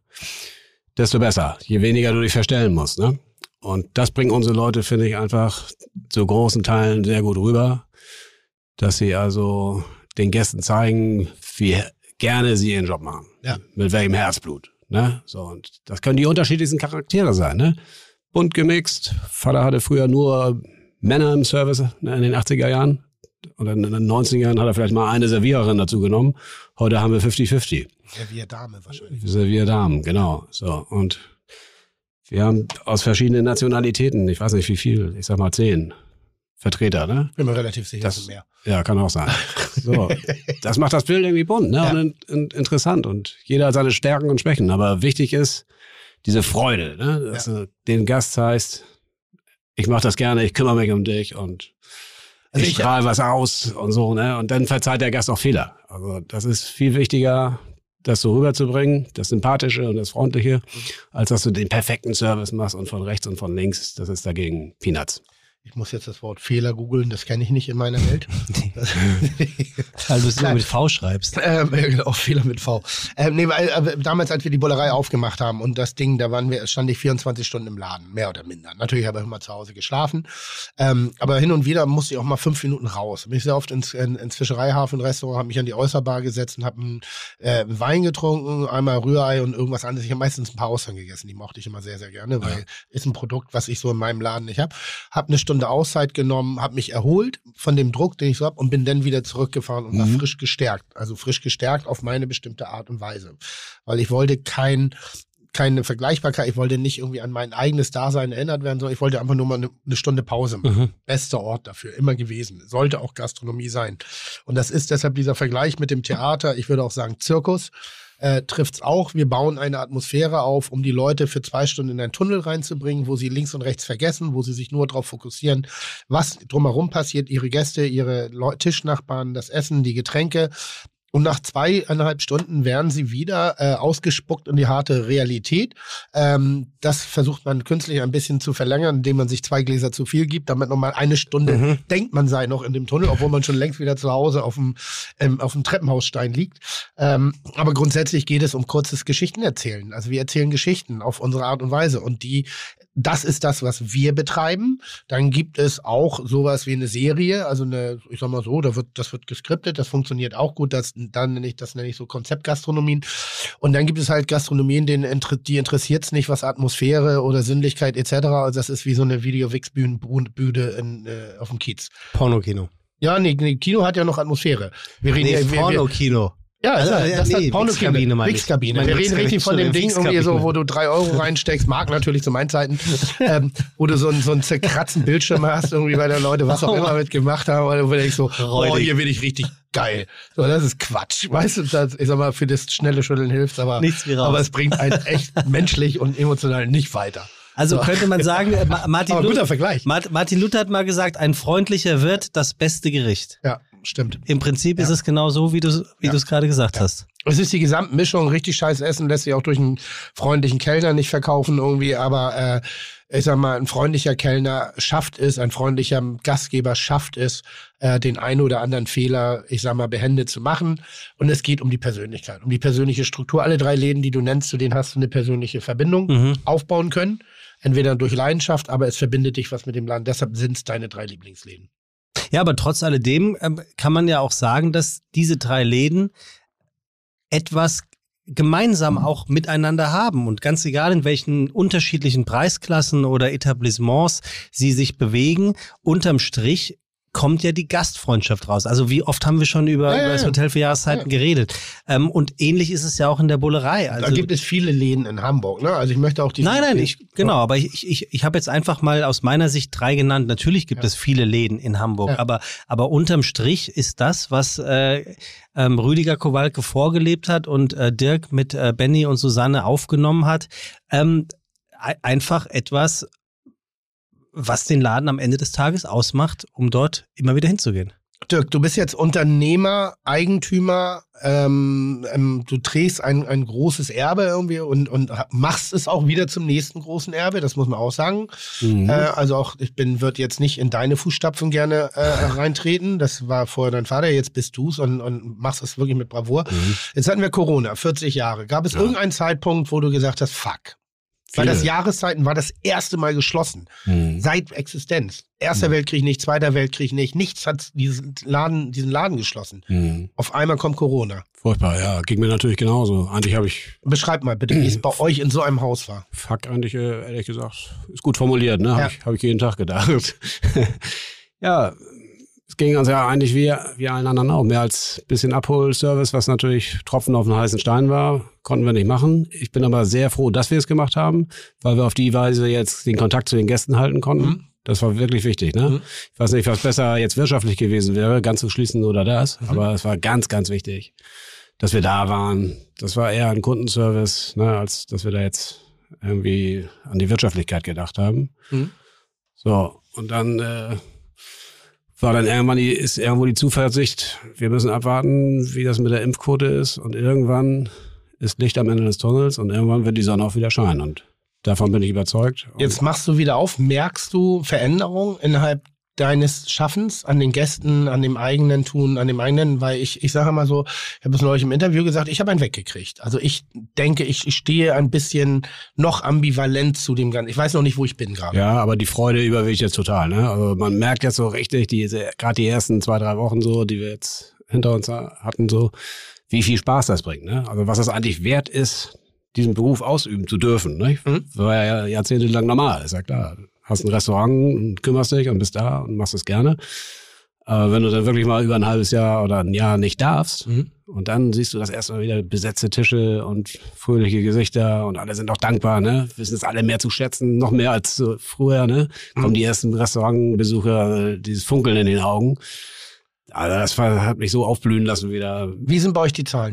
desto besser. Je weniger du dich verstellen musst, ne? Und das bringen unsere Leute, finde ich, einfach zu großen Teilen sehr gut rüber, dass sie also den Gästen zeigen, wie gerne sie ihren Job machen. Ja. Mit welchem Herzblut. Ne? So, und das können die unterschiedlichsten Charaktere sein. Ne? Bunt gemixt. Vater hatte früher nur Männer im Service, ne, in den achtziger Jahren. Und in den neunziger Jahren hat er vielleicht mal eine Serviererin dazu genommen. Heute haben wir fifty fifty. Servierdame wahrscheinlich. Servierdamen, genau. So, und wir haben aus verschiedenen Nationalitäten, ich weiß nicht wie viel, ich sag mal zehn Vertreter, ne? Bin mir relativ sicher, das dass mehr. Ja, kann auch sein. So, das macht das Bild irgendwie bunt, ne? Ja. Und, und interessant. Und jeder hat seine Stärken und Schwächen. Aber wichtig ist diese Freude, ne? Dass Ja. du den Gast zeigst, ich mache das gerne, ich kümmere mich um dich und Also ich ich- strahle was aus und so, ne? Und dann verzeiht der Gast auch Fehler. Also das ist viel wichtiger, das so rüberzubringen, das Sympathische und das Freundliche, als dass du den perfekten Service machst und von rechts und von links, das ist dagegen Peanuts. Ich muss jetzt das Wort Fehler googeln, das kenne ich nicht in meiner Welt. Das- Weil du es immer mit V schreibst. Ähm, ja, genau, Fehler mit V. Ähm, nee, weil, äh, damals, als wir die Bullerei aufgemacht haben und das Ding, da waren wir, stand ich vierundzwanzig Stunden im Laden, mehr oder minder. Natürlich habe ich immer zu Hause geschlafen. Ähm, aber hin und wieder musste ich auch mal fünf Minuten raus. Bin ich sehr oft ins, in, ins Fischereihafen-Restaurant, habe mich an die Äußerbar gesetzt und habe einen äh, Wein getrunken, einmal Rührei und irgendwas anderes. Ich habe meistens ein paar Austern gegessen, die mochte ich immer sehr, sehr gerne, weil ist ein Produkt, was ich so in meinem Laden nicht habe. Habe eine Stunde Auszeit genommen, habe mich erholt von dem Druck, den ich so habe und bin dann wieder zurückgefahren und war Mhm. frisch gestärkt. Also frisch gestärkt auf meine bestimmte Art und Weise. Weil ich wollte kein, keine Vergleichbarkeit, ich wollte nicht irgendwie an mein eigenes Dasein erinnert werden, sondern ich wollte einfach nur mal eine, eine Stunde Pause machen. Mhm. Bester Ort dafür, immer gewesen. Sollte auch Gastronomie sein. Und das ist deshalb dieser Vergleich mit dem Theater, ich würde auch sagen Zirkus, äh, trifft's auch. Wir bauen eine Atmosphäre auf, um die Leute für zwei Stunden in einen Tunnel reinzubringen, wo sie links und rechts vergessen, wo sie sich nur darauf fokussieren, was drumherum passiert, ihre Gäste, ihre Leu- Tischnachbarn, das Essen, die Getränke. Und nach zweieinhalb Stunden werden sie wieder äh, ausgespuckt in die harte Realität. Ähm, das versucht man künstlich ein bisschen zu verlängern, indem man sich zwei Gläser zu viel gibt, damit nochmal eine Stunde Mhm. denkt, man sei noch in dem Tunnel, obwohl man schon längst wieder zu Hause auf dem, ähm, auf dem Treppenhausstein liegt. Ähm, aber grundsätzlich geht es um kurzes Geschichtenerzählen. Also wir erzählen Geschichten auf unsere Art und Weise. Und die, das ist das, was wir betreiben. Dann gibt es auch sowas wie eine Serie, also eine, ich sag mal so, da wird, das wird geskriptet, das funktioniert auch gut. Das, dann nenne ich, das nenne ich so Konzeptgastronomien. Und dann gibt es halt Gastronomien, denen inter, die interessiert es nicht, was Atmosphäre oder Sinnlichkeit et cetera. Also das ist wie so eine Video-Wix-Bühne in, äh, auf dem Kiez. Pornokino. Ja, nee, nee, Kino hat ja noch Atmosphäre. Wir reden Nee, ja, wir, wir, Pornokino. ja, Also, das, ja, das nee, hat Pornokabine, Wix-Kabine meine ich. Wix-Kabine. Meine Wir reden richtig von dem Ding, Wix-Kabine. irgendwie so, wo du drei Euro reinsteckst, mag natürlich zu meinen Zeiten, ähm, wo du so einen, so einen zerkratzten Bildschirm hast, irgendwie, weil da Leute was auch Oh, immer mit gemacht haben, oder wo du denkst so, Räudig. oh, hier bin ich richtig geil. So, das ist Quatsch. Weißt du, das, ich sag mal, für das schnelle Schütteln hilft, aber, Nichts wie raus. aber es bringt einen echt menschlich und emotional nicht weiter. Also So. könnte man sagen, äh, Ma- Martin, Aber Luther, guter Vergleich. Mart- Martin Luther hat mal gesagt, ein freundlicher Wirt, das beste Gericht. Ja, stimmt. Im Prinzip ist Ja. es genau so, wie du wie Ja. du es gerade gesagt hast. Es ist die Gesamtmischung, richtig scheiß Essen lässt sich auch durch einen freundlichen Kellner nicht verkaufen irgendwie, aber äh, ich sag mal, ein freundlicher Kellner schafft es, ein freundlicher Gastgeber schafft es, äh, den einen oder anderen Fehler, ich sag mal, behende zu machen. Und es geht um die Persönlichkeit, um die persönliche Struktur. Alle drei Läden, die du nennst, zu denen hast du eine persönliche Verbindung Mhm. aufbauen können. Entweder durch Leidenschaft, aber es verbindet dich was mit dem Laden. Deshalb sind es deine drei Lieblingsläden. Ja, aber trotz alledem ähm, kann man ja auch sagen, dass diese drei Läden etwas gemeinsam auch miteinander haben und ganz egal in welchen unterschiedlichen Preisklassen oder Etablissements sie sich bewegen, unterm Strich kommt ja die Gastfreundschaft raus. Also wie oft haben wir schon über, Ja, ja, über das ja. Hotel für Jahreszeiten Ja. geredet. Ähm, und ähnlich ist es ja auch in der Bullerei. Also da gibt es viele Läden in Hamburg, ne? Also ich möchte auch die. Nein, nein, ich, genau, aber ich, ich, ich habe jetzt einfach mal aus meiner Sicht drei genannt. Natürlich gibt Ja. es viele Läden in Hamburg, Ja. aber, aber unterm Strich ist das, was äh, ähm, Rüdiger Kowalke vorgelebt hat und äh, Dirk mit äh, Benny und Susanne aufgenommen hat, ähm, e- einfach etwas, was den Laden am Ende des Tages ausmacht, um dort immer wieder hinzugehen. Dirk, du bist jetzt Unternehmer, Eigentümer, ähm, ähm, du trägst ein, ein großes Erbe irgendwie und, und machst es auch wieder zum nächsten großen Erbe, das muss man auch sagen. Mhm. Äh, also auch, ich bin, würde jetzt nicht in deine Fußstapfen gerne äh, reintreten, das war vorher dein Vater, jetzt bist du's und, und machst es wirklich mit Bravour. Mhm. Jetzt hatten wir Corona, vierzig Jahre. Gab es Ja. irgendeinen Zeitpunkt, wo du gesagt hast, fuck, Weil Viele. das Jahreszeiten war das erste Mal geschlossen. Mhm. Seit Existenz. Erster Mhm. Weltkrieg nicht, Zweiter Weltkrieg nicht. Nichts hat diesen Laden, diesen Laden geschlossen. Mhm. Auf einmal kommt Corona. Furchtbar, ja. Ging mir natürlich genauso. Eigentlich habe ich, Beschreib mal bitte, wie es bei euch in so einem Haus war. fuck, eigentlich, äh, ehrlich gesagt, ist gut formuliert, ne? Habe Ja. ich, hab ich jeden Tag gedacht. Ja, es ging uns ja eigentlich wie, wie allen anderen auch. Mehr als bisschen Abholservice, was natürlich Tropfen auf den heißen Stein war, konnten wir nicht machen. Ich bin aber sehr froh, dass wir es gemacht haben, weil wir auf die Weise jetzt den Kontakt zu den Gästen halten konnten. Mhm. Das war wirklich wichtig, ne? Mhm. Ich weiß nicht, was besser jetzt wirtschaftlich gewesen wäre, ganz zu schließen oder das, Mhm. aber es war ganz, ganz wichtig, dass wir da waren. Das war eher ein Kundenservice, ne, als dass wir da jetzt irgendwie an die Wirtschaftlichkeit gedacht haben. Mhm. So, und dann äh, war dann irgendwann die, ist irgendwo die Zuversicht, wir müssen abwarten, wie das mit der Impfquote ist, und irgendwann ist Licht am Ende des Tunnels und irgendwann wird die Sonne auch wieder scheinen, und davon bin ich überzeugt. Und Jetzt machst du wieder auf. Merkst du Veränderungen innerhalb deines Schaffens an den Gästen, an dem eigenen Tun, an dem eigenen, weil ich, ich sage mal so, ich habe es neulich im Interview gesagt, ich habe einen weggekriegt. Also ich denke, ich, ich stehe ein bisschen noch ambivalent zu dem Ganzen. Ich weiß noch nicht, wo ich bin gerade. Ja, aber die Freude überwiegt jetzt total, ne? Also man merkt jetzt so richtig, diese, gerade die ersten zwei, drei Wochen so, die wir jetzt hinter uns hatten, so, wie viel Spaß das bringt, ne? Also was es eigentlich wert ist, diesen Beruf ausüben zu dürfen, ne? Mhm. War ja jahrzehntelang normal, ist ja klar. Hast ein Restaurant und kümmerst dich und bist da und machst es gerne. Aber wenn du dann wirklich mal über ein halbes Jahr oder ein Jahr nicht darfst, Mhm. und dann siehst du das erstmal wieder besetzte Tische und fröhliche Gesichter und alle sind auch dankbar, ne? Wissen es alle mehr zu schätzen, noch mehr als so früher, ne? Mhm. Kommen die ersten Restaurantbesucher, dieses Funkeln in den Augen. Also das war, hat mich so aufblühen lassen wieder. Wie sind bei euch die Zahlen?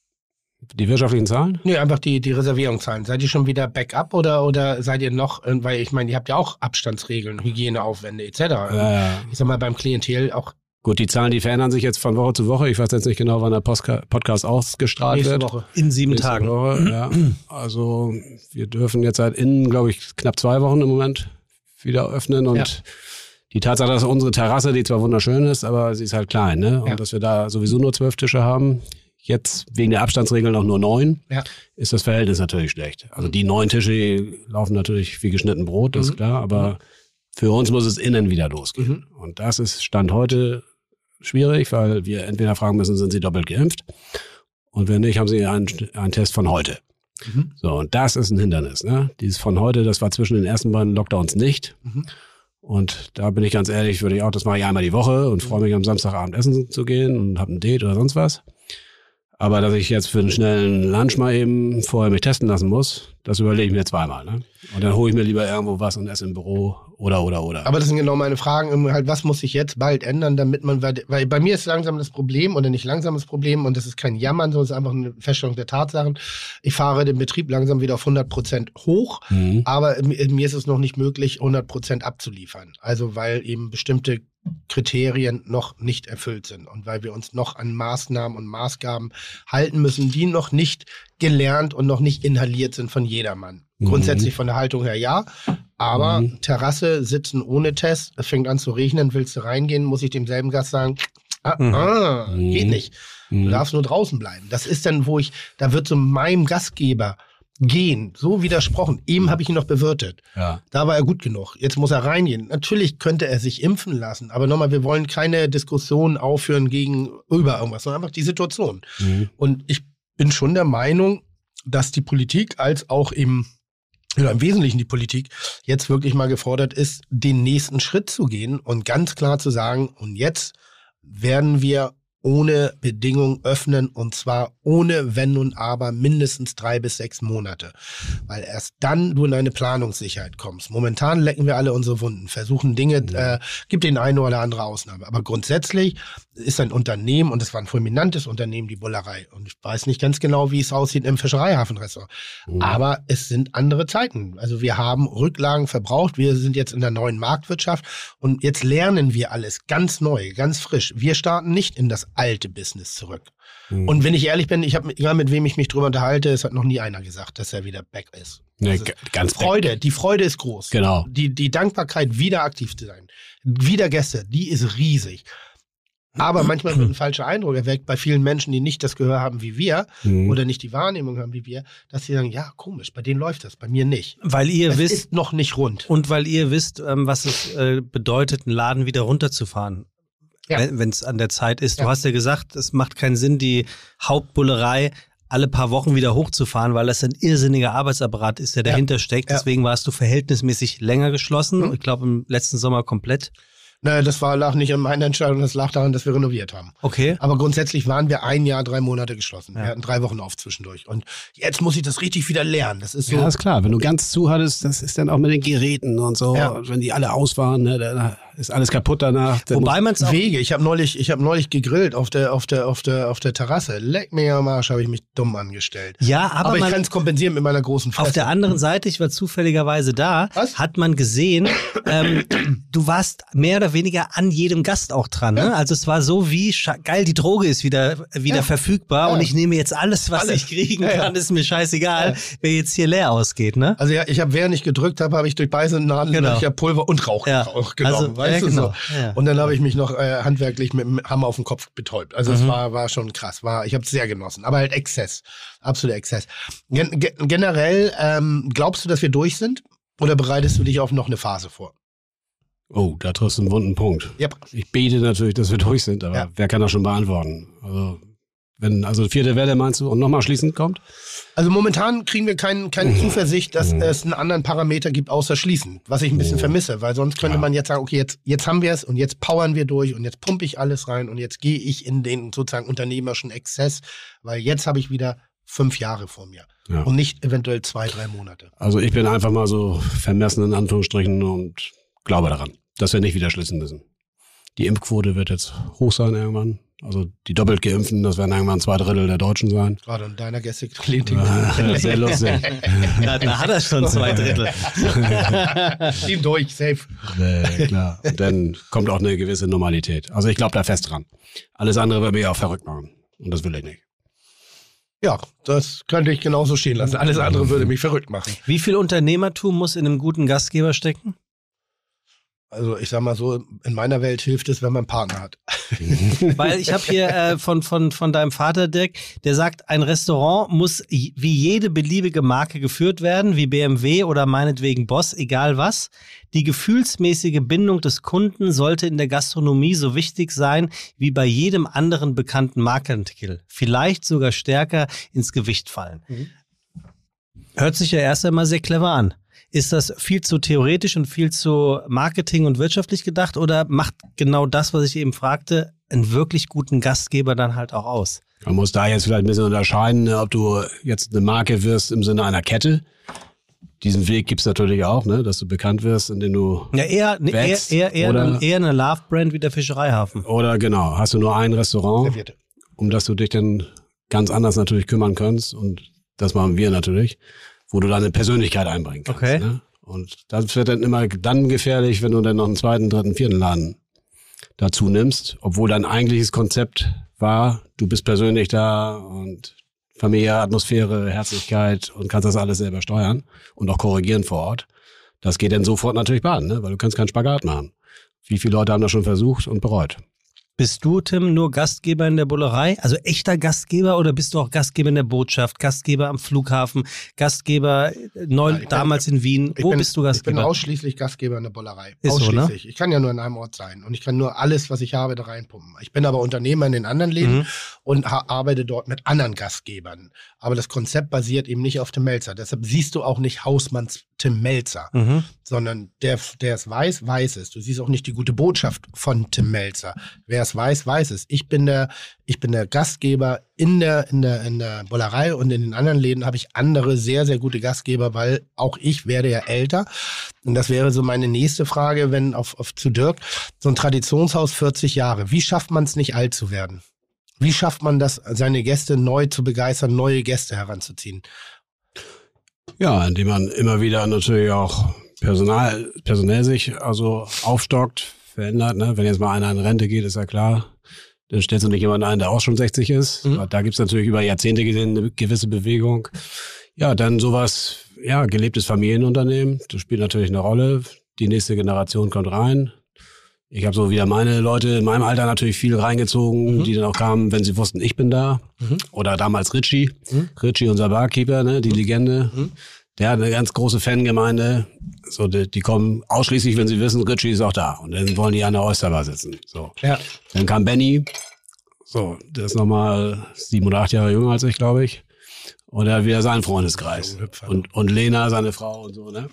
Die wirtschaftlichen Zahlen? Nee, einfach die, die Reservierungszahlen. Seid ihr schon wieder Backup oder, oder seid ihr noch, äh, weil ich meine, ihr habt ja auch Abstandsregeln, Hygieneaufwände et cetera. Ja, ja. Ich sag mal, beim Klientel auch Gut, die Zahlen, die verändern sich jetzt von Woche zu Woche. Ich weiß jetzt nicht genau, wann der Postka- Podcast ausgestrahlt nächste wird. Woche. In sieben Nächste Tagen. Woche, ja. Also wir dürfen jetzt seit innen, glaube ich, knapp zwei Wochen im Moment wieder öffnen. Und Ja. die Tatsache, dass unsere Terrasse, die zwar wunderschön ist, aber sie ist halt klein, ne? Und Ja. dass wir da sowieso nur zwölf Tische haben, jetzt wegen der Abstandsregeln auch nur neun, Ja. ist das Verhältnis natürlich schlecht. Also die neun Tische die laufen natürlich wie geschnitten Brot, das ist Mhm. klar, aber für uns muss es innen wieder losgehen. Mhm. Und das ist Stand heute schwierig, weil wir entweder fragen müssen, sind sie doppelt geimpft? Und wenn nicht, haben sie einen, einen Test von heute. Mhm. So, und das ist ein Hindernis, ne? Dieses von heute, das war zwischen den ersten beiden Lockdowns nicht. Mhm. Und da bin ich ganz ehrlich, würde ich auch, das mache ich einmal die Woche und freue mich am Samstagabend essen zu gehen und habe ein Date oder sonst was. Aber dass ich jetzt für einen schnellen Lunch mal eben vorher mich testen lassen muss, das überlege ich mir zweimal, ne? Und dann hole ich mir lieber irgendwo was und esse im Büro oder, oder, oder. Aber das sind genau meine Fragen. Halt, was muss sich jetzt bald ändern, damit man, weil, weil bei mir ist langsam das Problem oder nicht langsam das Problem und das ist kein Jammern, sondern es ist einfach eine Feststellung der Tatsachen. Ich fahre den Betrieb langsam wieder auf hundert Prozent hoch, Mhm. aber mir mir ist es noch nicht möglich, hundert Prozent abzuliefern. Also weil eben bestimmte Kriterien noch nicht erfüllt sind und weil wir uns noch an Maßnahmen und Maßgaben halten müssen, die noch nicht gelernt und noch nicht inhaliert sind von jedermann. Mhm. Grundsätzlich von der Haltung her ja, aber Mhm. Terrasse sitzen ohne Test, es fängt an zu regnen, willst du reingehen, muss ich demselben Gast sagen, ah, Mhm. ah, Mhm. geht nicht. Du Mhm. darfst nur draußen bleiben. Das ist dann, wo ich, da wird so meinem Gastgeber gehen, so widersprochen. Eben habe ich ihn noch bewirtet. Ja. Da war er gut genug. Jetzt muss er reingehen. Natürlich könnte er sich impfen lassen, aber nochmal, wir wollen keine Diskussion aufführen gegenüber irgendwas, sondern einfach die Situation. Mhm. Und ich bin schon der Meinung, dass die Politik als auch eben, oder im Wesentlichen die Politik, jetzt wirklich mal gefordert ist, den nächsten Schritt zu gehen und ganz klar zu sagen, und jetzt werden wir ohne Bedingung öffnen und zwar ohne Wenn und Aber mindestens drei bis sechs Monate. Weil erst dann du in eine Planungssicherheit kommst. Momentan lecken wir alle unsere Wunden, versuchen Dinge, äh, gibt den eine oder andere Ausnahme. Aber grundsätzlich ist ein Unternehmen, und es war ein fulminantes Unternehmen, die Bullerei. Und ich weiß nicht ganz genau, wie es aussieht im Fischereihafenrestaurant. Mhm. Aber es sind andere Zeiten. Also wir haben Rücklagen verbraucht. Wir sind jetzt in der neuen Marktwirtschaft und jetzt lernen wir alles ganz neu, ganz frisch. Wir starten nicht in das alte Business zurück. Mhm. Und wenn ich ehrlich bin, ich habe, egal mit wem ich mich drüber unterhalte, es hat noch nie einer gesagt, dass er wieder back ist. Nee, Also g- ganz Freude, die Freude ist groß. Genau. Die, die Dankbarkeit, wieder aktiv zu sein, wieder Gäste, die ist riesig. Aber manchmal wird ein falscher Eindruck erweckt bei vielen Menschen, die nicht das Gehör haben wie wir mhm. oder nicht die Wahrnehmung haben wie wir, dass sie sagen, ja, komisch, bei denen läuft das, bei mir nicht. Weil ihr es wisst, ist noch nicht rund. Und weil ihr wisst, ähm, was es äh, bedeutet, einen Laden wieder runterzufahren. Ja. Wenn es an der Zeit ist. Du ja. hast ja gesagt, es macht keinen Sinn, die Hauptbullerei alle paar Wochen wieder hochzufahren, weil das ein irrsinniger Arbeitsapparat ist, der ja. dahinter steckt. Ja. Deswegen warst du verhältnismäßig länger geschlossen. Mhm. Ich glaube, im letzten Sommer komplett. Naja, das war, lag nicht an meiner Entscheidung, das lag daran, dass wir renoviert haben. Okay. Aber grundsätzlich waren wir ein Jahr, drei Monate geschlossen. Ja. Wir hatten drei Wochen auf zwischendurch. Und jetzt muss ich das richtig wieder lernen. Das ist so. Ja, ist klar. Wenn du ganz zu hattest, das ist dann auch mit den Geräten und so. Ja. Und wenn die alle aus waren, ne, dann ist alles kaputt danach. Wobei man es auch Wege. Ich habe neulich, ich habe neulich gegrillt auf der, auf der, auf der, auf der Terrasse. Leck mir am Arsch, habe ich mich dumm angestellt. Ja, aber, aber ich man, kann es kompensieren mit meiner großen Fresse. Auf der anderen Seite, ich war zufälligerweise da, Was? hat man gesehen, ähm, du warst mehr oder weniger an jedem Gast auch dran. Ne? Ja. Also es war so wie, geil, die Droge ist wieder, wieder ja. verfügbar ja. und ich nehme jetzt alles, was alles. ich kriegen ja, kann, ja. ist mir scheißegal, ja. wer jetzt hier leer ausgeht. Ne? Also ja, ich habe, während ich gedrückt habe, habe ich durch beiße Nadeln genau. ja Pulver und Rauch ja. genommen. Also, weißt ja, du genau. so? Ja. Und dann habe ich mich noch äh, handwerklich mit dem Hammer auf den Kopf betäubt. Also es mhm. war, war schon krass. War, ich habe es sehr genossen. Aber halt Exzess. Absoluter Exzess. Gen ge generell, ähm, glaubst du, dass wir durch sind? Oder bereitest du dich auf noch eine Phase vor? Oh, da triffst du einen wunden Punkt. Yep. Ich bete natürlich, dass wir durch sind, aber ja. wer kann das schon beantworten? Also, wenn also vierte Welle meinst du und nochmal schließend kommt? Also momentan kriegen wir kein, keine Zuversicht, dass mhm. es einen anderen Parameter gibt, außer schließen, was ich ein bisschen mhm. vermisse, weil sonst könnte ja. man jetzt sagen, okay, jetzt, jetzt haben wir es und jetzt powern wir durch und jetzt pumpe ich alles rein und jetzt gehe ich in den sozusagen unternehmerischen Exzess, weil jetzt habe ich wieder fünf Jahre vor mir ja. und nicht eventuell zwei, drei Monate. Also ich bin einfach mal so vermessen in Anführungsstrichen und glaube daran, dass wir nicht wieder schließen müssen. Die Impfquote wird jetzt hoch sein irgendwann. Also die doppelt Geimpften, das werden irgendwann zwei Drittel der Deutschen sein. Gerade in deiner Gästeklinik. Ja, sehr lustig. da, da hat er schon zwei Drittel. Team durch, safe. Ja, klar. Und dann kommt auch eine gewisse Normalität. Also ich glaube da fest dran. Alles andere wird mich auch verrückt machen. Und das will ich nicht. Ja, das könnte ich genauso stehen lassen. Alles andere würde mich verrückt machen. Wie viel Unternehmertum muss in einem guten Gastgeber stecken? Also ich sag mal so, in meiner Welt hilft es, wenn man einen Partner hat. Weil ich habe hier äh, von, von, von deinem Vater, Dirk, der sagt, ein Restaurant muss wie jede beliebige Marke geführt werden, wie B M W oder meinetwegen Boss, egal was. Die gefühlsmäßige Bindung des Kunden sollte in der Gastronomie so wichtig sein wie bei jedem anderen bekannten Markenartikel. Vielleicht sogar stärker ins Gewicht fallen. Mhm. Hört sich ja erst einmal sehr clever an. Ist das viel zu theoretisch und viel zu Marketing und wirtschaftlich gedacht oder macht genau das, was ich eben fragte, einen wirklich guten Gastgeber dann halt auch aus? Man muss da jetzt vielleicht ein bisschen unterscheiden, ob du jetzt eine Marke wirst im Sinne einer Kette. Diesen Weg gibt's natürlich auch, ne, dass du bekannt wirst, indem du ja, eher, wächst, eher, eher, oder, eher, eher eine Love-Brand wie der Fischereihafen. Oder genau, hast du nur ein Restaurant, um das du dich dann ganz anders natürlich kümmern kannst und das machen wir natürlich, wo du deine Persönlichkeit einbringen kannst. Okay. Ne? Und das wird dann immer dann gefährlich, wenn du dann noch einen zweiten, dritten, vierten Laden dazu nimmst, obwohl dein eigentliches Konzept war, du bist persönlich da und familiäre Atmosphäre, Herzlichkeit und kannst das alles selber steuern und auch korrigieren vor Ort. Das geht dann sofort natürlich baden, ne? Weil du kannst keinen Spagat machen. Wie viele Leute haben das schon versucht und bereut? Bist du, Tim, nur Gastgeber in der Bullerei? Also echter Gastgeber oder bist du auch Gastgeber in der Botschaft, Gastgeber am Flughafen, Gastgeber neu, ja, damals bin, in Wien? Wo bin, bist du Gastgeber? Ich bin ausschließlich Gastgeber in der Bullerei. Ist ausschließlich. So, ne? Ich kann ja nur in einem Ort sein und ich kann nur alles, was ich habe, da reinpumpen. Ich bin aber Unternehmer in den anderen Läden mhm. und arbeite dort mit anderen Gastgebern. Aber das Konzept basiert eben nicht auf Tim Melzer. Deshalb siehst du auch nicht Hausmanns Tim Melzer, mhm. sondern der, der es weiß, weiß es. Du siehst auch nicht die gute Botschaft von Tim Melzer. Wer es weiß, weiß es. Ich bin der, ich bin der Gastgeber in der, in der, in der Bullerei und in den anderen Läden habe ich andere sehr, sehr gute Gastgeber, weil auch ich werde ja älter. Und das wäre so meine nächste Frage, wenn auf, auf zu Dirk, so ein Traditionshaus vierzig Jahre. Wie schafft man es nicht alt zu werden? Wie schafft man das, seine Gäste neu zu begeistern, neue Gäste heranzuziehen? Ja, indem man immer wieder natürlich auch Personal, personell sich also aufstockt, verändert. Ne? Wenn jetzt mal einer in Rente geht, ist ja klar, dann stellst du nicht jemanden ein, der auch schon sechzig ist. Mhm. Da gibt's natürlich über Jahrzehnte gesehen eine gewisse Bewegung. Ja, dann sowas, ja, gelebtes Familienunternehmen, das spielt natürlich eine Rolle. Die nächste Generation kommt rein. Ich habe so wieder meine Leute in meinem Alter natürlich viel reingezogen, mhm. die dann auch kamen, wenn sie wussten, ich bin da. Mhm. Oder damals Richie, mhm. Richie, unser Barkeeper, ne, die mhm. Legende. Mhm. Der hat eine ganz große Fangemeinde. So, die, die kommen ausschließlich, wenn sie wissen, Richie ist auch da. Und dann wollen die an der Oysterbar sitzen. So. Ja. Dann kam Benny. So, der ist nochmal sieben oder acht Jahre jünger als ich, glaube ich. Und er hat wieder seinen Freundeskreis. Und, und Lena, seine Frau und so, ne?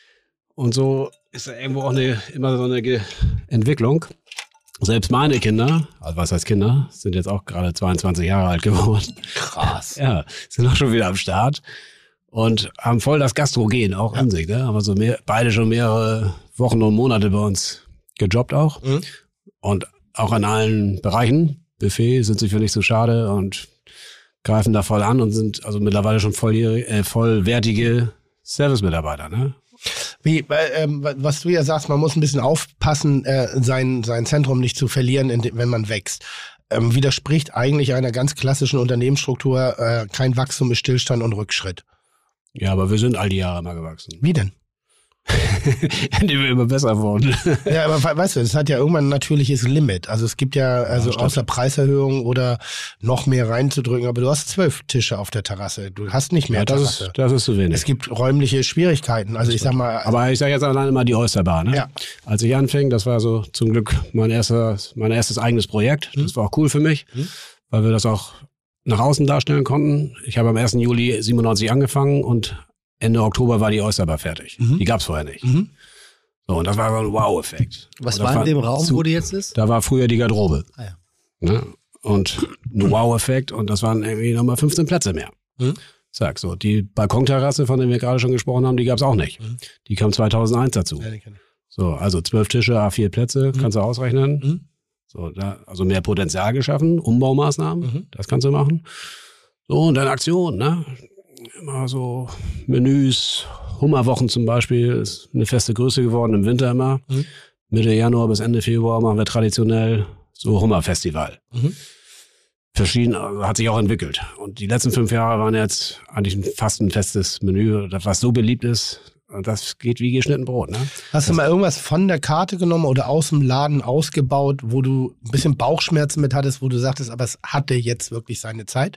Und so ist da irgendwo auch eine, immer so eine Ge- Entwicklung. Selbst meine Kinder, also was heißt Kinder, sind jetzt auch gerade zweiundzwanzig Jahre alt geworden. Krass. Ja, sind auch schon wieder am Start. Und haben voll das Gastrogen auch ja. an sich, ne? Haben so mehr, beide schon mehrere Wochen und Monate bei uns gejobbt auch. Mhm. Und auch in allen Bereichen. Buffet sind sich für nicht so schade und greifen da voll an und sind also mittlerweile schon volljährige, äh, vollwertige Service-Mitarbeiter, ne? Wie, ähm, was du ja sagst, man muss ein bisschen aufpassen, äh, sein, sein Zentrum nicht zu verlieren, in dem, wenn man wächst. Ähm, widerspricht eigentlich einer ganz klassischen Unternehmensstruktur, äh, kein Wachstum ist Stillstand und Rückschritt. Ja, aber wir sind all die Jahre mal gewachsen. Wie denn? Indem wir immer besser wurden. Ja, aber weißt du, das hat ja irgendwann ein natürliches Limit. Also es gibt ja, also ja, außer Preiserhöhung oder noch mehr reinzudrücken, aber du hast zwölf Tische auf der Terrasse. Du hast nicht mehr ja, das Terrasse. Ist, das ist zu wenig. Es gibt räumliche Schwierigkeiten. Also ich sag mal. Aber ich sage jetzt alleine mal die Oysterbar, ne? Ja. Als ich anfing, das war so zum Glück mein erstes, mein erstes eigenes Projekt. Das war auch cool für mich, hm. weil wir das auch nach außen darstellen konnten. Ich habe am ersten Juli siebenundneunzig angefangen und Ende Oktober war die Oysterbar fertig. Mhm. Die gab's vorher nicht. Mhm. So, und das war so ein Wow-Effekt. Was war in dem Raum, zu, wo die jetzt ist? Da war früher die Garderobe. Ah, ja. Ne? Und ein Wow-Effekt und das waren irgendwie nochmal fünfzehn Plätze mehr. Mhm. Sag so, die Balkonterrasse, von der wir gerade schon gesprochen haben, die gab's auch nicht. Mhm. Die kam zweitausendeins dazu. Ja, die kenn ich. So, also zwölf Tische, A vier Plätze, mhm. kannst du ausrechnen. Mhm. So, da, also mehr Potenzial geschaffen, Umbaumaßnahmen, mhm. das kannst du machen. So, und dann Aktion, ne? Immer so Menüs, Hummerwochen zum Beispiel, ist eine feste Größe geworden im Winter immer. Mhm. Mitte Januar bis Ende Februar machen wir traditionell so Hummerfestival. Mhm. Verschieden, also hat sich auch entwickelt. Und die letzten fünf Jahre waren jetzt eigentlich ein, fast ein festes Menü, was so beliebt ist. Das geht wie geschnitten Brot, ne? Hast du mal irgendwas von der Karte genommen oder aus dem Laden ausgebaut, wo du ein bisschen Bauchschmerzen mit hattest, wo du sagtest, aber es hatte jetzt wirklich seine Zeit?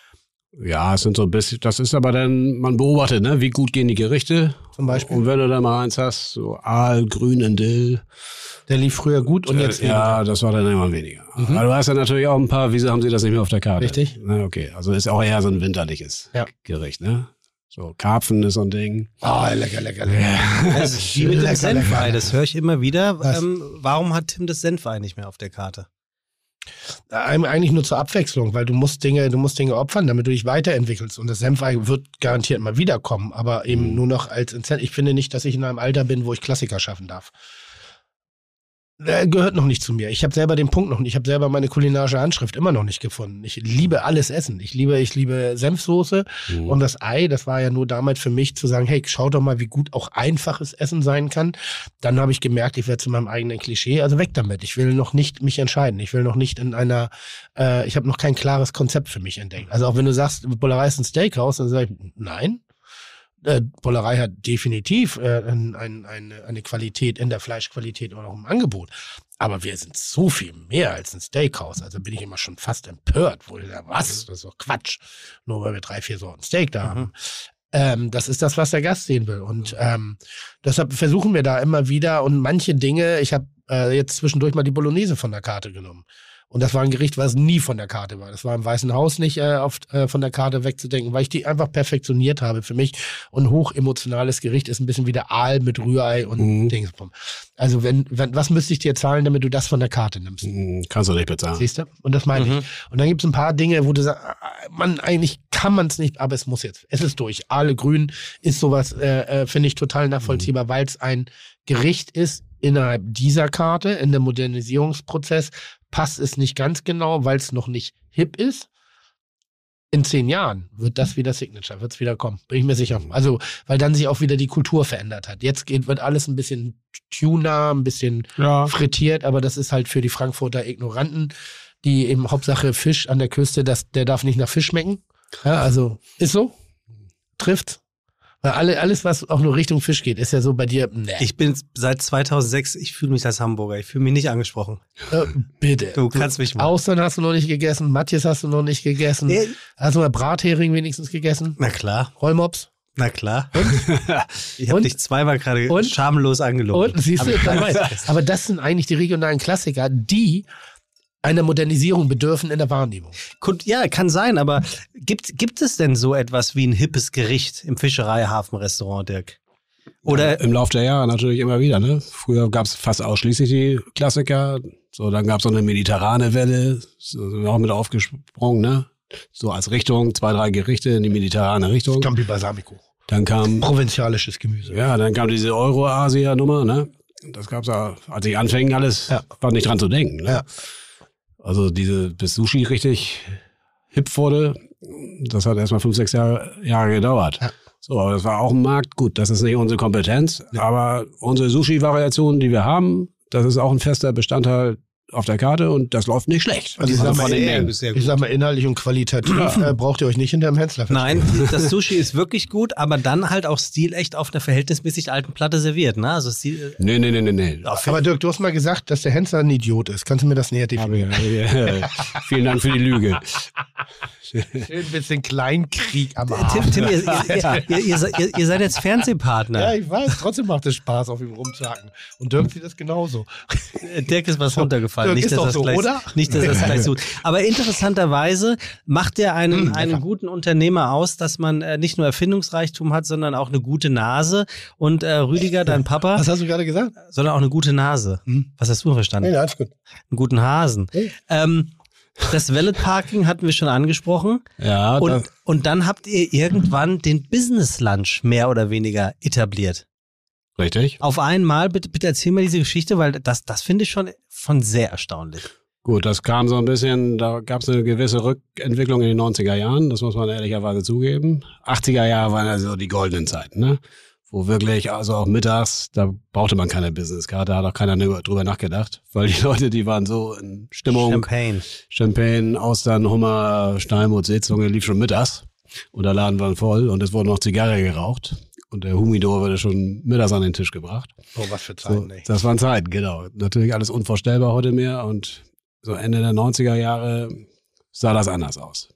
Ja, es sind so ein bisschen, das ist aber dann, man beobachtet, ne, wie gut gehen die Gerichte. Zum Beispiel. Und wenn du da mal eins hast, so Aal, grünen Dill. Der lief früher gut und jetzt weniger. Ja, das war dann immer weniger. Mhm. Aber du hast ja natürlich auch ein paar, wieso haben sie das nicht mehr auf der Karte? Richtig. Na, okay, also ist auch eher so ein winterliches ja. Gericht, ne? So, Karpfen ist so ein Ding. Oh, lecker, lecker, lecker. Also, wie mit dem Senfei, das höre ich immer wieder. Ähm, warum hat Tim das Senfei nicht mehr auf der Karte? Eigentlich nur zur Abwechslung, weil du musst Dinge, du musst Dinge opfern, damit du dich weiterentwickelst. Und das Senfei wird garantiert mal wiederkommen, aber eben mhm. nur noch als Incentive. Ich finde nicht, dass ich in einem Alter bin, wo ich Klassiker schaffen darf. Der gehört noch nicht zu mir. Ich habe selber den Punkt noch nicht. Ich habe selber meine kulinarische Handschrift immer noch nicht gefunden. Ich liebe alles Essen. Ich liebe, ich liebe Senfsoße mhm. und das Ei. Das war ja nur damals für mich zu sagen, hey, schau doch mal, wie gut auch einfaches Essen sein kann. Dann habe ich gemerkt, ich werde zu meinem eigenen Klischee. Also weg damit. Ich will noch nicht mich entscheiden. Ich will noch nicht in einer, äh, ich habe noch kein klares Konzept für mich entdeckt. Also auch wenn du sagst, Bullerei ist ein Steakhouse, dann sage ich, nein. Äh, Bullerei hat definitiv äh, ein, ein, eine, eine Qualität in der Fleischqualität oder auch im Angebot. Aber wir sind so viel mehr als ein Steakhouse. Also bin ich immer schon fast empört. Wo ich sage, was? Das ist doch Quatsch. Nur weil wir drei, vier Sorten Steak da mhm. haben. Ähm, das ist das, was der Gast sehen will. Und ähm, deshalb versuchen wir da immer wieder. Und manche Dinge, ich habe äh, jetzt zwischendurch mal die Bolognese von der Karte genommen. Und das war ein Gericht, was nie von der Karte war. Das war im Weißen Haus nicht äh, auf, äh, von der Karte wegzudenken, weil ich die einfach perfektioniert habe für mich. Und ein hochemotionales Gericht ist ein bisschen wie der Aal mit Rührei und mhm. Dingsbum. Also wenn, wenn, was müsste ich dir zahlen, damit du das von der Karte nimmst? Mhm, kannst du nicht bezahlen. Siehst du? Und das meine mhm. ich. Und dann gibt es ein paar Dinge, wo du sagst, man, eigentlich kann man es nicht, aber es muss jetzt. Es ist durch. Aale grün ist sowas, äh, äh, finde ich total nachvollziehbar, mhm. weil es ein Gericht ist innerhalb dieser Karte, in der Modernisierungsprozess, passt es nicht ganz genau, weil es noch nicht hip ist. In zehn Jahren wird das wieder Signature, wird es wieder kommen, bin ich mir sicher. Also, weil dann sich auch wieder die Kultur verändert hat. Jetzt geht, wird alles ein bisschen tuner, ein bisschen ja. frittiert, aber das ist halt für die Frankfurter Ignoranten, die eben Hauptsache Fisch an der Küste, das, der darf nicht nach Fisch schmecken. Ja, also, ist so, trifft. Weil alle, alles, was auch nur Richtung Fisch geht, ist ja so bei dir, ne. Ich bin seit zweitausendsechs, ich fühle mich als Hamburger. Ich fühle mich nicht angesprochen. Äh, bitte. Du kannst mich mal. Austern hast du noch nicht gegessen, Matjes hast du noch nicht gegessen. Nee. Hast du mal Brathering wenigstens gegessen? Na klar. Rollmops? Na klar. Und? Ich habe dich zweimal gerade Und? schamlos angelogen. Und, siehst du, dabei. Aber das sind eigentlich die regionalen Klassiker, die einer Modernisierung bedürfen in der Wahrnehmung. Ja, kann sein, aber gibt, gibt es denn so etwas wie ein hippes Gericht im Fischereihafenrestaurant, Dirk? Oder ja, im Laufe der Jahre natürlich immer wieder, ne? Früher gab es fast ausschließlich die Klassiker. So, dann gab es so eine mediterrane Welle, so sind wir auch mit aufgesprungen, ne? So als Richtung, zwei, drei Gerichte in die mediterrane Richtung. Scampi Balsamico. Dann kam provinzialisches Gemüse. Ja, dann kam diese Euro-Asia-Nummer, ne? Das gab's ja, als ich anfing, alles, ja. war nicht dran zu denken, ne? Ja. Also diese, bis Sushi richtig hip wurde, das hat erstmal fünf, sechs Jahre, Jahre gedauert. Ja. So, aber das war auch ein Markt. Gut, das ist nicht unsere Kompetenz, ja. aber unsere Sushi-Variationen, die wir haben, das ist auch ein fester Bestandteil auf der Karte und das läuft nicht schlecht. Also ich, also sag, mal, äh, ich sag mal, inhaltlich und qualitativ äh, braucht ihr euch nicht hinterm Hensler verstehen. Nein, das Sushi ist wirklich gut, aber dann halt auch stilecht auf einer verhältnismäßig alten Platte serviert, ne? Also Stil, nee, nee, nee, nee, nee. Aber Dirk, du hast mal gesagt, dass der Hensler ein Idiot ist. Kannst du mir das näher definieren? Ja, vielen Dank für die Lüge. Schön ein bisschen Kleinkrieg am Abend. Tim, Tim ihr, ihr, ihr, ihr, seid, ihr seid jetzt Fernsehpartner. Ja, ich weiß. Trotzdem macht es Spaß, auf ihm rumzuhacken. Und Dirk sieht das genauso. Dirk ist was runtergefallen. Dirk nicht, ist dass doch das so, gleich, oder? Nicht, dass das gleich tut. Aber interessanterweise macht er einen, einen guten Unternehmer aus, dass man äh, nicht nur Erfindungsreichtum hat, sondern auch eine gute Nase. Und äh, Rüdiger, dein Papa. Was hast du gerade gesagt? Sondern auch eine gute Nase. Hm? Was hast du verstanden? Ja, alles gut. Einen guten Hasen. Hey. Ähm, Das Valet Parking hatten wir schon angesprochen. Ja. Und, und dann habt ihr irgendwann den Business Lunch mehr oder weniger etabliert. Richtig. Auf einmal, bitte, bitte erzähl mir diese Geschichte, weil das, das finde ich schon von sehr erstaunlich. Gut, das kam so ein bisschen, da gab es eine gewisse Rückentwicklung in den neunziger Jahren, das muss man ehrlicherweise zugeben. achtziger Jahre waren also die goldenen Zeiten, ne? Wo wirklich, also auch mittags, da brauchte man keine Businesskarte, hat auch keiner drüber nachgedacht, weil die Leute, die waren so in Stimmung. Champagne. Champagne, Austern, Hummer, Steinmut, Seezunge lief schon mittags und der Laden war voll und es wurde noch Zigarre geraucht und der Humidor wurde schon mittags an den Tisch gebracht. Oh, was für Zeiten, so, ey. Das waren Zeiten, genau. Natürlich alles unvorstellbar heute mehr und so Ende der neunziger Jahre sah das anders aus.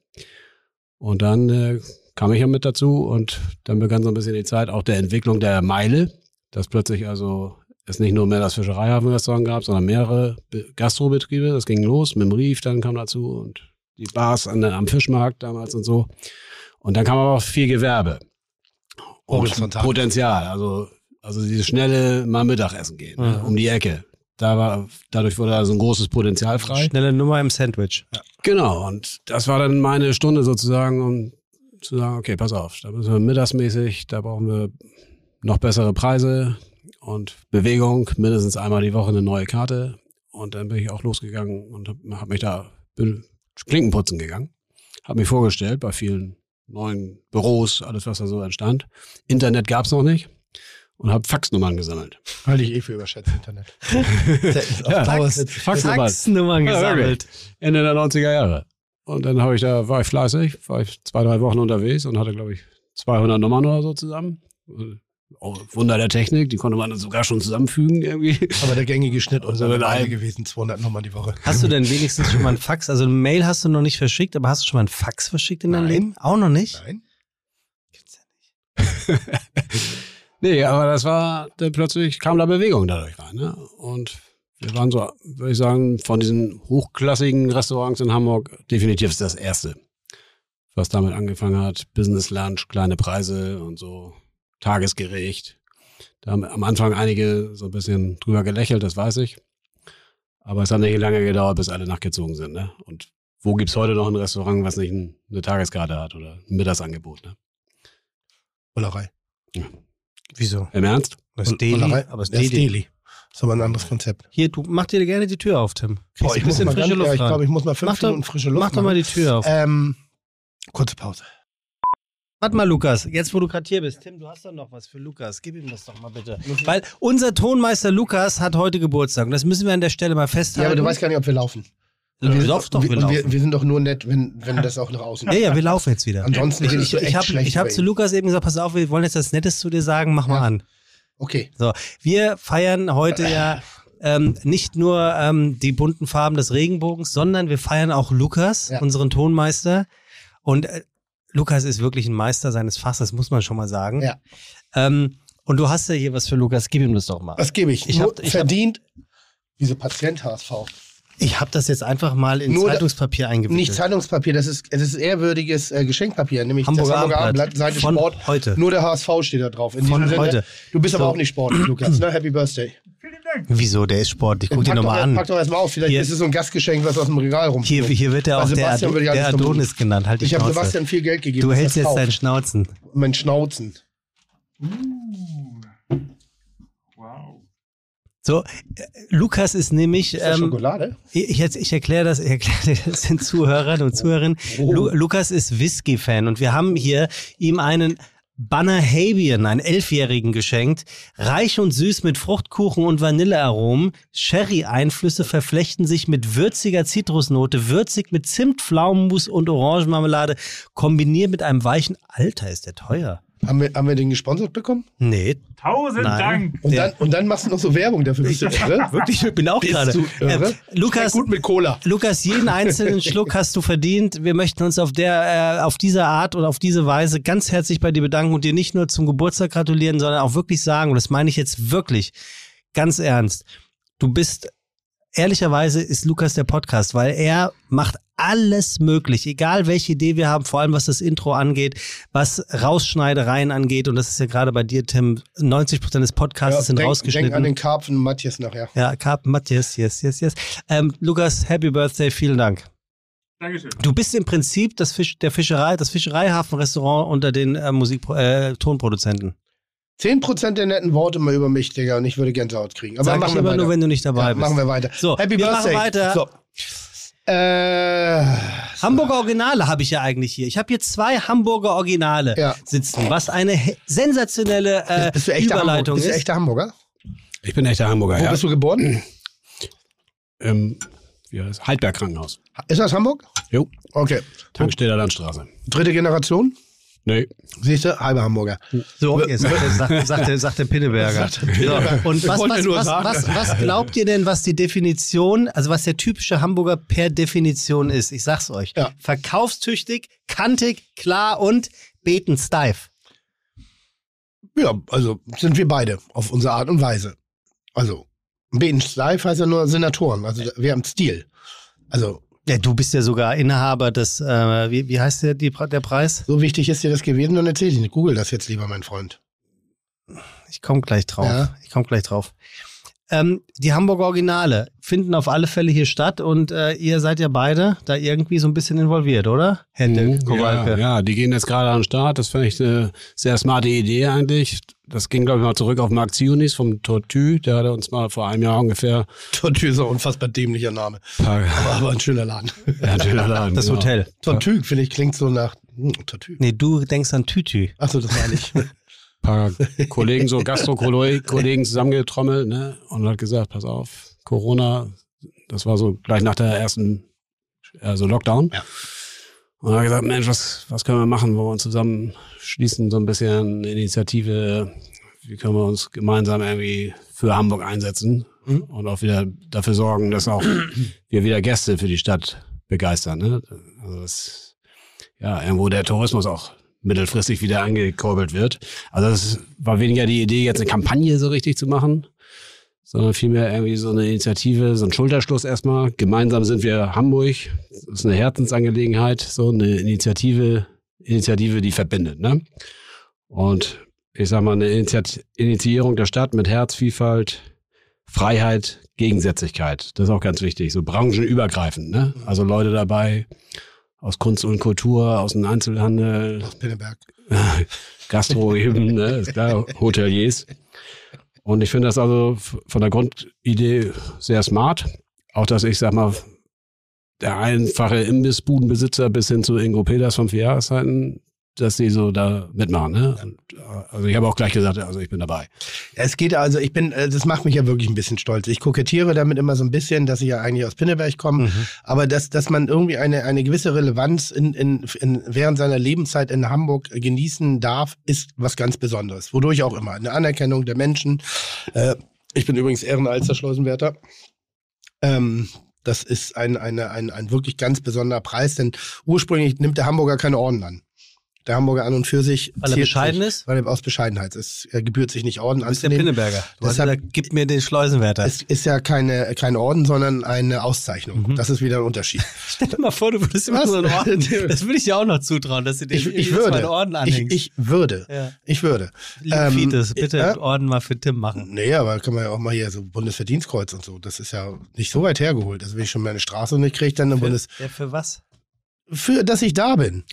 Und dann äh, kam ich ja mit dazu und dann begann so ein bisschen die Zeit auch der Entwicklung der Meile, dass plötzlich also es nicht nur mehr das Fischereihafenrestaurant gab, sondern mehrere Gastrobetriebe. Das ging los, mit dem Rief dann kam dazu und die Bars an der, am Fischmarkt damals und so. Und dann kam aber auch viel Gewerbe und Potenzial, also also dieses schnelle mal Mittagessen gehen, mhm. ne, um die Ecke. Da war, dadurch wurde also ein großes Potenzial frei. Schnelle Nummer im Sandwich. Ja. Genau, und das war dann meine Stunde sozusagen, um zu sagen, okay, pass auf, da müssen wir mittagsmäßig, da brauchen wir noch bessere Preise und Bewegung, mindestens einmal die Woche eine neue Karte. Und dann bin ich auch losgegangen und habe hab mich da, bin Klinkenputzen gegangen, habe mich vorgestellt bei vielen neuen Büros, alles was da so entstand. Internet gab's noch nicht. Und habe Faxnummern gesammelt. Halte ich eh für überschätzt, Internet. ja, Fax, Faxnummern, Faxnummern gesammelt. Ja, Ende der neunziger Jahre. Und dann habe ich da, war ich fleißig, war ich zwei, drei Wochen unterwegs und hatte, glaube ich, zweihundert Nummern oder so zusammen. Oh, Wunder der Technik, die konnte man dann sogar schon zusammenfügen irgendwie. Aber der gängige Schnitt und so eine gewesen, zweihundert Nummern die Woche. Hast du denn wenigstens schon mal ein Fax, also eine Mail hast du noch nicht verschickt, aber hast du schon mal ein Fax verschickt in deinem Leben? Auch noch nicht? Nein. Gibt's ja nicht. Nee, aber das war, dann plötzlich kam da Bewegung dadurch rein. Ne? Und wir waren so, würde ich sagen, von diesen hochklassigen Restaurants in Hamburg definitiv das erste, was damit angefangen hat. Business Lunch, kleine Preise und so, Tagesgericht. Da haben am Anfang einige so ein bisschen drüber gelächelt, das weiß ich. Aber es hat nicht lange gedauert, bis alle nachgezogen sind. Ne? Und wo gibt's heute noch ein Restaurant, was nicht ein, eine Tageskarte hat oder ein Mittagsangebot? Ne? Bullerei. Ja. Wieso? Im Ernst? Das ist Deli. Aber es ist Deli. Das ist aber ein anderes Konzept. Hier, du mach dir gerne die Tür auf, Tim. Boah, ich muss mal frische ganz, Luft ja, ich glaube, ich muss mal fünf mach Minuten doch, frische Luft Mach doch mal die Tür auf. Ähm, kurze Pause. Warte mal, Lukas, jetzt wo du gerade hier bist. Tim, du hast doch noch was für Lukas. Gib ihm das doch mal bitte. Weil unser Tonmeister Lukas hat heute Geburtstag und das müssen wir an der Stelle mal festhalten. Ja, aber du weißt gar nicht, ob wir laufen. Wir, Lauf doch, wir, wir, laufen. wir, wir sind doch nur nett, wenn, wenn das auch nach außen Ja, ja, wir laufen jetzt wieder. Ansonsten ich, redest ich, du echt ich habe schlecht hab über zu ihn. Lukas eben gesagt, pass auf, wir wollen jetzt das Nettes zu dir sagen, mach mal Ja. an. Okay. So, wir feiern heute ja ähm, nicht nur ähm, die bunten Farben des Regenbogens, sondern wir feiern auch Lukas, Ja. unseren Tonmeister. Und äh, Lukas ist wirklich ein Meister seines Fachs, das muss man schon mal sagen. Ja. Ähm, und du hast ja hier was für Lukas, gib ihm das doch mal. Was gebe ich? Ich Nur hab- ich verdient. Wieso Patient H S V? Ich habe das jetzt einfach mal in Nur da- Zeitungspapier eingewickelt. Nicht Zeitungspapier, das ist, das ist ehrwürdiges äh, Geschenkpapier, nämlich Hamburger das Hamburger Abendblatt. Abendblatt, Seite Von Sport. heute. Nur der H S V steht da drauf. In Von diesem Sinne, heute. Du bist aber So. auch nicht sportlich, Lukas. Ne? Happy Birthday. Wieso, der ist sportlich, guck dir pack, nochmal doch, an. pack doch erstmal aus, vielleicht Hier- ist es so ein Gastgeschenk, was aus dem Regal rumfliegt. Hier, hier wird er Bei auch der, Sebastian Ado würde ich der alles tun. Adonis genannt. Halt die Ich habe Schnauze. Sebastian viel Geld gegeben. Du dass hältst das jetzt kauft. deinen Schnauzen. Mein Schnauzen. So, äh, Lukas ist nämlich, Ist das ähm, Schokolade? ich, jetzt, ich erkläre das, ich erkläre das den Zuhörern und Zuhörerinnen. Oh. Lu Lukas ist Whisky-Fan und wir haben hier ihm einen Banahabian, einen Elfjährigen, geschenkt. Reich und süß mit Fruchtkuchen und Vanillearomen. Sherry-Einflüsse verflechten sich mit würziger Zitrusnote, würzig mit Zimt, Pflaumenmus und Orangenmarmelade, kombiniert mit einem weichen, Alter, ist der teuer. Haben wir, haben wir den gesponsert bekommen? Nee. Tausend Nein. Dank. Und Der- dann, und dann machst du noch so Werbung dafür. Bist du irre? Wirklich, ich bin auch Bist gerade. du irre? Äh, Lukas, Gut mit Cola. Lukas, jeden einzelnen Schluck hast du verdient. Wir möchten uns auf der, äh, auf diese Art oder auf diese Weise ganz herzlich bei dir bedanken und dir nicht nur zum Geburtstag gratulieren, sondern auch wirklich sagen, und das meine ich jetzt wirklich ganz ernst, du bist, ehrlicherweise ist Lukas der Podcast, weil er macht alles möglich, egal welche Idee wir haben, vor allem was das Intro angeht, was Rausschneidereien angeht, und das ist ja gerade bei dir, Tim, neunzig Prozent des Podcasts sind denk, rausgeschnitten. denk an den Karpfen Matthias nachher. Ja, Carp, Matthias, yes, yes, yes. Ähm, Lukas, Happy Birthday, vielen Dank. Dankeschön. Du bist im Prinzip das Fisch, der Fischerei, das Fischereihafenrestaurant unter den äh, Musik, äh, Tonproduzenten. zehn Prozent der netten Worte mal über mich, Digga, und ich würde Gänsehaut kriegen. Aber Sag machen ich wir immer weiter. nur, wenn du nicht dabei ja, bist. machen wir weiter. So, Happy wir Birthday. machen weiter. So. Äh, Hamburger Originale habe ich ja eigentlich hier. Ich habe hier zwei Hamburger Originale Ja. sitzen, was eine he- sensationelle äh, bist du echter Hamburger? Überleitung Bist du ist. echter Hamburger? Ich bin echter Hamburger, Wo ja. bist du geboren? Ähm, wie heißt das? Heidberg Krankenhaus. Ist das Hamburg? Jo, Okay. Tanksteder Landstraße. Dritte Generation? Nee. Siehst du? Halber Hamburger. So, jetzt sagt, der- sagt, sagt, der- sagt der Pinneberger. So, und was, wollte was, nur was, sagen. was, was glaubt ihr denn, was die Definition, also was der typische Hamburger per Definition ist? Ich sag's euch. Ja. Verkaufstüchtig, kantig, klar und betensteif. Ja, also sind wir beide auf unsere Art und Weise. Also, Betensteif heißt ja nur Senatoren. Also wir haben Stil. Also, Ja, du bist ja sogar Inhaber des, äh, wie, wie heißt der, die, der Preis? so wichtig ist dir das gewesen, dann erzähl ich nicht. Google das jetzt lieber, mein Freund. Ich komme gleich drauf. Ja. Ich komme gleich drauf. Ähm, die Hamburger Originale finden auf alle Fälle hier statt und äh, ihr seid ja beide da irgendwie so ein bisschen involviert, oder? Herr Mhm, Kowalke. ja, ja, die gehen jetzt gerade an den Start. Das finde ich eine sehr smarte Idee eigentlich. Das ging, glaube ich, mal zurück auf Marc Zionis vom Tortue. Der hatte uns mal vor einem Jahr ungefähr Tortue ist ein unfassbar dämlicher Name. paar, Aber ein schöner Laden. ja, schöner Laden, Das genau. Hotel. Tortue, finde ich, klingt so nach hm, Tortue. Nee, du denkst an Tütü. Achso, das meine ich. paar Kollegen, so Gastro-Kollegen zusammengetrommelt, ne? Und hat gesagt, pass auf, Corona, das war so gleich nach der ersten, also Lockdown. Ja. Und dann hat gesagt, Mensch, was, was können wir machen, wo wir uns zusammenschließen, so ein bisschen Initiative, wie können wir uns gemeinsam irgendwie für Hamburg einsetzen Mhm. und auch wieder dafür sorgen, dass auch wir wieder Gäste für die Stadt begeistern, ne? Also das, ja, irgendwo der Tourismus auch mittelfristig wieder angekurbelt wird. Also das war weniger die Idee, jetzt eine Kampagne so richtig zu machen, sondern vielmehr irgendwie so eine Initiative, so ein Schulterschluss erstmal. Gemeinsam sind wir Hamburg. Das ist eine Herzensangelegenheit, so eine Initiative, Initiative, die verbindet, ne? Und ich sag mal, eine Initiat- Initiierung der Stadt mit Herz, Vielfalt, Freiheit, Gegensätzlichkeit. Das ist auch ganz wichtig, so branchenübergreifend, ne? Also Leute dabei aus Kunst und Kultur, aus dem Einzelhandel, Aus Pinneberg. Gastro eben, ne, ist klar, Hoteliers. Und ich finde das also von der Grundidee sehr smart. Auch, dass ich, sag mal, der einfache Imbissbudenbesitzer bis hin zu Ingo Peters von Vier Jahreszeiten dass sie so da mitmachen. Ne? Und, also ich habe auch gleich gesagt, also ich bin dabei. Es geht also, ich bin, das macht mich ja wirklich ein bisschen stolz. Ich kokettiere damit immer so ein bisschen, dass ich ja eigentlich aus Pinneberg komme, mhm. aber dass, dass man irgendwie eine, eine gewisse Relevanz in, in, in, während seiner Lebenszeit in Hamburg genießen darf, ist was ganz Besonderes. Wodurch auch immer. Eine Anerkennung der Menschen. Äh, ich bin übrigens Ehrenalster-Schleusenwärter. Ähm, das ist ein, eine, ein, ein wirklich ganz besonderer Preis, denn ursprünglich nimmt der Hamburger keine Orden an. Der Hamburger an und für sich. Weil er bescheiden sich, ist? Weil er aus Bescheidenheit ist. Er gebührt sich nicht Orden anzunehmen. Du bist der Pinneberger. Du Deshalb, hast gesagt, gib mir den Schleusenwärter. Es ist ja keine, kein Orden, sondern eine Auszeichnung. Mhm. Das ist wieder ein Unterschied. Stell dir mal vor, du würdest immer so einen Orden. Das würde ich dir auch noch zutrauen, dass du den ich, ich würde, einen Orden anhängst. Ich, ich würde. Ja. Ich würde. Lieb ähm, Fides, bitte äh, Orden mal für Tim machen. Nee, aber kann man ja auch mal hier so Bundesverdienstkreuz und so. Das ist ja nicht so weit hergeholt. Also wenn ich schon meine Straße nicht kriege, dann ein Bundes... Ja, für was? Für, dass ich da bin.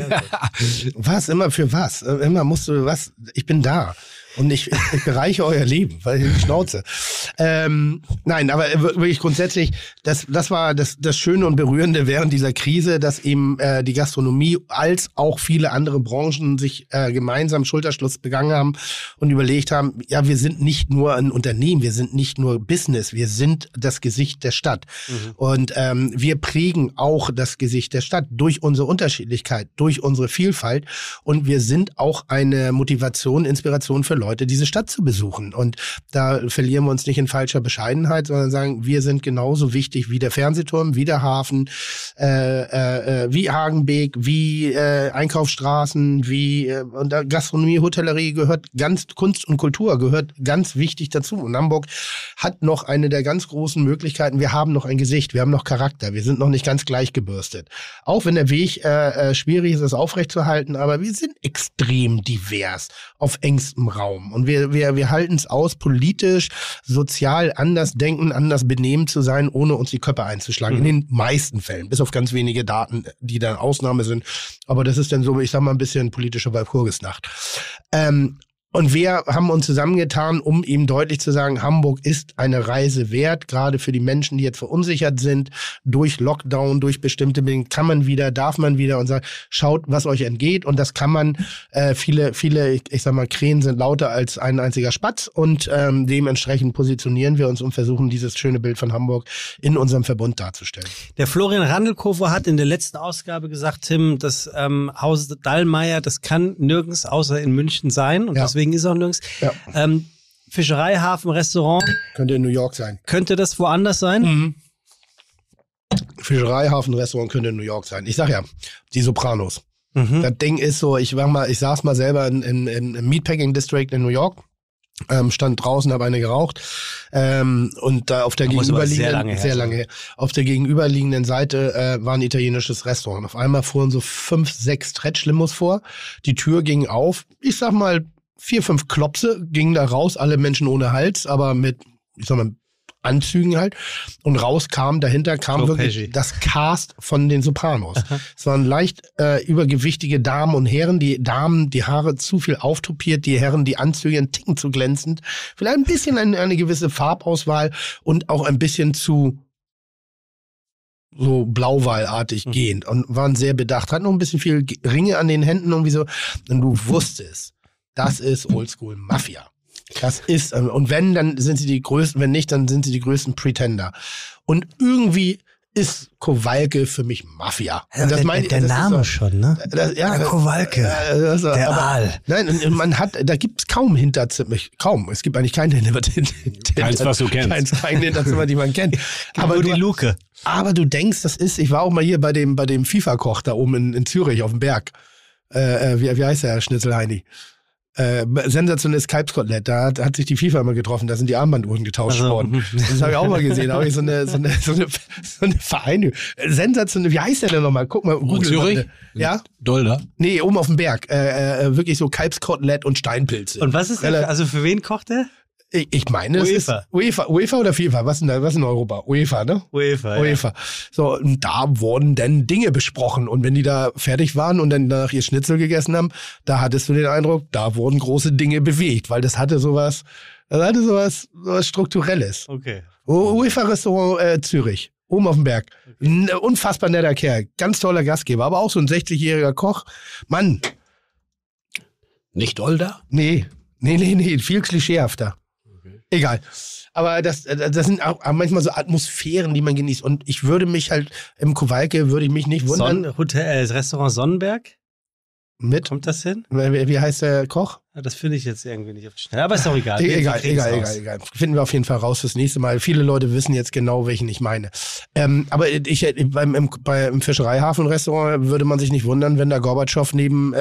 Was? Immer für was? Immer musst du was? Ich bin da. Und ich, ich bereiche euer Leben, weil ich die Schnauze. Ähm, nein, aber wirklich grundsätzlich, das, das war das, das Schöne und Berührende während dieser Krise, dass eben äh, die Gastronomie als auch viele andere Branchen sich äh, gemeinsam Schulterschluss begangen haben und überlegt haben, ja, wir sind nicht nur ein Unternehmen, wir sind nicht nur Business, wir sind das Gesicht der Stadt. Mhm. Und ähm, wir prägen auch das Gesicht der Stadt durch unsere Unterschiedlichkeit, durch unsere Vielfalt. Und wir sind auch eine Motivation, Inspiration für Leute, diese Stadt zu besuchen. Und da verlieren wir uns nicht in falscher Bescheidenheit, sondern sagen, wir sind genauso wichtig wie der Fernsehturm, wie der Hafen, äh, äh, wie Hagenbeek, wie äh, Einkaufsstraßen, wie äh, und da Gastronomie, Hotellerie gehört ganz, Kunst und Kultur gehört ganz wichtig dazu. Und Hamburg hat noch eine der ganz großen Möglichkeiten. Wir haben noch ein Gesicht, wir haben noch Charakter, wir sind noch nicht ganz gleich gebürstet. Auch wenn der Weg äh, äh, schwierig ist, es aufrechtzuerhalten, aber wir sind extrem divers auf engstem Raum. Und wir, wir, wir halten es aus, politisch, sozial anders denken, anders benehmen zu sein, ohne uns die Köpfe einzuschlagen. Mhm. In den meisten Fällen, bis auf ganz wenige Daten, die dann Ausnahme sind. Aber das ist dann so, ich sag mal, ein bisschen politische Walpurgisnacht. Ähm, Und wir haben uns zusammengetan, um ihm deutlich zu sagen, Hamburg ist eine Reise wert, gerade für die Menschen, die jetzt verunsichert sind, durch Lockdown, durch bestimmte Dinge, kann man wieder, darf man wieder und sagt, schaut, was euch entgeht. Und das kann man, äh, viele, viele, ich, ich sag mal, Krähen sind lauter als ein einziger Spatz und ähm, dementsprechend positionieren wir uns und versuchen, dieses schöne Bild von Hamburg in unserem Verbund darzustellen. Der Florian Randelkofer hat in der letzten Ausgabe gesagt, Tim, das ähm, Haus Dallmayr, das kann nirgends außer in München sein und ja. deswegen ist auch nirgends. Ja. Ähm, Fischereihafen, Restaurant. Könnte in New York sein. Könnte das woanders sein? Mhm. Fischereihafen, Restaurant könnte in New York sein. Ich sag ja, die Sopranos. Mhm. Das Ding ist so, ich war mal, ich saß mal selber in, in, im Meatpacking District in New York. Ähm, stand draußen, habe eine geraucht ähm, und da auf der das gegenüberliegenden sehr lange, her, sehr lange her, auf der gegenüberliegenden Seite äh, war ein italienisches Restaurant. Auf einmal fuhren so fünf, sechs Stretch-Limos vor. Die Tür ging auf. Ich sag mal vier, fünf Klopse gingen da raus, alle Menschen ohne Hals, aber mit, ich sag mal, Anzügen halt. Und raus kam, dahinter kam so wirklich Pesci. Das Cast von den Sopranos. Aha. Es waren leicht äh, übergewichtige Damen und Herren, die Damen, die Haare zu viel auftopiert, die Herren, die Anzüge ein Ticken zu glänzend. Vielleicht ein bisschen eine, eine gewisse Farbauswahl und auch ein bisschen zu so blauwallartig mhm. gehend und waren sehr bedacht. Hatten noch ein bisschen viel Ringe an den Händen und wie so. Und du wusstest, das ist Oldschool Mafia. Das ist, und wenn, dann sind sie die größten, wenn nicht, dann sind sie die größten Pretender. Und irgendwie ist Kowalke für mich Mafia. Und das der mein, der das Name so, schon, ne? Das, ja, der Kowalke, äh, das, der aber, Aal. Nein, und man hat, da gibt's kaum Hinterzimmer, kaum, es gibt eigentlich kein Hinterzimmer. Keins, was du kennst. Keins, kein Hinterzimmer, die man kennt. Aber nur die Luke. Aber du denkst, das ist, ich war auch mal hier bei dem, bei dem FIFA-Koch da oben in, in Zürich auf dem Berg. Äh, wie, wie heißt der, Schnitzelheini? Äh, sensationelles Kalbskotelett, da hat, hat sich die FIFA mal getroffen, da sind die Armbanduhren getauscht also, worden. Das habe ich auch mal gesehen, da habe ich so eine, so eine, so eine, so eine Vereinigung. Sensationell, wie heißt der denn nochmal? Guck mal, Google. Zürich? Ja? Dolder? Nee, oben auf dem Berg. Äh, äh, wirklich so Kalbskotelett und Steinpilze. Und was ist das? Also für wen kocht der? Ich, ich meine, es ist UEFA. UEFA oder FIFA? Was ist denn, was ist in Europa? UEFA, ne? UEFA, UEFA. Ja. So, und da wurden dann Dinge besprochen. Und wenn die da fertig waren und dann danach ihr Schnitzel gegessen haben, da hattest du den Eindruck, da wurden große Dinge bewegt, weil das hatte sowas, das hatte sowas, sowas Strukturelles. Okay. UEFA-Restaurant äh, Zürich. Oben auf dem Berg. Ein unfassbar netter Kerl. Ganz toller Gastgeber. Aber auch so ein sechzigjähriger Koch. Mann, Nicht Older? Nee, nee, nee, nee, viel klischeehafter. Okay. Egal. Aber das, das sind auch manchmal so Atmosphären, die man genießt. Und ich würde mich halt, im Kowalke würde ich mich nicht wundern. Son- Hotel, äh, Restaurant Sonnenberg? Mit? Kommt das hin? Wie, wie heißt der Koch? Ja, das finde ich jetzt irgendwie nicht auf die Schnelle. Aber ist doch egal. E- egal, egal, egal, egal. Finden wir auf jeden Fall raus fürs nächste Mal. Viele Leute wissen jetzt genau, welchen ich meine. Ähm, aber ich, beim, im, bei, im Fischereihafen-Restaurant würde man sich nicht wundern, wenn da Gorbatschow neben äh,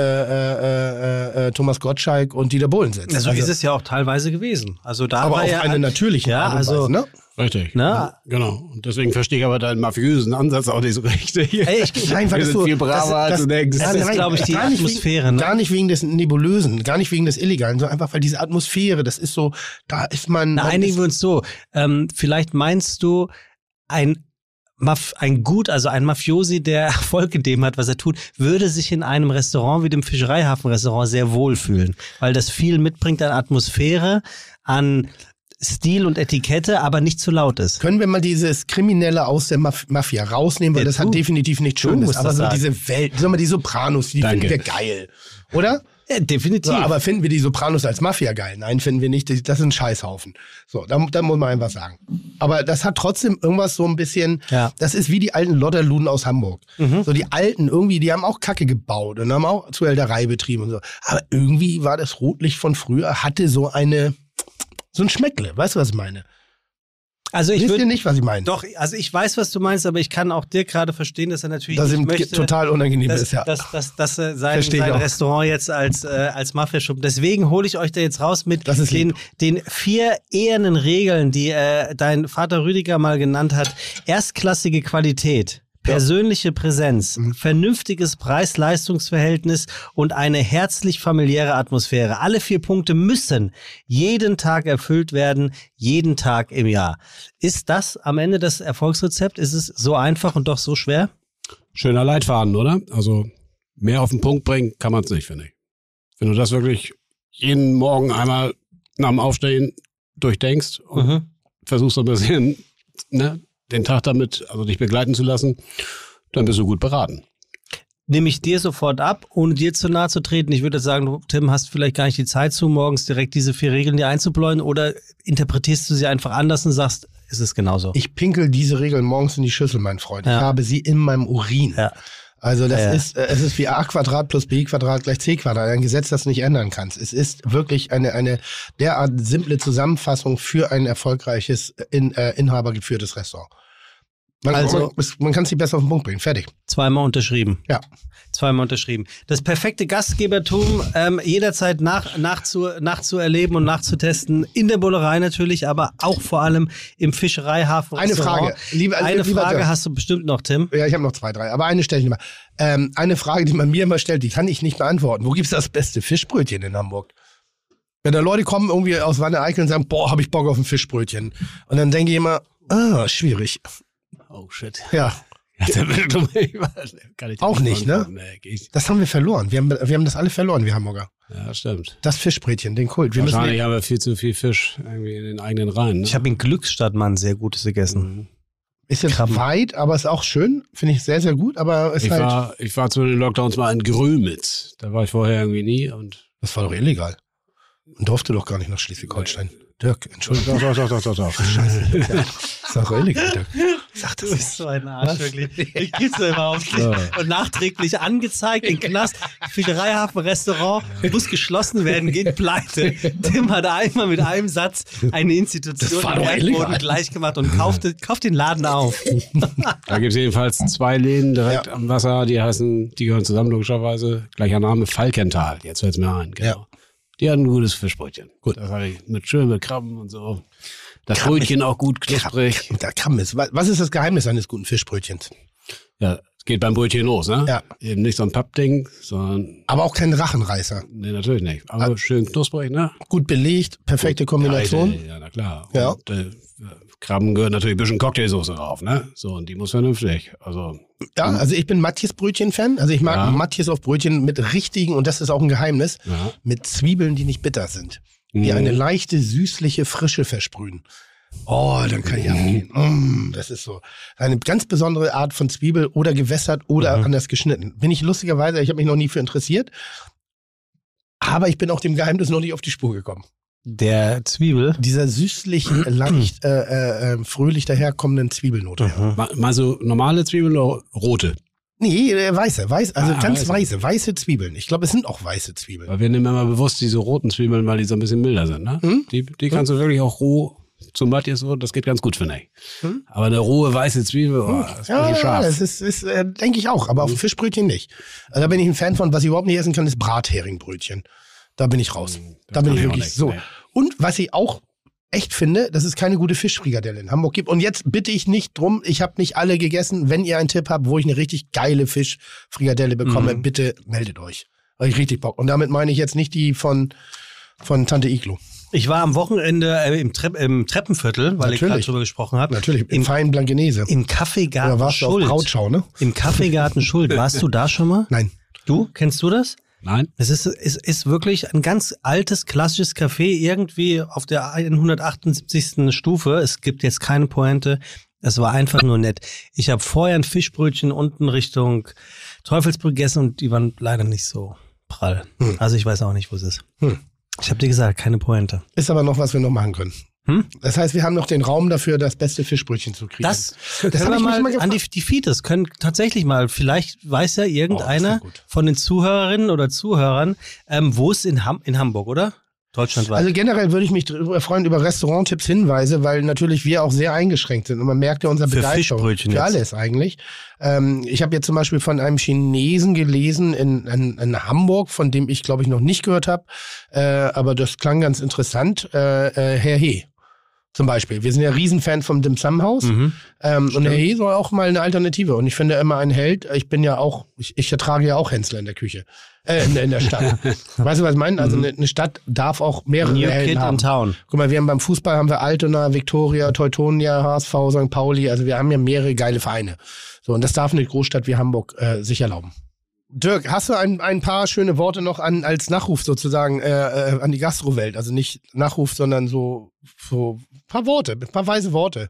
äh, äh, Thomas Gottschalk und Dieter Bohlen sitzt. Also, also ist es ja auch teilweise gewesen. Also da aber war auf ja eine natürliche ja, Art und also, Weise, ne? Richtig. Na? Genau. Und deswegen verstehe ich aber deinen mafiösen Ansatz auch nicht so richtig. Ey, ich, nein, weil Wir das sind so, viel braver, als du denkst. Das ist, glaube ich, die gar nicht Atmosphäre. Wegen, Ne? Gar nicht wegen des Nebulösen, gar nicht wegen des Illegalen, sondern einfach, weil diese Atmosphäre, das ist so, da ist man... Na, man einigen ist, wir uns so. Ähm, vielleicht meinst du, ein, Maf- ein Gut, also ein Mafiosi, der Erfolg in dem hat, was er tut, würde sich in einem Restaurant wie dem Fischereihafen-Restaurant sehr wohlfühlen, weil das viel mitbringt an Atmosphäre, an Stil und Etikette, aber nicht zu laut ist. Können wir mal dieses Kriminelle aus der Maf- Mafia rausnehmen, weil Ja, das du. hat definitiv nichts Du Schönes. musst Aber das so sagen. diese Welt, sagen wir die Sopranos, die Danke. finden wir geil, oder? Ja, definitiv. So, aber finden wir die Sopranos als Mafia geil? Nein, finden wir nicht. Das ist ein Scheißhaufen. So, da, da muss man einfach sagen. Aber das hat trotzdem irgendwas so ein bisschen, Ja. das ist wie die alten Lodderluden aus Hamburg. Mhm. So die alten irgendwie, die haben auch Kacke gebaut und haben auch Zuhälterei betrieben und so. Aber irgendwie war das Rotlicht von früher, hatte so eine, so ein Schmeckle. Weißt du, was ich meine? Also ich Wisst ihr würde nicht, was ich meine? doch, also ich weiß, was du meinst, aber ich kann auch dir gerade verstehen, dass er natürlich Dass nicht ihm möchte, total unangenehm dass, ist, ja. dass, dass, dass er sein, Versteh ich sein auch. Restaurant jetzt als, äh, als Mafia-Schuppen. Deswegen hole ich euch da jetzt raus mit Das ist den, lieb. den vier ehernen Regeln, die äh, dein Vater Rüdiger mal genannt hat. Erstklassige Qualität, persönliche Präsenz, Mhm. vernünftiges Preis-Leistungs-Verhältnis und eine herzlich familiäre Atmosphäre. Alle vier Punkte müssen jeden Tag erfüllt werden, jeden Tag im Jahr. Ist das am Ende das Erfolgsrezept? Ist es so einfach und doch so schwer? Schöner Leitfaden, oder? Also mehr auf den Punkt bringen kann man es nicht, finde ich. Wenn du das wirklich jeden Morgen einmal nach dem Aufstehen durchdenkst und Mhm. versuchst so ein bisschen ne, den Tag damit, also dich begleiten zu lassen, dann bist du gut beraten. Nehme ich dir sofort ab, ohne dir zu nahe zu treten. Ich würde sagen, du, Tim, hast vielleicht gar nicht die Zeit zu, morgens direkt diese vier Regeln dir einzubläuen, oder interpretierst du sie einfach anders und sagst, ist es genauso? Ich pinkel diese Regeln morgens in die Schüssel, mein Freund. Ja. Ich habe sie in meinem Urin. Ja. Also das Ja, ja. ist, äh, es ist wie a Quadrat plus b Quadrat gleich c Quadrat. Ein Gesetz, das du nicht ändern kannst. Es ist wirklich eine, eine derart simple Zusammenfassung für ein erfolgreiches, in, äh, inhabergeführtes Restaurant. Man, Also- man, man kann es nicht besser auf den Punkt bringen. Fertig. Zweimal unterschrieben. Ja. Zweimal unterschrieben. Das perfekte Gastgebertum ähm, jederzeit nach, nachzu, nachzuerleben und nachzutesten. In der Bullerei natürlich, aber auch vor allem im Fischereihafen. Eine Frage. Lieber, Eine lieber Frage Dirk. hast du bestimmt noch, Tim. Ja, ich habe noch zwei, drei. Aber eine stelle ich nicht mal. Ähm, eine Frage, die man mir immer stellt, die kann ich nicht beantworten. Wo gibt's das beste Fischbrötchen in Hamburg? Wenn da Leute kommen irgendwie aus Wanne-Eickel und sagen, boah, habe ich Bock auf ein Fischbrötchen. Und dann denke ich immer, ah, schwierig. Oh shit. Ja, Kann ich Auch dir nicht, ne? beantworten. Nee, geht nicht. das haben wir verloren. Wir haben, wir haben das alle verloren, wir Hamburger. Ja, stimmt. Das Fischbrötchen, den Kult. Wir müssen Wahrscheinlich haben wir viel zu viel Fisch irgendwie in den eigenen Reihen. Ne? Ich habe in Glückstadtmann sehr Gutes gegessen. ist jetzt Krabben. weit, aber ist auch schön. Finde ich sehr, sehr gut. Aber ist Ich halt, war, ich war zu den Lockdowns mal in Grömitz. Da war ich vorher irgendwie nie. Und das war doch illegal. Und durfte doch gar nicht nach Schleswig-Holstein. Dirk, Entschuldigung. doch, doch, doch, doch, doch. Scheiße. Ja, ist doch illegal, Dirk. Sag das Du nicht. bist so ein Arsch, wirklich. Ich gib's dir immer auf. Ja. Und nachträglich angezeigt, in Knast, Fischereihafen, Restaurant, muss geschlossen werden, geht pleite. Tim hat einmal mit einem Satz eine Institution Das war im doch Erdboden illegal. gleich gemacht und kaufte, kauft den Laden auf. Da gibt es jedenfalls zwei Läden direkt Ja. am Wasser, die heißen, die gehören zusammen logischerweise. Gleicher Name, Falkenthal. Jetzt fällt es mir ein, genau. Ja. Die hatten ein gutes Fischbrötchen. Gut. Das hatte ich mit schön mit Krabben und so. Das Krabben Brötchen auch gut knusprig. Krabben, da Krabben ist. Was ist das Geheimnis eines guten Fischbrötchens? Ja, es geht beim Brötchen los, ne? Ja. Eben nicht so ein Pappding, sondern, Aber auch kein Rachenreißer. nee, natürlich nicht. Aber schön knusprig, ne? Gut belegt, perfekte Kombination. Ja, ja, na klar. Ja. Und, äh, Krabben gehört natürlich ein bisschen Cocktailsoße drauf, ne? So, und die muss vernünftig. Also, Ja, also ich bin Matthias Brötchen-Fan. Also ich mag Ja. Matthias auf Brötchen mit richtigen, und das ist auch ein Geheimnis, ja. mit Zwiebeln, die nicht bitter sind. Die Mhm. eine leichte, süßliche Frische versprühen. Oh, dann kann ich abgehen. Mm, das ist so. Eine ganz besondere Art von Zwiebel oder gewässert oder Mhm. anders geschnitten. Bin ich lustigerweise, ich habe mich noch nie für interessiert. Aber ich bin auch dem Geheimnis noch nicht auf die Spur gekommen. Der Zwiebel? Dieser süßlichen, leicht äh, äh, fröhlich daherkommenden Zwiebelnote. Mhm. Mal, mal so normale Zwiebeln oder rote? Nee, äh, weiße, weiß, also Ah, ganz weiße. weiße, weiße Zwiebeln. Ich glaube, es sind auch weiße Zwiebeln. Weil wir nehmen immer bewusst diese roten Zwiebeln, weil die so ein bisschen milder sind. Ne? Hm? Die, die kannst du wirklich auch roh zum Matthias so, das geht ganz gut, finde ich. Hm? Aber eine rohe weiße Zwiebel, oh, das ist ein Ja, bisschen scharf. das ist, ist äh, denke ich auch, aber auf Fischbrötchen nicht. Also da bin ich ein Fan von, was ich überhaupt nicht essen kann, ist Bratheringenbrötchen. Da bin ich raus. Hm, Da bin kann ich ich auch wirklich nicht, so. nee. Und was ich auch echt finde, dass es keine gute Fischfrikadelle in Hamburg gibt. Und jetzt bitte ich nicht drum, ich habe nicht alle gegessen. Wenn ihr einen Tipp habt, wo ich eine richtig geile Fischfrikadelle bekomme, Mhm. bitte meldet euch. Weil ich richtig Bock. Und damit meine ich jetzt nicht die von, von Tante Iglo. Ich war am Wochenende äh, im, Trepp, im Treppenviertel, weil ich gerade Natürlich. drüber gesprochen habe. Natürlich, im Im, feinen Blankenese. im Oder Kaffeegarten warst du auf Schuld. Brautschau, ne? Im Kaffeegarten Schuld. Warst du da schon mal? Nein. Du? Kennst du das? Nein? Es ist, es ist wirklich ein ganz altes, klassisches Café, irgendwie auf der hundertachtundsiebzigsten Stufe. Es gibt jetzt keine Pointe. Es war einfach nur nett. Ich habe vorher ein Fischbrötchen unten Richtung Teufelsbrück gegessen und die waren leider nicht so prall. Hm. Also ich weiß auch nicht, wo es ist. Hm. Ich habe dir gesagt, keine Pointe. Ist aber noch was wir noch machen können. Hm? Das heißt, wir haben noch den Raum dafür, das beste Fischbrötchen zu kriegen. Das, das können habe wir ich mich mal mal an gefragt. die, die Fides können tatsächlich mal, vielleicht weiß ja Oh, das irgendeiner wär gut. von den Zuhörerinnen oder Zuhörern, ähm, wo es in, Ham in Hamburg, oder? Deutschlandweit. Also generell würde ich mich drüber freuen über Restauranttipps, Hinweise, weil natürlich wir auch sehr eingeschränkt sind und man merkt ja unser Für Begeisterung. Fischbrötchen Für jetzt. alles eigentlich. Ähm, ich habe jetzt zum Beispiel von einem Chinesen gelesen in, in, in Hamburg, von dem ich glaube ich noch nicht gehört habe, äh, aber das klang ganz interessant. Äh, äh, Herr He. Zum Beispiel. Wir sind ja Riesenfan vom Dim Sum Haus. Mhm. Ähm, und Herr He soll auch mal eine Alternative. Und ich finde immer ein Held, ich bin ja auch, ich, ich ertrage ja auch Hensler in der Küche. Äh, in, in der Stadt. Weißt du, was ich meine? Also eine, eine Stadt darf auch mehrere New Helden Kid haben. in Town. Guck mal, wir haben beim Fußball haben wir Altona, Viktoria, Teutonia, H S V, Sankt Pauli. Also wir haben ja mehrere geile Vereine. So, und das darf eine Großstadt wie Hamburg äh, sich erlauben. Dirk, hast du ein, ein paar schöne Worte noch an als Nachruf sozusagen äh, äh, an die Gastrowelt? Also nicht Nachruf, sondern so, so ein paar Worte, ein paar weise Worte.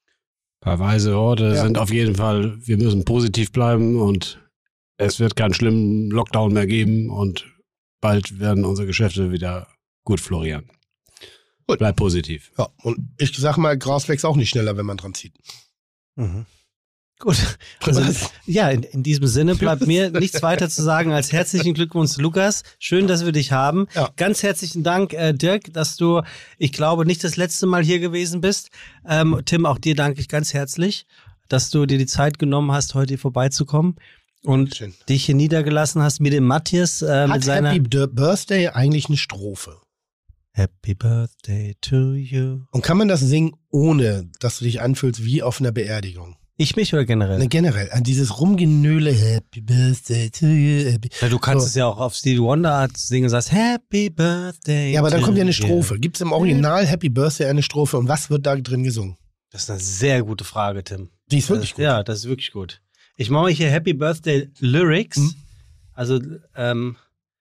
Ein paar weise Worte Ja. sind auf jeden Fall, wir müssen positiv bleiben und es wird keinen schlimmen Lockdown mehr geben und bald werden unsere Geschäfte wieder gut florieren. Gut. Bleib positiv. Ja, und ich sag mal, Gras wächst auch nicht schneller, wenn man dran zieht. Mhm. Gut. Also, Was? ja, in, in diesem Sinne bleibt mir nichts weiter zu sagen als herzlichen Glückwunsch, Lukas. Schön, dass wir dich haben. Ja. Ganz herzlichen Dank, äh, Dirk, dass du, ich glaube, nicht das letzte Mal hier gewesen bist. Ähm, Tim, auch dir danke ich ganz herzlich, dass du dir die Zeit genommen hast, heute hier vorbeizukommen und Schön. dich hier niedergelassen hast mit dem Matthias äh, mit Hat seiner Happy D- Birthday eigentlich eine Strophe? Happy Birthday to you. Und kann man das singen, ohne dass du dich anfühlst wie auf einer Beerdigung? Ich mich oder generell? Ne, generell, an dieses Rumgenöle, Happy Birthday to you. Happy. Ja, du kannst So. es ja auch auf Stevie Wonder Art singen und sagst Happy Birthday. Ja, aber dann to kommt ja eine you. Strophe. Gibt es im Original Happy Birthday eine Strophe und was wird da drin gesungen? Das ist eine sehr gute Frage, Tim. Die ist wirklich das, gut. Ja, das ist wirklich gut. Ich mache hier Happy Birthday Lyrics. Mhm. Also, ähm,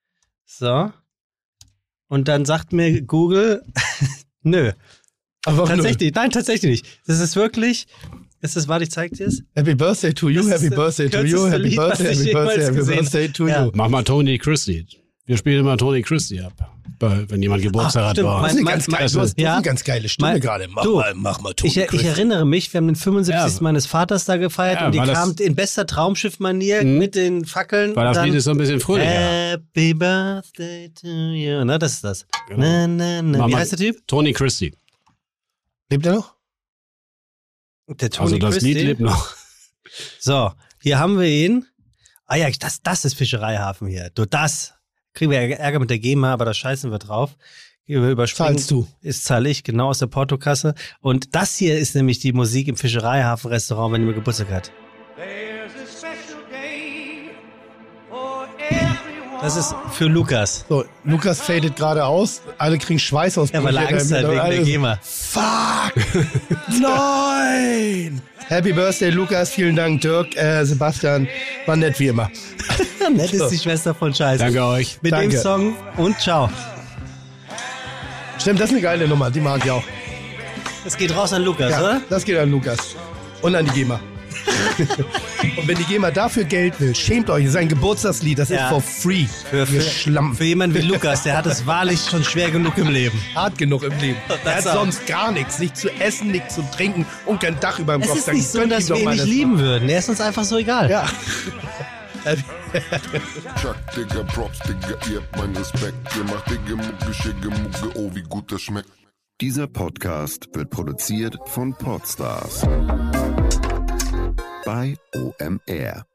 so. Und dann sagt mir Google, nö. Aber Tatsächlich, nein, tatsächlich nicht. Das ist wirklich, das ist, warte, ich zeig dir es. Happy Birthday to you, Das ist Happy das Birthday to you, kürzeste Happy Lied, was Birthday, ich Happy jemals Birthday, Happy gesehen Birthday to Ja. you. Mach mal Tony Christie. Wir spielen immer Tony Christie ab, bei- wenn jemand Geburtstag hat. stimmt, bei uns. Das ist eine Mein- ganz, mein- geile, du hast, du hast ja. eine ganz geile Stimme Mein- gerade. Mach du, mal, mach mal Toni Ich, ich Christie. erinnere mich, wir haben den fünfundsiebzigsten Ja. meines Vaters da gefeiert Ja, und die weil das- kamen in bester Traumschiff-Manier Mhm. mit den Fackeln. Weil und das dann, Lied ist so ein bisschen fröhlicher. Happy Birthday to you. Na, das ist das. Genau. Na, na, na. Mach Wie mal- heißt der Typ? Tony Christie. Lebt er noch? Der Tony Also das Christie. Lied lebt noch. So, hier haben wir ihn. Ah ja, das, das ist Fischereihafen hier. Du, das. Kriegen wir Ärger mit der GEMA, aber da scheißen wir drauf. Wir überspringen. Zahlst du. Ist zahle ich, genau, aus der Portokasse. Und das hier ist nämlich die Musik im Fischereihafen-Restaurant, wenn jemand Geburtstag hat. Das ist für Lukas. So, Lukas fadet gerade aus. Alle kriegen Schweißausbrüche. Ja, weil er Angst hat wegen der Alles- GEMA. Fuck! Nein! Happy Birthday, Lukas. Vielen Dank, Dirk, äh, Sebastian. War nett wie immer. Nett ist die Schwester von Scheiße. Danke euch. Mit Danke. dem Song und ciao. Stimmt, das ist eine geile Nummer. Die mag ich auch. Es geht raus an Lukas, Ja, oder? das geht an Lukas. Und an die GEMA. Und wenn die GEMA dafür Geld will, schämt euch, das ist ein Geburtstagslied, das Ja. ist for free. Für, für, für jemanden wie Lukas, der hat es wahrlich schon schwer genug im Leben. Hart genug im Leben. Er hat auch. sonst gar nichts, nichts zu essen, nichts zu trinken und kein Dach über dem Es Kopf. ist Dann nicht so, gönnt ihm dass doch wir ihn mal nicht das- lieben würden. Er ist uns einfach so egal. Ja. Chuck, Digga, Props, Digga, ihr habt meinen Respekt. Ihr macht Digga, Mucke, Schicke, Mucke, oh, wie gut das schmeckt. Dieser Podcast wird produziert von Podstars bei O M R.